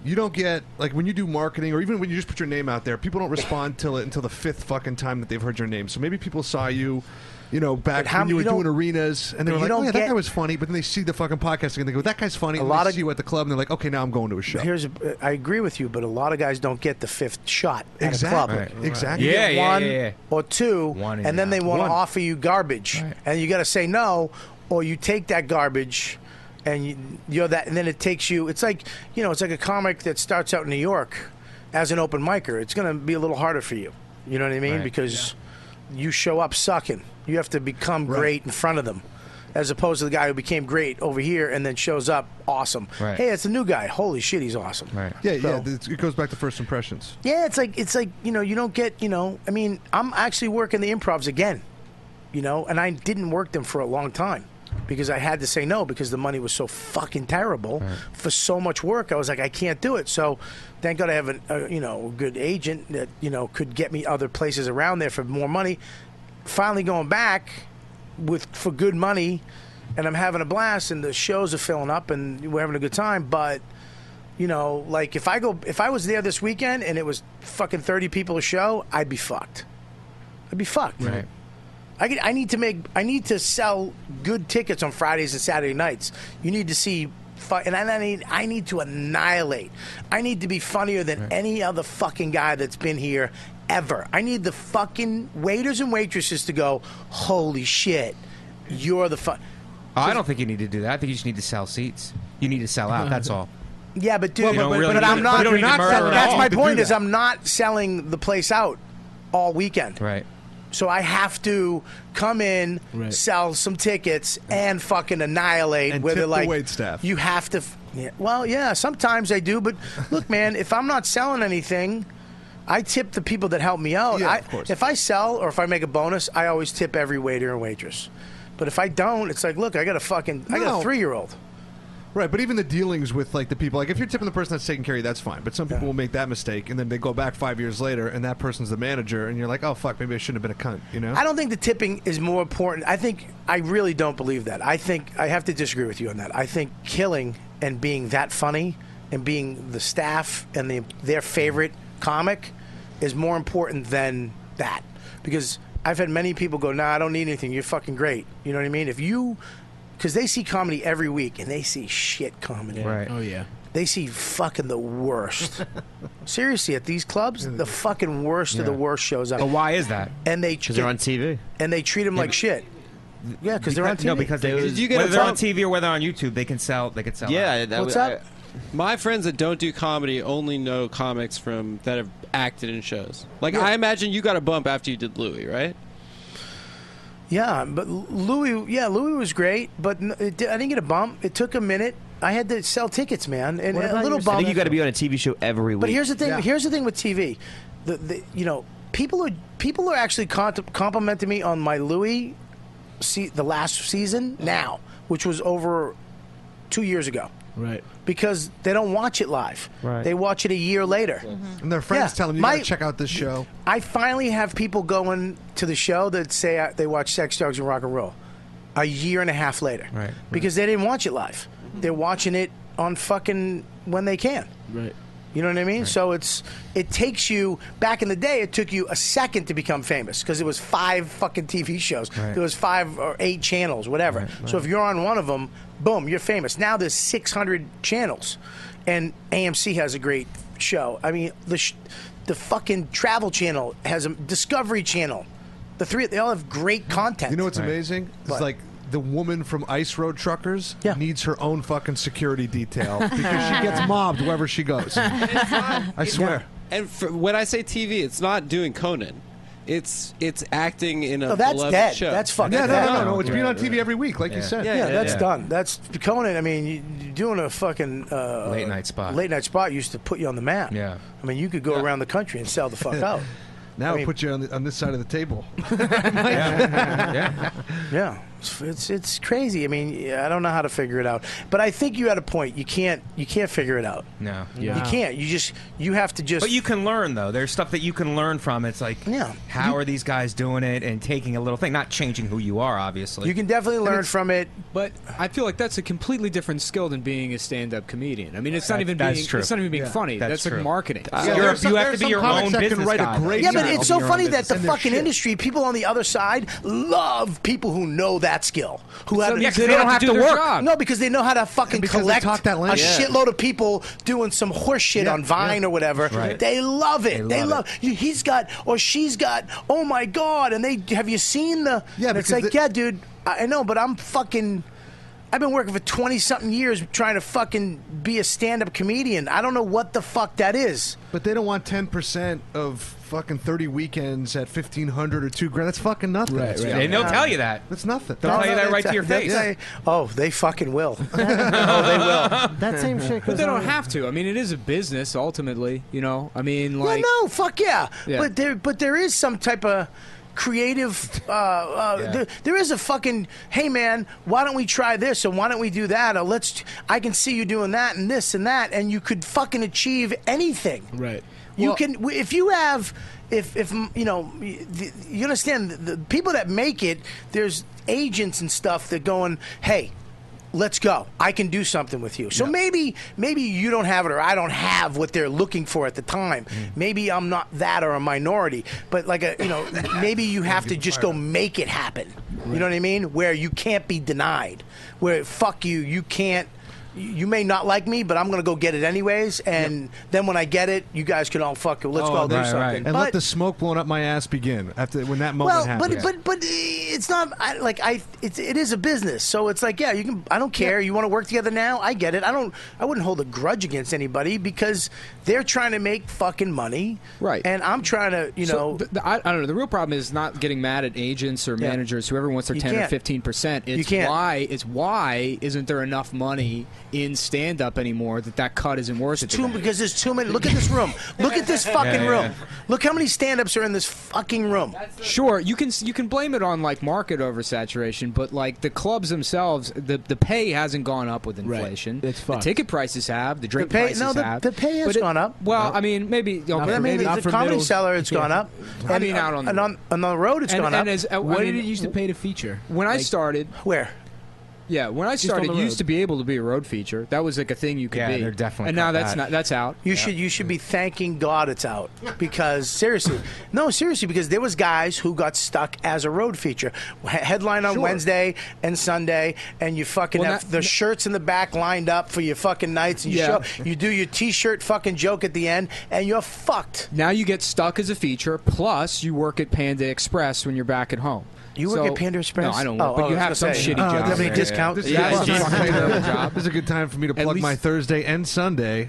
you don't get like when you do marketing or even when you just put your name out there, people don't respond till it until the fifth fucking time that they've heard your name. So maybe people saw you, you know, back But how- when you were you don't- doing arenas, and they but were you like, "Oh don't yeah, that get- guy was funny." But then they see the fucking podcast and they go, "That guy's funny." A and lot they of- see you at the club, and they're like, "Okay, now I'm going to a show." Here's a, I agree with you, but a lot of guys don't get the fifth shot at Exactly. a club. Right. Exactly. You Yeah, get yeah, one yeah, yeah. or two, One and and then out. they want to One. offer you garbage, and you got to say no, or you take that garbage, and you, you're that, and then it takes you. It's like you know, it's like a comic that starts out in New York as an open micer. It's going to be a little harder for you. You know what I mean? Right. Because you show up sucking. You have to become great in front of them. As opposed to the guy who became great over here and then shows up awesome. Right. Hey, it's a new guy. Holy shit, he's awesome. Right. Yeah, So- yeah. It's, it goes back to first impressions. Yeah, it's like it's like you know you don't get you know I mean I'm actually working the improvs again, you know, and I didn't work them for a long time because I had to say no because the money was so fucking terrible for so much work. I was like I can't do it. So thank God I have a, a you know a good agent that you know could get me other places around there for more money. Finally going back with for good money, and I'm having a blast, and the shows are filling up, and we're having a good time. But you know, like if I go, if I was there this weekend and it was fucking thirty people a show, I'd be fucked. I'd be fucked. Right. I, get- I need to make, I need to sell good tickets on Fridays and Saturday nights. You need to see, fu- and I need, I need to annihilate. I need to be funnier than any other fucking guy that's been here ever. I need the fucking waiters and waitresses to go, holy shit, you're the fun. Oh, I don't think you need to do that. I think you just need to sell seats. You need to sell out. That's all. Yeah, but dude, Well, you don't but, really but need I'm to- not. you don't need to not murder that- at that's all my to do point. Is that. I'm not selling the place out all weekend. Right. So I have to come in, Right. sell some tickets, and fucking annihilate. And where tip they're the like, wait staff. You have to. f- Yeah, well, yeah, sometimes I do, but look, man, if I'm not selling anything, I tip the people that help me out. Yeah, I, of course. If I sell or if I make a bonus, I always tip every waiter and waitress. But if I don't, it's like, look, I got a fucking, I got No. a three year old. Right, but even the dealings with like the people, like if you're tipping the person that's taking care of you, that's fine. But some people will make that mistake, and then they go back five years later, and that person's the manager, and you're like, oh fuck, maybe I shouldn't have been a cunt, you know? I don't think the tipping is more important. I think I really don't believe that. I think I have to disagree with you on that. I think killing and being that funny and being the staff and the, their favorite comic is more important than that. Because I've had many people go, "Nah, I don't need anything. You're fucking great." You know what I mean? If you, because they see comedy every week and they see shit comedy. Right. Oh yeah. They see fucking the worst. Seriously, at these clubs, the fucking worst of the Yeah. worst shows up. But why is that? And they Because they're on T V. and they treat them like shit. Yeah, because they're on T V. No, because they, Did you get whether a they're on bump? T V or whether on YouTube, they can sell. They can sell. Yeah, out. that What's was- up? My friends that don't do comedy only know comics from that have acted in shows. Like Yeah. I imagine you got a bump after you did Louis, right? Yeah, but Louis, yeah, Louis was great, but n- it, di- I didn't get a bump. It took a minute. I had to sell tickets, man, and What a about little yours? bump. I think you got to be on a T V show every week. But here's the thing. Here's the thing with T V. The, the you know people are people are actually cont- complimenting me on my Louis, se- the last season now, which was over two years ago. Right. Because they don't watch it live. Right. They watch it a year later. And their friends Yeah, tell them, you my- gotta check out this show. I finally have people going to the show that say uh, they watch Sex, Drugs, and Rock and Roll a year and a half later. Right. Because they didn't watch it live. They're watching it on fucking when they can. Right. You know what I mean? So it's it takes you back in the day. It took you a second to become famous because it was five fucking T V shows. Right. There was five or eight channels, whatever. Right, So right. if you're on one of them, boom, you're famous. Now there's six hundred channels, and A M C has a great show. I mean, the sh- the fucking Travel Channel has a Discovery Channel. The three they all have great content. You know what's amazing? It's What? like the woman from Ice Road Truckers needs her own fucking security detail because she gets mobbed wherever she goes. I swear. And for, when I say T V, it's not doing Conan. It's it's acting in a No, that's beloved dead. show. That's fucking Yeah, no, dead. no, no, no. It's being on T V every week, like you said. Yeah, that's done. That's Conan. I mean, you, you're doing a fucking uh, Late night spot. Late night spot used to put you on the map. Yeah. I mean, you could go around the country and sell the fuck out. Now I I mean- put you on, the, on this side of the table. yeah. Yeah. It's, it's it's crazy. I mean, I don't know how to figure it out. But I think you had a point. You can't you can't figure it out. No. You can't. You just you have to just. But you can learn though. There's stuff that you can learn from. It's like, yeah. how You- are these guys doing it and taking a little thing, not changing who you are, obviously. You can definitely learn from it. But I feel like that's a completely different skill than being a stand-up comedian. I mean, it's not That- even that's being true. it's not even being Yeah. funny. That's That's, true. like marketing. Uh, You're- there's some- you have to be your own business guy. Yeah, but it's so funny that the fucking industry, people on the other side, love people who know that skill. Who So- have, yeah, 'cause they don't have to do their work. job. No, because they know how to fucking because they collect talk that a language. Yeah. shitload of people doing some horse shit Yeah, on Vine yeah. or whatever. Right. They love it. They They, love love. You, he's got or she's got. Oh my god! And they have you seen the? Yeah, and it's because like, the- yeah, dude. I I know, but I'm fucking. I've been working for twenty something years trying to fucking be a stand up comedian. I don't know what the fuck that is. But they don't want ten percent of fucking thirty weekends at fifteen hundred or two grand. That's fucking nothing. Right, That's right. fucking- And they'll tell you that. That's nothing. They'll tell you that right to your They- face. they- oh, they fucking will. oh, they will. That same shit But goes they don't on- have to. I mean, it is a business ultimately. You know. I mean, like. yeah, no, fuck yeah. Yeah. But there, but there is some type of creative. Uh, uh, Yeah. there, there is a fucking. Hey, man, why don't we try this or why don't we do that? Or let's. I can see you doing that and this and that, and you could fucking achieve anything. Right. You Well- can if you have if if you know the- you understand the, the people that make it. There's agents and stuff that going, hey. Let's go. I can do something with you. So maybe maybe you don't have it or I don't have what they're looking for at the time. Maybe I'm not that or a minority. But like a you know, maybe you have to just go make it happen. You know what I mean? Where you can't be denied. Where fuck you, you can't you may not like me, but I'm going to go get it anyways. And then when I get it, you guys can all fuck it. Let's Oh, go all do right, something. right. And But- let the smoke blowing up my ass begin after when that moment well, happens. but but but it's not I, like I. It's it is a business, so it's like yeah, you can. I don't care. You want to work together now? I get it. I don't. I wouldn't hold a grudge against anybody because they're trying to make fucking money, Right. And I'm trying to, you So know. the, the, I, I don't know. The real problem is not getting mad at agents or Yeah. managers, whoever wants their You ten or can't. fifteen percent. It's You can't. why it's why isn't there enough money in stand up anymore that that cut isn't worth it? to Too, them? because there's too many. Look at this room. Look at this fucking Yeah, yeah, room. yeah. Look how many stand-ups are in this fucking room. Sure, you can you can blame it on like market oversaturation, but like the clubs themselves, the the pay hasn't gone up with inflation. It's the fucked. ticket prices have, the drink The pay- prices no, the- have. the pay has But it- gone up. Well, I mean, maybe. Okay, I mean, maybe the not for Comedy middle- Cellar, it's gone up. I And, mean, out on the and on, on the road, it's and, gone and up. As, uh, What I did mean, it used to pay to feature? When I Like- started, where? Yeah, when I Just on started, the it road. used to be able to be a road feature. That was like a thing you could Yeah, be. they're definitely And now cut that's that. not that's out. You should you should be thanking God it's out because seriously, no seriously because there was guys who got stuck as a road feature, He- headline on Sure. Wednesday and Sunday, and you fucking Well, have not- the shirts in the back lined up for your fucking nights, and you Yeah. show you do your T-shirt fucking joke at the end, and you're fucked. Now you get stuck as a feature. Plus, you work at Panda Express when you're back at home. You work So- at Panda Express? No, I don't Oh, work, but oh, you I have was some gonna say, shitty uh, job. do you have any discount? This is, Yeah, a good it's time- fucking terrible job. this is a good time for me to At plug my least- Thursday and Sunday.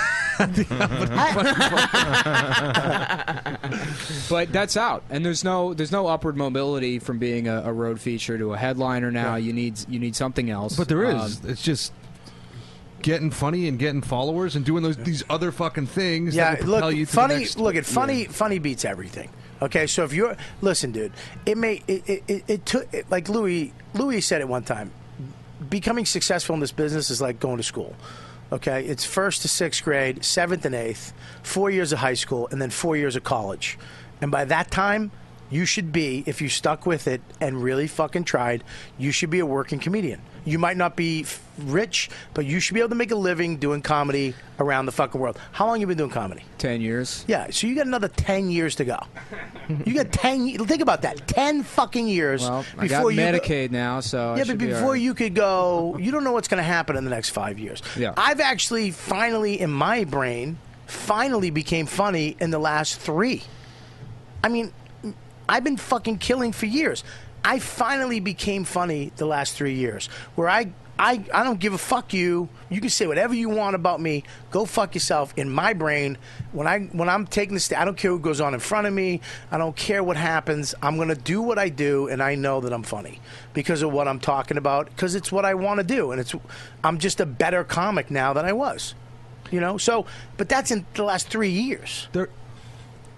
But that's out, and there's no there's no upward mobility from being a, a road feature to a headliner. Now you need you need something else. But there is. Um, it's just getting funny and getting followers and doing those these other fucking things. Yeah, that will propel look, you to the funny. next- Look at funny. Funny beats everything. Okay, so if you're listen, dude, it may it it, it, it took it, like Louis Louis said it one time. Becoming successful in this business is like going to school. Okay, it's first to sixth grade, seventh and eighth, four years of high school, and then four years of college. And by that time, you should be, if you stuck with it and really fucking tried, you should be a working comedian. You might not be f- rich, but you should be able to make a living doing comedy around the fucking world. How long you been doing comedy? Ten years. Yeah, so you got another ten years to go. You got ten. ye- Think about that. Ten fucking years well, I before got you. go- Medicaid now, so I yeah, should but be before all right. you could go, you don't know what's going to happen in the next five years. Yeah. I've actually finally, in my brain, finally became funny in the last three. I mean, I've been fucking killing for years. I finally became funny the last three years, where I, I, I don't give a fuck you. You can say whatever you want about me. Go fuck yourself. In my brain, when I when I'm taking the sta I don't care who goes on in front of me. I don't care what happens. I'm gonna do what I do, and I know that I'm funny because of what I'm talking about. Because it's what I want to do, and it's I'm just a better comic now than I was. You know. So, but that's in the last three years. There,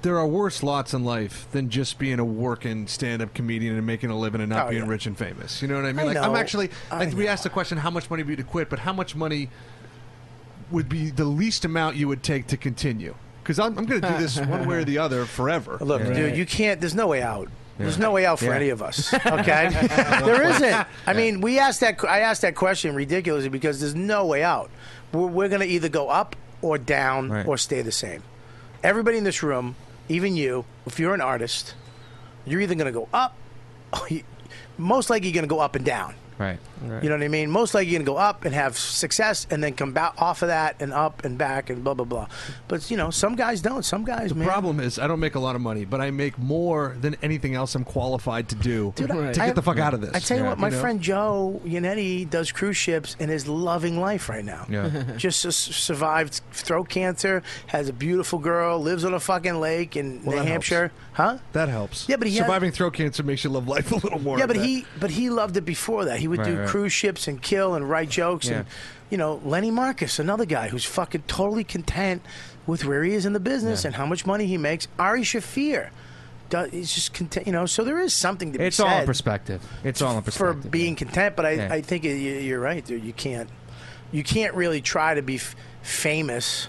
there are worse lots in life than just being a working stand-up comedian and making a living and not Oh, being yeah. rich and famous. You know what I mean? I like I'm know. actually. I I we asked the question, how much money would you to quit? But how much money would be the least amount you would take to continue? Because I'm, I'm going to do this one way or the other forever. Look, dude, you can't. There's no way out. There's Yeah. no way out for Yeah. any of us. Okay, there isn't. I mean, we asked that. I asked that question ridiculously because there's no way out. We're, we're going to either go up or down Right. or stay the same. Everybody in this room, even you, if you're an artist, you're either going to go up. Or you, most likely, you're going to go up and down. Right. You know what I mean? Most likely you're going to go up and have success and then come back off of that and up and back and blah, blah, blah. But, you know, some guys don't. Some guys, The man. problem is I don't make a lot of money, but I make more than anything else I'm qualified to do Dude, to I- get I- the fuck out of this. I tell you what, my know? friend Joe Yannetti does cruise ships and is loving life right now. Yeah. Just s- survived throat cancer, has a beautiful girl, lives on a fucking lake in Well, New that Hampshire. Huh? That helps. Yeah, but he had- surviving throat cancer makes you love life a little more. Yeah, but I bet. he but he loved it before that. He would Right, do right. cruise ships and kill and write jokes and Yeah. you know, Lenny Marcus, another guy who's fucking totally content with where he is in the business Yeah. and how much money he makes. Ari Shafir, does, he's just content. You know, so there is something to be It's said. all in perspective. It's all in for perspective. being content. But I, Yeah. I think you- you're right, dude. You can't, you can't really try to be f- famous.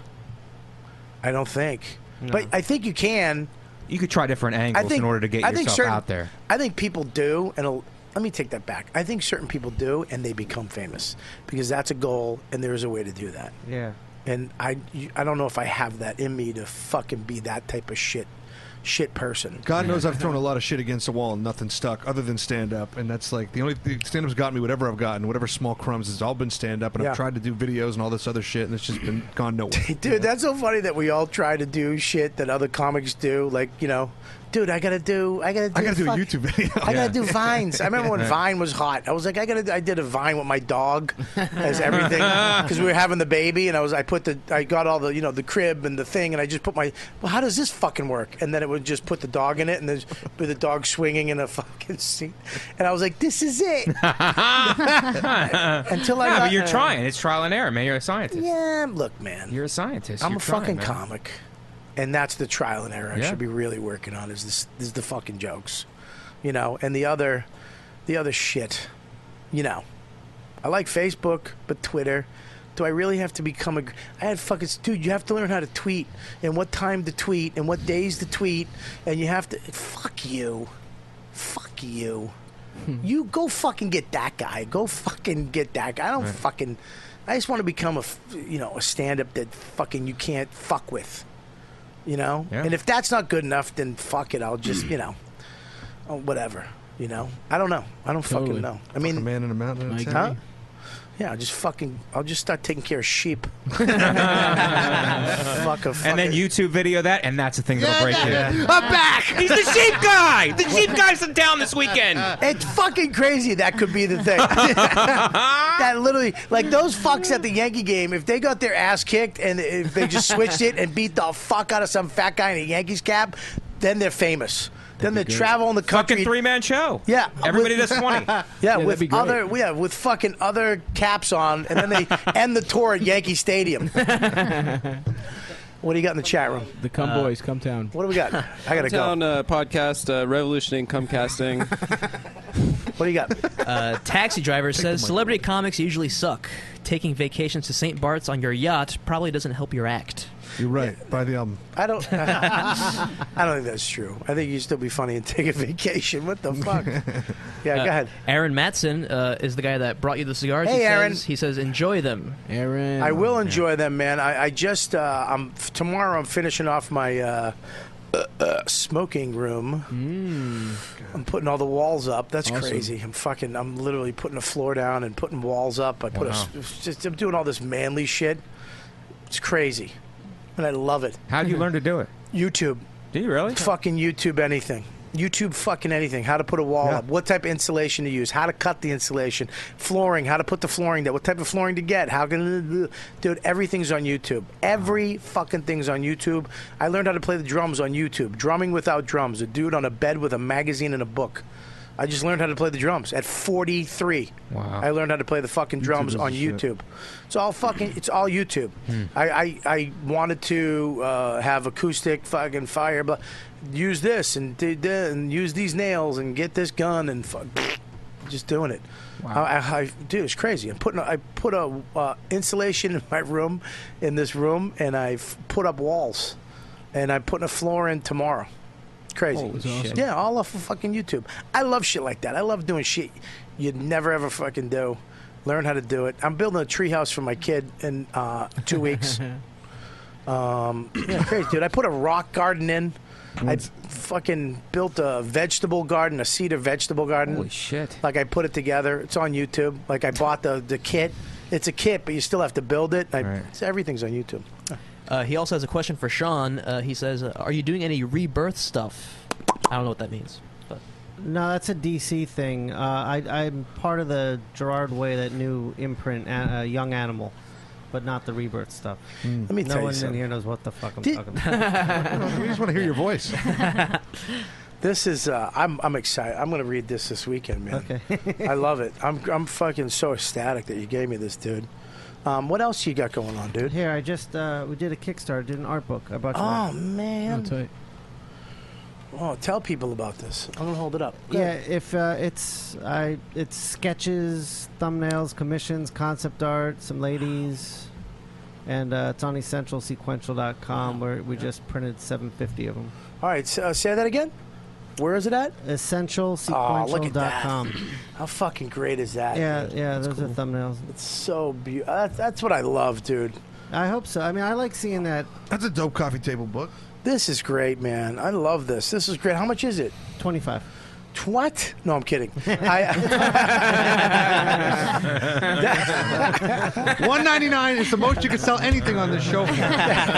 I don't think, No. but I think you can. You could try different angles I think, in order to get I think yourself certain, out there. I think people do, and a, let me take that back. I think certain people do, and they become famous because that's a goal, and there is a way to do that. Yeah. And I, you- I don't know if I have that in me to fucking be that type of shit, shit person. God knows I've thrown a lot of shit against the wall and nothing stuck other than stand up. And that's like the only the stand up's got me whatever I've gotten, whatever small crumbs, it's all been stand up. And Yeah. I've tried to do videos and all this other shit, and it's just been gone nowhere. Dude, that's so funny that we all try to do shit that other comics do. Like, you know, dude, I gotta do, I gotta do, I gotta do a fuck- YouTube video. I gotta Yeah. do vines. I remember when Right. Vine was hot. I was like, I gotta, I did a Vine with my dog as everything because we were having the baby, and I was, I put the, I got all the, you know, the crib and the thing, and I just put my, well, how does this fucking work? And then it would just put the dog in it, and there's with the dog swinging in a fucking seat, and I was like, this is it. Until I no, got, but you're trying. It's trial and error, man. You're a scientist. Yeah, look, man. You're a scientist. I'm You're a fucking trying, man. comic, and that's the trial and error I Yeah. should be really working on. Is this is the fucking jokes, you know, and the other, the other shit, you know. I like Facebook, but Twitter. Do I really have to become a? I had fucking dude. You have to learn how to tweet and what time to tweet and what days to tweet, and you have to. Fuck you, fuck you. You go fucking get that guy. Go fucking get that guy. I don't Right. fucking. I just want to become a, f- you know, a stand-up that fucking you can't fuck with. You know, Yeah. and if that's not good enough, then fuck it. I'll just, you know, oh, whatever. You know, I don't know. I don't Totally. fucking know. I mean, a man in a mountain. in a huh? tent. Yeah, I'll just fucking. I'll just start taking care of sheep. Fuck a And then YouTube video that, and that's the thing that'll break you. I'm back. He's the sheep guy. The sheep guy's in town this weekend. It's fucking crazy. That could be the thing. That literally, like those fucks at the Yankee game, if they got their ass kicked and if they just switched it and beat the fuck out of some fat guy in a Yankees cap, then they're famous. Then they travel in the country. Fucking three man show. Yeah, Everybody with- does twenty. Yeah, that'd with be great. other, yeah, with fucking other caps on, and then they end the tour at Yankee Stadium. What do you got in the chat room? The Come Uh, Boys, Come Town. What do we got? I gotta go. Town uh, podcast, uh, revolutioning cum casting. What do you got? Uh, taxi driver says celebrity comics usually suck. Taking vacations to Saint Bart's on your yacht probably doesn't help your act. You're right. Buy the album. I don't. I don't think that's true. I think you still be funny and take a vacation. What the fuck? Yeah, Uh, go ahead. Aaron Matson uh, is the guy that brought you the cigars. Hey, he Aaron. Says, he says, enjoy them. Aaron. I will enjoy them, man. I, I just uh, I'm tomorrow. I'm finishing off my uh, uh, uh, smoking room. I'm putting all the walls up. That's Awesome. crazy. I'm fucking. I'm literally putting a floor down and putting walls up. I put Wow. a just. I'm doing all this manly shit. It's crazy, and I love it. How would you learn to do it? YouTube. Do you really? Fucking YouTube anything. YouTube fucking anything. How to put a wall Yeah. up. What type of insulation to use. How to cut the insulation. Flooring. How to put the flooring there. What type of flooring to get. How can... Dude, everything's on YouTube. Every fucking thing's on YouTube. I learned how to play the drums on YouTube. Drumming without drums. A dude on a bed with a magazine and a book. I just learned how to play the drums at forty-three. Wow. I learned how to play the fucking drums is on the shit. YouTube. It's all fucking. It's all YouTube. Hmm. I, I I wanted to uh, have acoustic fucking fire, but use this and did that and use these nails and get this gun and fuck, just doing it. Wow. I, I, I, dude, it's crazy. I'm putting. A, I put a uh, insulation in my room, in this room, and I put up walls, and I'm putting a floor in tomorrow. Crazy. Holy shit. Yeah, all off of fucking YouTube. I love shit like that. I love doing shit you'd never ever fucking do. Learn how to do it. I'm building a treehouse for my kid in uh, two weeks. um, yeah, crazy, dude. I put a rock garden in. I fucking built a vegetable garden, a cedar vegetable garden. Holy shit. Like I put it together. It's on YouTube. Like I bought the, the kit. It's a kit, but you still have to build it. I, Right. it's, everything's on YouTube. Uh, he also has a question for Sean. Uh, he says, uh, "Are you doing any rebirth stuff?" I don't know what that means. But. No, that's a D C thing. Uh, I, I'm part of the Gerard Way, that new imprint, uh, Young Animal, but not the rebirth stuff. Let me no tell you one in something. here knows what the fuck I'm Did- talking about. We just want to hear your voice. This is uh, I'm I'm excited. I'm gonna read this this weekend, man. Okay. I love it. I'm I'm fucking so ecstatic that you gave me this, dude. Um, what else you got going on, dude? Here, I just uh, we did a Kickstarter, did an art book. I bought you Oh one. man. Oh, tell people about this. I'm gonna hold it up. Go Yeah, ahead. if uh, it's I, it's sketches, thumbnails, commissions, concept art, some ladies, and uh, it's on essential sequential dot com where we just printed seven hundred fifty of them. All right, so, uh, say that again. Where is it at? essential Oh, look sequential at dot that. com. How fucking great is that? Yeah, dude? yeah, That's those cool. are thumbnails. It's so beautiful. That's, that's what I love, dude. I hope so. I mean, I like seeing that. That's a dope coffee table book. This is great, man. I love this. This is great. How much is it? Twenty-five. What? No, I'm kidding. I, One ninety nine is the most you can sell anything on this show for.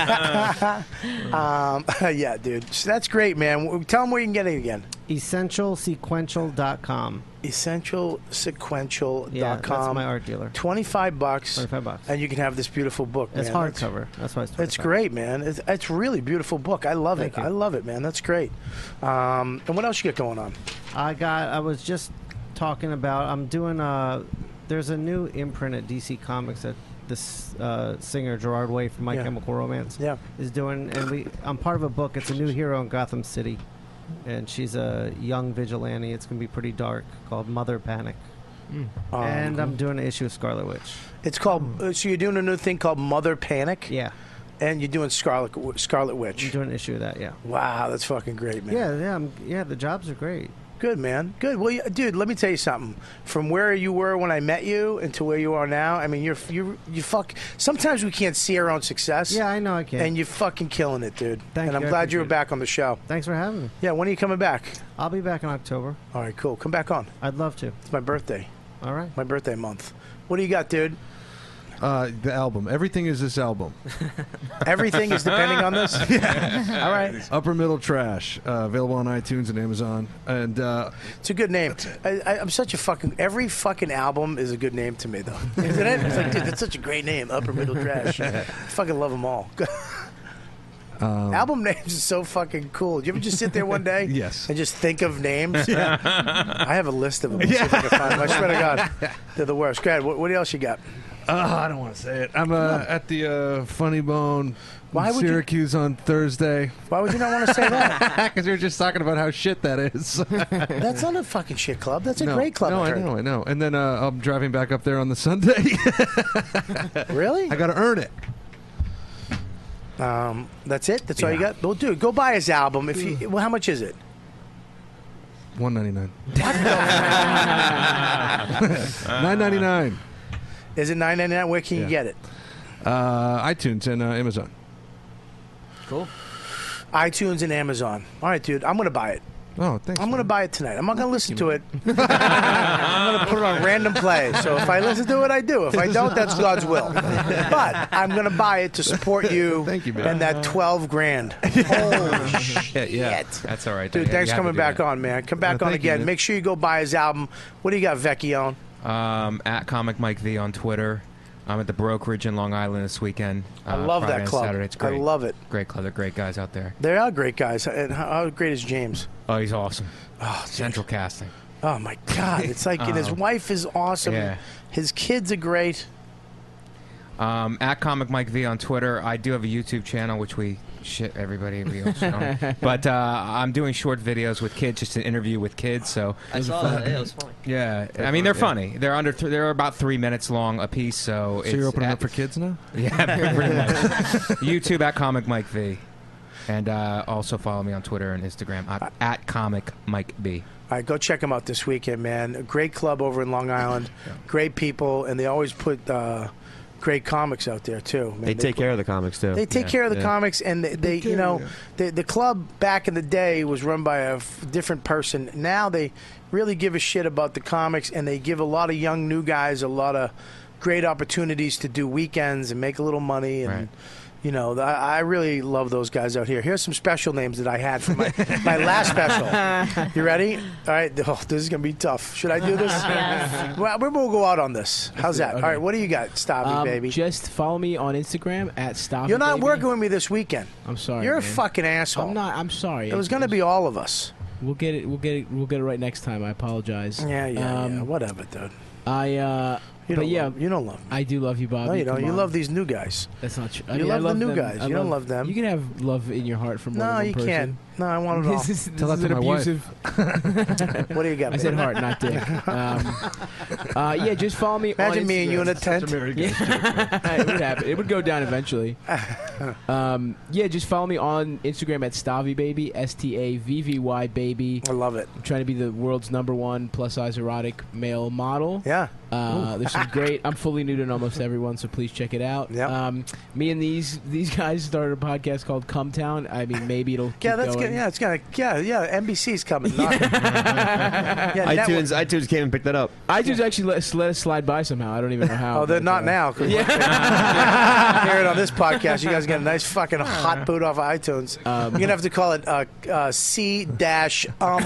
um, yeah, dude. So that's great, man. W- Tell them where you can get it again. essential sequential dot com. essential sequential dot com. Yeah, that's my art dealer. twenty-five bucks. twenty-five bucks. And you can have this beautiful book, It's man. hardcover. That's why it's It's twenty-five. great, man. It's, it's really beautiful book. I love Thank it. you. I love it, man. That's great. Um, and what else you got going on? I got. I was just talking about. I'm doing a. There's a new imprint at D C Comics that this uh, singer Gerard Way from My Yeah. Chemical Romance Yeah. is doing, and we. I'm part of a book. It's a new hero in Gotham City, and she's a young vigilante. It's gonna be pretty dark, called Mother Panic. Um, and I'm doing an issue of Scarlet Witch. It's called. Uh, so you're doing a new thing called Mother Panic. Yeah. And you're doing Scarlet Scarlet Witch. I'm doing an issue of that. Yeah. Wow, that's fucking great, man. Yeah, yeah, I'm, yeah. The jobs are great. Good, man. Good. Well, you, dude, let me tell you something. From where you were when I met you and to where you are now, I mean, you're you you fuck. Sometimes we can't see our own success. Yeah, I know I can. And you're fucking killing it, dude. Thank and you, I'm I glad you were appreciate back on the show. Thanks for having me. Yeah, when are you coming back? I'll be back in October. All right, cool. Come back on. I'd love to. It's my birthday. All right. My birthday month. What do you got, dude? Uh, the album. Everything is this album. Everything is depending on this? Yeah. All right. Upper Middle Trash. Uh, available on iTunes and Amazon. And uh, It's a good name. I, I, I'm such a fucking. Every fucking album is a good name to me, though. Isn't it? It's like, dude, that's such a great name. Upper Middle Trash. I fucking love them all. um, Album names are so fucking cool. Do you ever just sit there one day? Yes. And just think of names? I have a list of them. Let's see if I can find them. I swear to God, they're the worst. Go ahead. What, what else you got? Uh, I don't want to say it. I'm uh, at the uh, Funny Bone Why in would you- Syracuse on Thursday. Why would you not want to say that? Because we were just talking about how shit that is. That's not a fucking shit club. That's a no, great club. No, I I heard. know, I know. And then uh, I'm driving back up there on the Sunday. Really? I got to earn it. Um, that's it. That's all you Yeah. got. Well, dude, go buy his album. If you, well, how much is it? one ninety-nine. nine ninety-nine. Is it nine ninety nine? Where can you Yeah. get it? Uh, iTunes and uh, Amazon. Cool. iTunes and Amazon. All right, dude. I'm gonna buy it. Oh, thanks. I'm gonna buy it tonight. I'm not gonna listen to it. I'm gonna put it on random play. So if I listen to it, I do. If I don't, that's God's will. But I'm gonna buy it to support you. Thank you, man. And that twelve grand. Holy shit! Yeah, that's all right. Dude, You thanks have for to coming do back that. on, man. Come back Uh, on thank you, again. man. Make sure you go buy his album. What do you got, Vecchione? Um, at Comic Mike V on Twitter. I'm at the Brokerage in Long Island this weekend. I uh, love Friday that and club. Saturday. It's I great. love it. Great club. They're great guys out there. They are great guys. And how, how great is James? Oh, he's awesome. Oh, Central casting. Oh my God! It's like, and his Um, wife is awesome. yeah. His kids are great. Um, at Comic Mike V on Twitter. I do have a YouTube channel, which we shit everybody. We also don't. But uh, I'm doing short videos with kids, just an interview with kids. So I saw that. Yeah, it was funny. Yeah, They're I mean fun, they're yeah. funny. They're under. Th- they're about three minutes long a piece. So, So it's you're opening at- up for kids now? Yeah, pretty much. YouTube at Comic Mike V, and uh, also follow me on Twitter and Instagram at, at Comic Mike B. All right, go check them out this weekend, man. A great club over in Long Island. Great people, and they always put uh, great comics out there too. Man, They take put- care of the comics too. They take care of the comics, and they, they you know, the the club back in the day was run by a f- different person. Now they really give a shit about the comics, and they give a lot of young new guys a lot of great opportunities to do weekends and make a little money. And you know, I, I really love those guys out here. Here's some special names that I had for my my last special. You ready? All right. Oh, this is gonna be tough. Should I do this? Yes. Well, we're gonna go out on this. How's that? Okay. All right. What do you got, Stabby, Um, baby? Just follow me on Instagram at Stop. You're not working with me this weekend. I'm sorry. You're a man. fucking asshole. I'm not. I'm sorry. It was going to be all of us. We'll get it. We'll get it. We'll get it right next time. I apologize. Yeah, yeah, Um, yeah. Whatever, dude. I. Uh, You but don't yeah, love- you don't love me. I do love you, Bobby. No, you don't. Come You on. love these new guys. That's not true. You love the new guys. I You don't love them. You can have love in your heart for more No, than one you person. can't. No, I want it all. This is, this Tell is that to an my wife. abusive. What do you got, I said baby? heart, not dick. Um, uh, yeah, just follow me. Imagine on me and you in a tent. Yeah. It would happen. It would go down eventually. Um, yeah, just follow me on Instagram at Stavy Baby, S T A V V Y Baby. I love it. I'm trying to be the world's number one plus size erotic male model. Yeah. Uh, there's some great. I'm fully nude in almost everyone, so please check it out. Yeah. Um, me and these these guys started a podcast called Come Town. I mean, maybe it'll keep Yeah, that's going. good. Yeah, it's gonna. Yeah, yeah. N B C's coming. Not, yeah, iTunes, network- iTunes came and picked that up. iTunes actually let us, let us slide by somehow. I don't even know how. Oh, they're but, not uh, now. 'Cause Yeah. hear it on this podcast. You guys get a nice fucking hot boot off of iTunes. Um, You're gonna have to call it uh, uh, C dash um.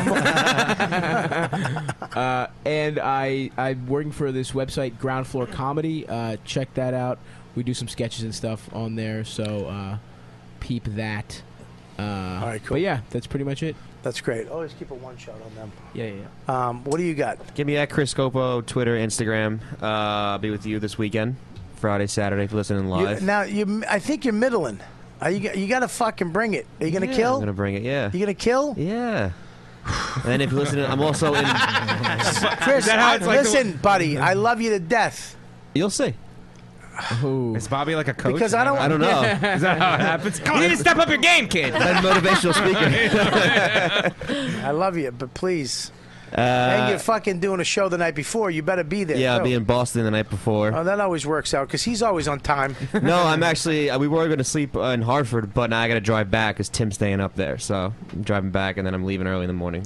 uh, and I I'm working for this website, Ground Floor Comedy. Uh, check that out. We do some sketches and stuff on there, so uh, peep that. Uh, All right, cool. But yeah, that's pretty much it. That's great. Always keep a one shot on them. Yeah, yeah. yeah. Um, what do you got? Give me at Chris Scopo, Twitter, Instagram. Uh, I'll be with you this weekend, Friday, Saturday, if you're listening You, live. now you, I think you're middling. Are you? You got to fucking bring it. Are you gonna Yeah, kill? I'm gonna bring it. Yeah. You gonna kill? Yeah. And then if you're listening, I'm also in. Chris, that how I- it's like the- listen, buddy. I love you to death. You'll see. Is Bobby like a coach? Because I don't- I don't know. Is that how it happens? Come on, you need to step up your game, kid. I'm motivational speaker. I love you, but please. Uh, and you're fucking doing a show the night before. You better be there. yeah, I'll too. be in Boston the night before. Oh, that always works out because he's always on time. No, I'm actually. Uh, we were going to sleep uh, in Hartford, but now I got to drive back because Tim's staying up there. So I'm driving back, and then I'm leaving early in the morning.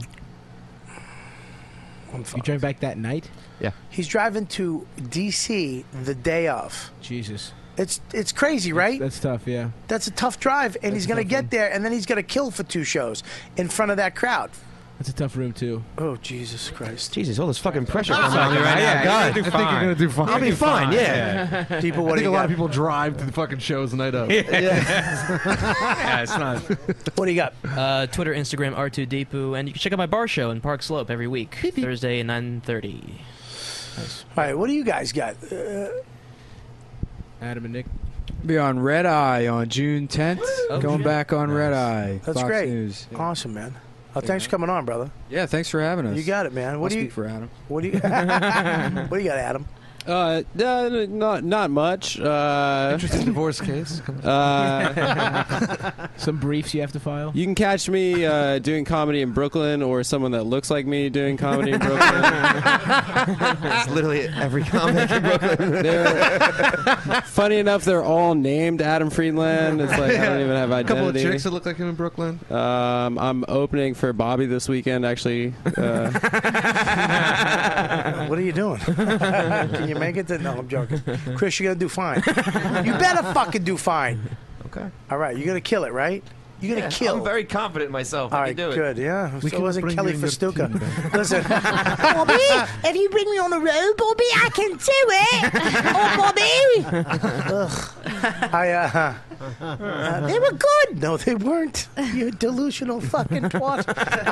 You drive back that night? Yeah. He's driving to D C the day of. Jesus. It's it's crazy, right? That's tough. Yeah. That's a tough drive, and he's a going to tough get one. there, and then he's going to kill for two shows in front of that crowd. That's a tough room too. Oh Jesus Christ! Jesus, all this fucking pressure Oh, coming on me right yeah, now. you're God, gonna do I think fine. you're gonna do fine. I'll be do fine. fine, Yeah. People, I what do think you a lot got? of people drive to the fucking shows the night of. Yeah, it's not. What do you got? Uh, Twitter, Instagram, R two Deepu, and you can check out my bar show in Park Slope every week, Thursday at nine thirty. All right, what do you guys got? Uh, Adam and Nick. Be on Red Eye on June tenth. Going back on Red Eye. That's Fox great. News. Awesome, man. Oh, thanks for coming on, brother. Yeah, thanks for having us. You got it, man. What I'll do you? speak for Adam. What do you? what do you got, Adam? Uh, uh, not not much. Uh, Interesting divorce case. uh, Some briefs you have to file. you can catch me uh, doing comedy in Brooklyn, or someone that looks like me doing comedy in Brooklyn. It's literally every comic in Brooklyn. They're, funny enough, they're all named Adam Friedland. It's like I don't even have A couple of identity. chicks that look like him in Brooklyn. Um, I'm opening for Bobby this weekend, actually. Uh, What are you doing? Can you make it? To, no, I'm joking. Chris, you're gonna do fine. You better fucking do fine. Okay. All right, you're gonna kill it, right? You're gonna kill. I'm very confident in myself. All I right, can do it. good. Yeah, We so can wasn't bring Kelly you in your Festuca. team, man. Listen, Bobby, if you bring me on the road, Bobby, I can do it. Oh, Bobby. Ugh. I, uh, uh, they were good. No, they weren't. You delusional fucking twat.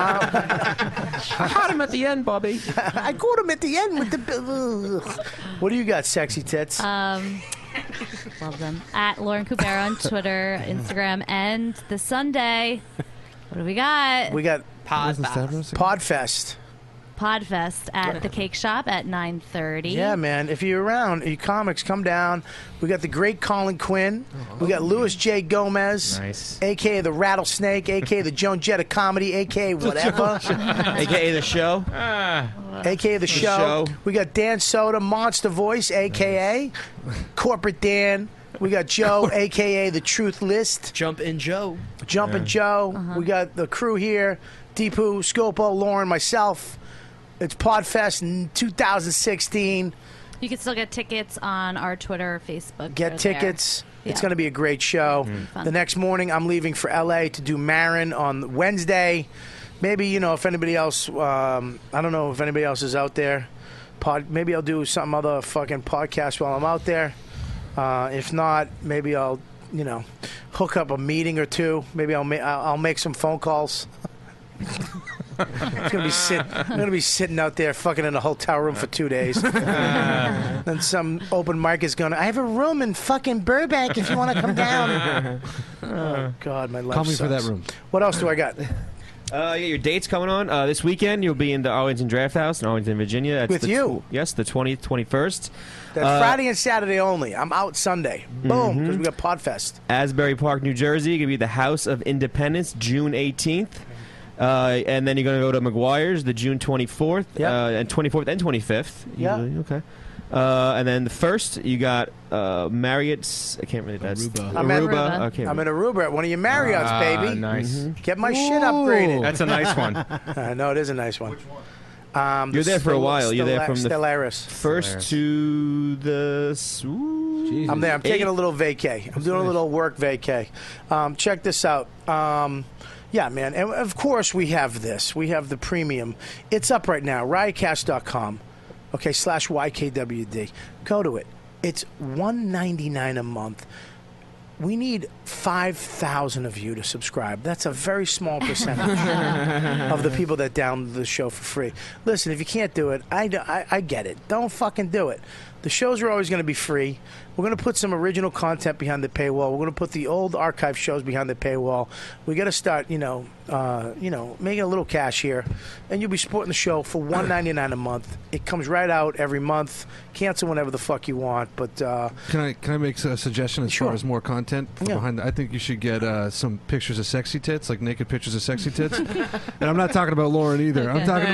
I had him at the end, Bobby. I caught him at the end with the. What do you got, sexy tits? Um, love them. At Lauren Coupera on Twitter, Instagram, and this Sunday, what do we got? We got Podfest. Podfest. Podfest at the Cake Shop at nine thirty. Yeah, man. If you're around, you comics, come down. We got the great Colin Quinn. We got Louis J. Gomez. Nice. A K A the Rattlesnake. A K A the Joan Jett Comedy. A K A whatever. A K A the show. A K A the show. show. We got Dan Soda, Monster Voice, A K A Corporate Dan. We got Joe, A K A the Truth List. Jump in Joe. Jumpin' Yeah. Joe. Uh-huh. We got the crew here. Deepu, Scopo, Lauren, myself. It's Podfest in two thousand sixteen. You can still get tickets on our Twitter, Facebook. Get They're tickets. there. It's Yeah. going to be a great show. Fun. The next morning, I'm leaving for L A to do Marin on Wednesday. Maybe, you know, if anybody else, um, I don't know if anybody else is out there. Pod, maybe I'll do some other fucking podcast while I'm out there. Uh, if not, maybe I'll, you know, hook up a meeting or two. Maybe I'll, ma- I'll I'll make some phone calls. I'm gonna be sit. I'm gonna be sitting out there fucking in a hotel room for two days. Then some open mic is gonna. I have a room in fucking Burbank if you want to come down. Oh God, my life. Call me for that sucks. room. What else do I got? Uh, yeah, your dates coming on uh, this weekend. You'll be in the Arlington Draft House in Arlington, Virginia. That's With the you. Tw- yes, the twentieth, twenty-first. That's Uh, Friday and Saturday only. I'm out Sunday. Boom, because Mhm. we got Podfest. Asbury Park, New Jersey. Going to be the House of Independence, June eighteenth. Uh, and then you're going to go to McGuire's, the June twenty-fourth, Yep. uh, and twenty-fourth and twenty-fifth. Yeah. usually. Okay. Uh, and then the first, you got uh, Marriott's. I can't really. That's I'm, at, Aruba. Okay. I'm in Aruba at one of your Marriotts, Ah, baby. nice. Mhm. Get my shit upgraded. That's a nice one. I know it is a nice one. Which one? Um, You're the there for a Stel- while. You're there Stella- from the Stellaris. first to the. s- ooh, I'm there. I'm taking eighth. a little vacay. I'm doing a little work vacay. Um, check this out. Um, yeah, man. And of course, we have this. We have the premium. It's up right now. riotcast dot com. Okay, slash Y K W D. Go to it. It's one ninety-nine a month. We need five thousand of you to subscribe. That's a very small percentage of the people that download the show for free. Listen, if you can't do it, I, I, I get it. Don't fucking do it. The shows are always going to be free. We're going to put some original content behind the paywall. We're going to put the old archive shows behind the paywall. We got to start, you know, uh, you know, making a little cash here, and you'll be supporting the show for one ninety-nine a month. It comes right out every month. Cancel whenever the fuck you want, but uh, Can I can I make a suggestion as Sure. far as more content for Yeah. behind? The, I think you should get uh, some pictures of sexy tits, like naked pictures of sexy tits. And I'm not talking about Lauren either. I'm talking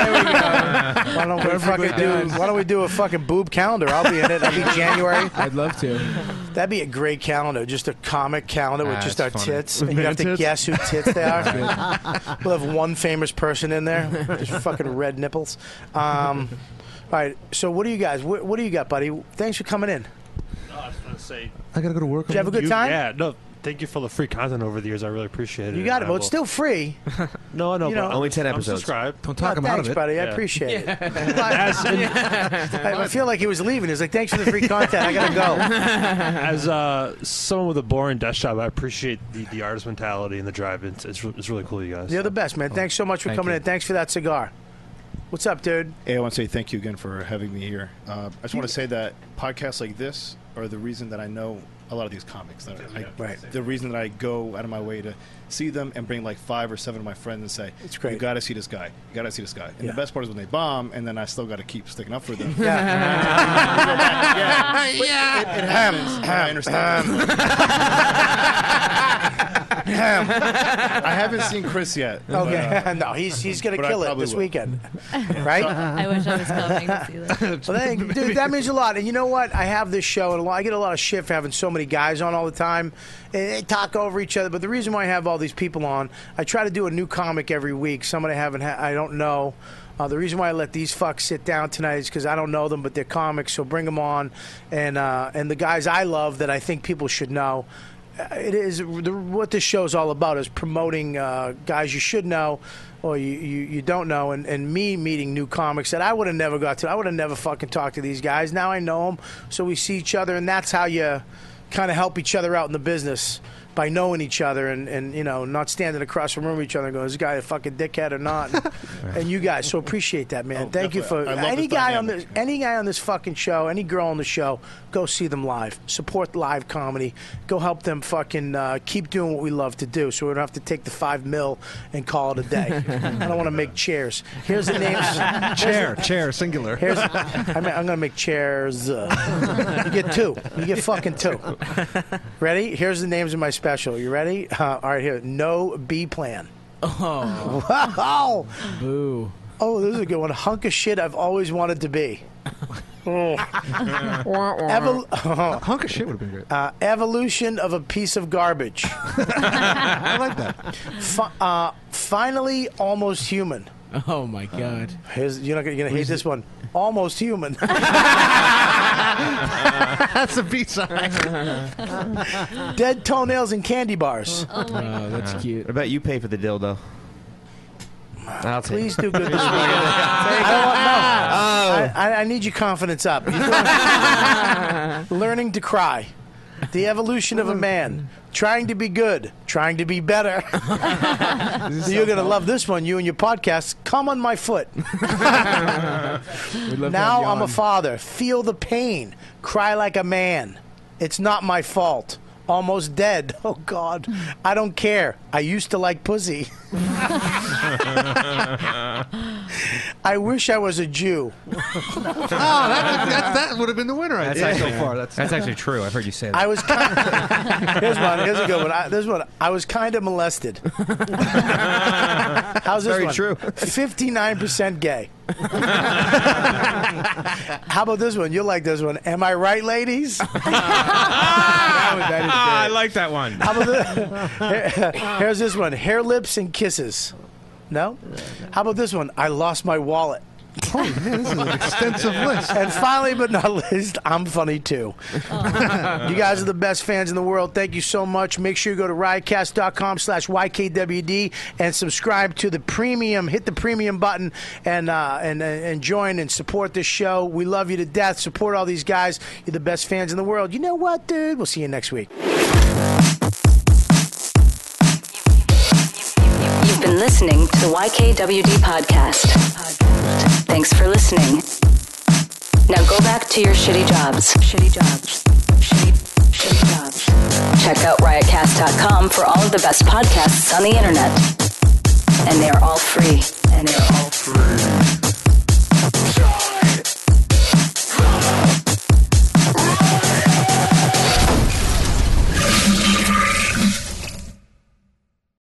about. why don't we fucking do? Why don't we do a fucking boob calendar? I'll be in it. I'll be January. I'd love to. That'd be a great calendar, just a comic calendar with Ah, just that's our funny. tits, With and you have to man tits? guess who tits they are. We'll have one famous person in there, just fucking red nipples. Um, all right, so what do you guys? What, what do you got, buddy? Thanks for coming in. No, I was going to say. I gotta go to work. Did you have a good time? Yeah, no. Thank you for the free content over the years. I really appreciate it. You got it. I Well, it's will- still free. no, no, You know- but Only ten I'm episodes. subscribed. Don't talk Oh, him out thanks, of it. buddy. I Yeah. appreciate it. As, I, I feel like he was leaving. He was like, "Thanks for the free content. I gotta go." as uh, someone with a boring desk job, I appreciate the, the artist mentality and the drive. It's, it's, re- it's really cool, you guys. You're the best, man. Thanks so much for Thank coming you. in. Thanks for that cigar. What's up, dude? Hey, I want to say thank you again for having me here. Uh, I just want to say that podcasts like this are the reason that I know a lot of these comics. That I, Right. The reason that I go out of my way to see them and bring like five or seven of my friends and say, It's great. "You got to see this guy. You got to see this guy." And Yeah. the best part is when they bomb, and then I still got to keep sticking up for them. Yeah. yeah. But It, it happens. and I understand. I haven't seen Chris yet. but, Okay. uh, no, he's he's gonna but I kill it probably this will. weekend, right? I wish I was coming to see that. Well, thank, dude, that means a lot. And you know what? I have this show, and a lot, I get a lot of shit for having so many guys on all the time. And they talk over each other. But the reason why I have all these people on, I try to do a new comic every week. Someone I haven't, ha- I don't know. Uh, the reason why I let these fucks sit down tonight is because I don't know them, but they're comics, so bring them on. And uh, and the guys I love that I think people should know. Uh, It is the, what this show is all about is promoting uh, guys you should know or you, you, you don't know, and, and me meeting new comics that I would have never got to. I would have never fucking talked to these guys. Now I know them, so we see each other, and that's how you kind of help each other out in the business by knowing each other and, and you know, not standing across from each other and going, is this guy a fucking dickhead or not? And, and you guys, so appreciate that, man. Oh, Thank you for definitely. I love any this guy on dynamic. this any guy on this fucking show, any girl on the show, go see them live. Support live comedy. Go help them fucking uh, keep doing what we love to do, so we don't have to take the five mil and call it a day. I don't want to make chairs. Here's the names. Chair, chair, singular. Here's, I mean, I'm going to make chairs. Uh, you get two. You get fucking two. Ready? Here's the names of my special. You ready? Uh, all right, here. No B plan. Oh. Wow. Boo. Oh, this is a good one. Hunk of shit I've always wanted to be. Oh. Evol- Hunk of shit would have been great. Uh, evolution of a piece of garbage. I like that. Fi- uh, finally, almost human. Oh my God! Here's, you're not gonna, you're gonna hate this one. Almost human. That's a B side. Dead toenails and candy bars. Oh, that's cute. I bet you pay for the dildo. I'll take Please it. do good this weekend. I, don't want, no. I, I, I need your confidence up. Learning to cry. The evolution of a man. Trying to be good. Trying to be better. You're going to love this one, you and your podcast. Come on my foot. Now I'm a father. Feel the pain. Cry like a man. It's not my fault. Almost dead. Oh, God. I don't care. I used to like pussy. I wish I was a Jew. Oh, that, that, that would have been the winner. I That's think. actually, so far. That's, that's actually true. I've heard you say that. I was. Kind here's one. Here's a good one. I, this one. I was kind of molested. How's this Very one? true. Fifty-nine percent gay. How about this one? You'll like this one. Am I right, ladies? that was, that is I like that one. How about this? Here- Here's this one. Hair, lips, and kisses. No? How about this one? I lost my wallet. Oh, man, this is an extensive list. And finally, but not least, I'm funny too. You guys are the best fans in the world. Thank you so much. Make sure you go to riotcast.com slash YKWD and subscribe to the premium. Hit the premium button and, uh, and, and join and support this show. We love you to death. Support all these guys. You're the best fans in the world. You know what, dude? We'll see you next week. You've been listening to the Y K W D podcast. Thanks for listening. Now go back to your shitty jobs. Shitty jobs. Shitty, shitty jobs. Check out riotcast dot com for all of the best podcasts on the internet. And they are all free. And they are all free.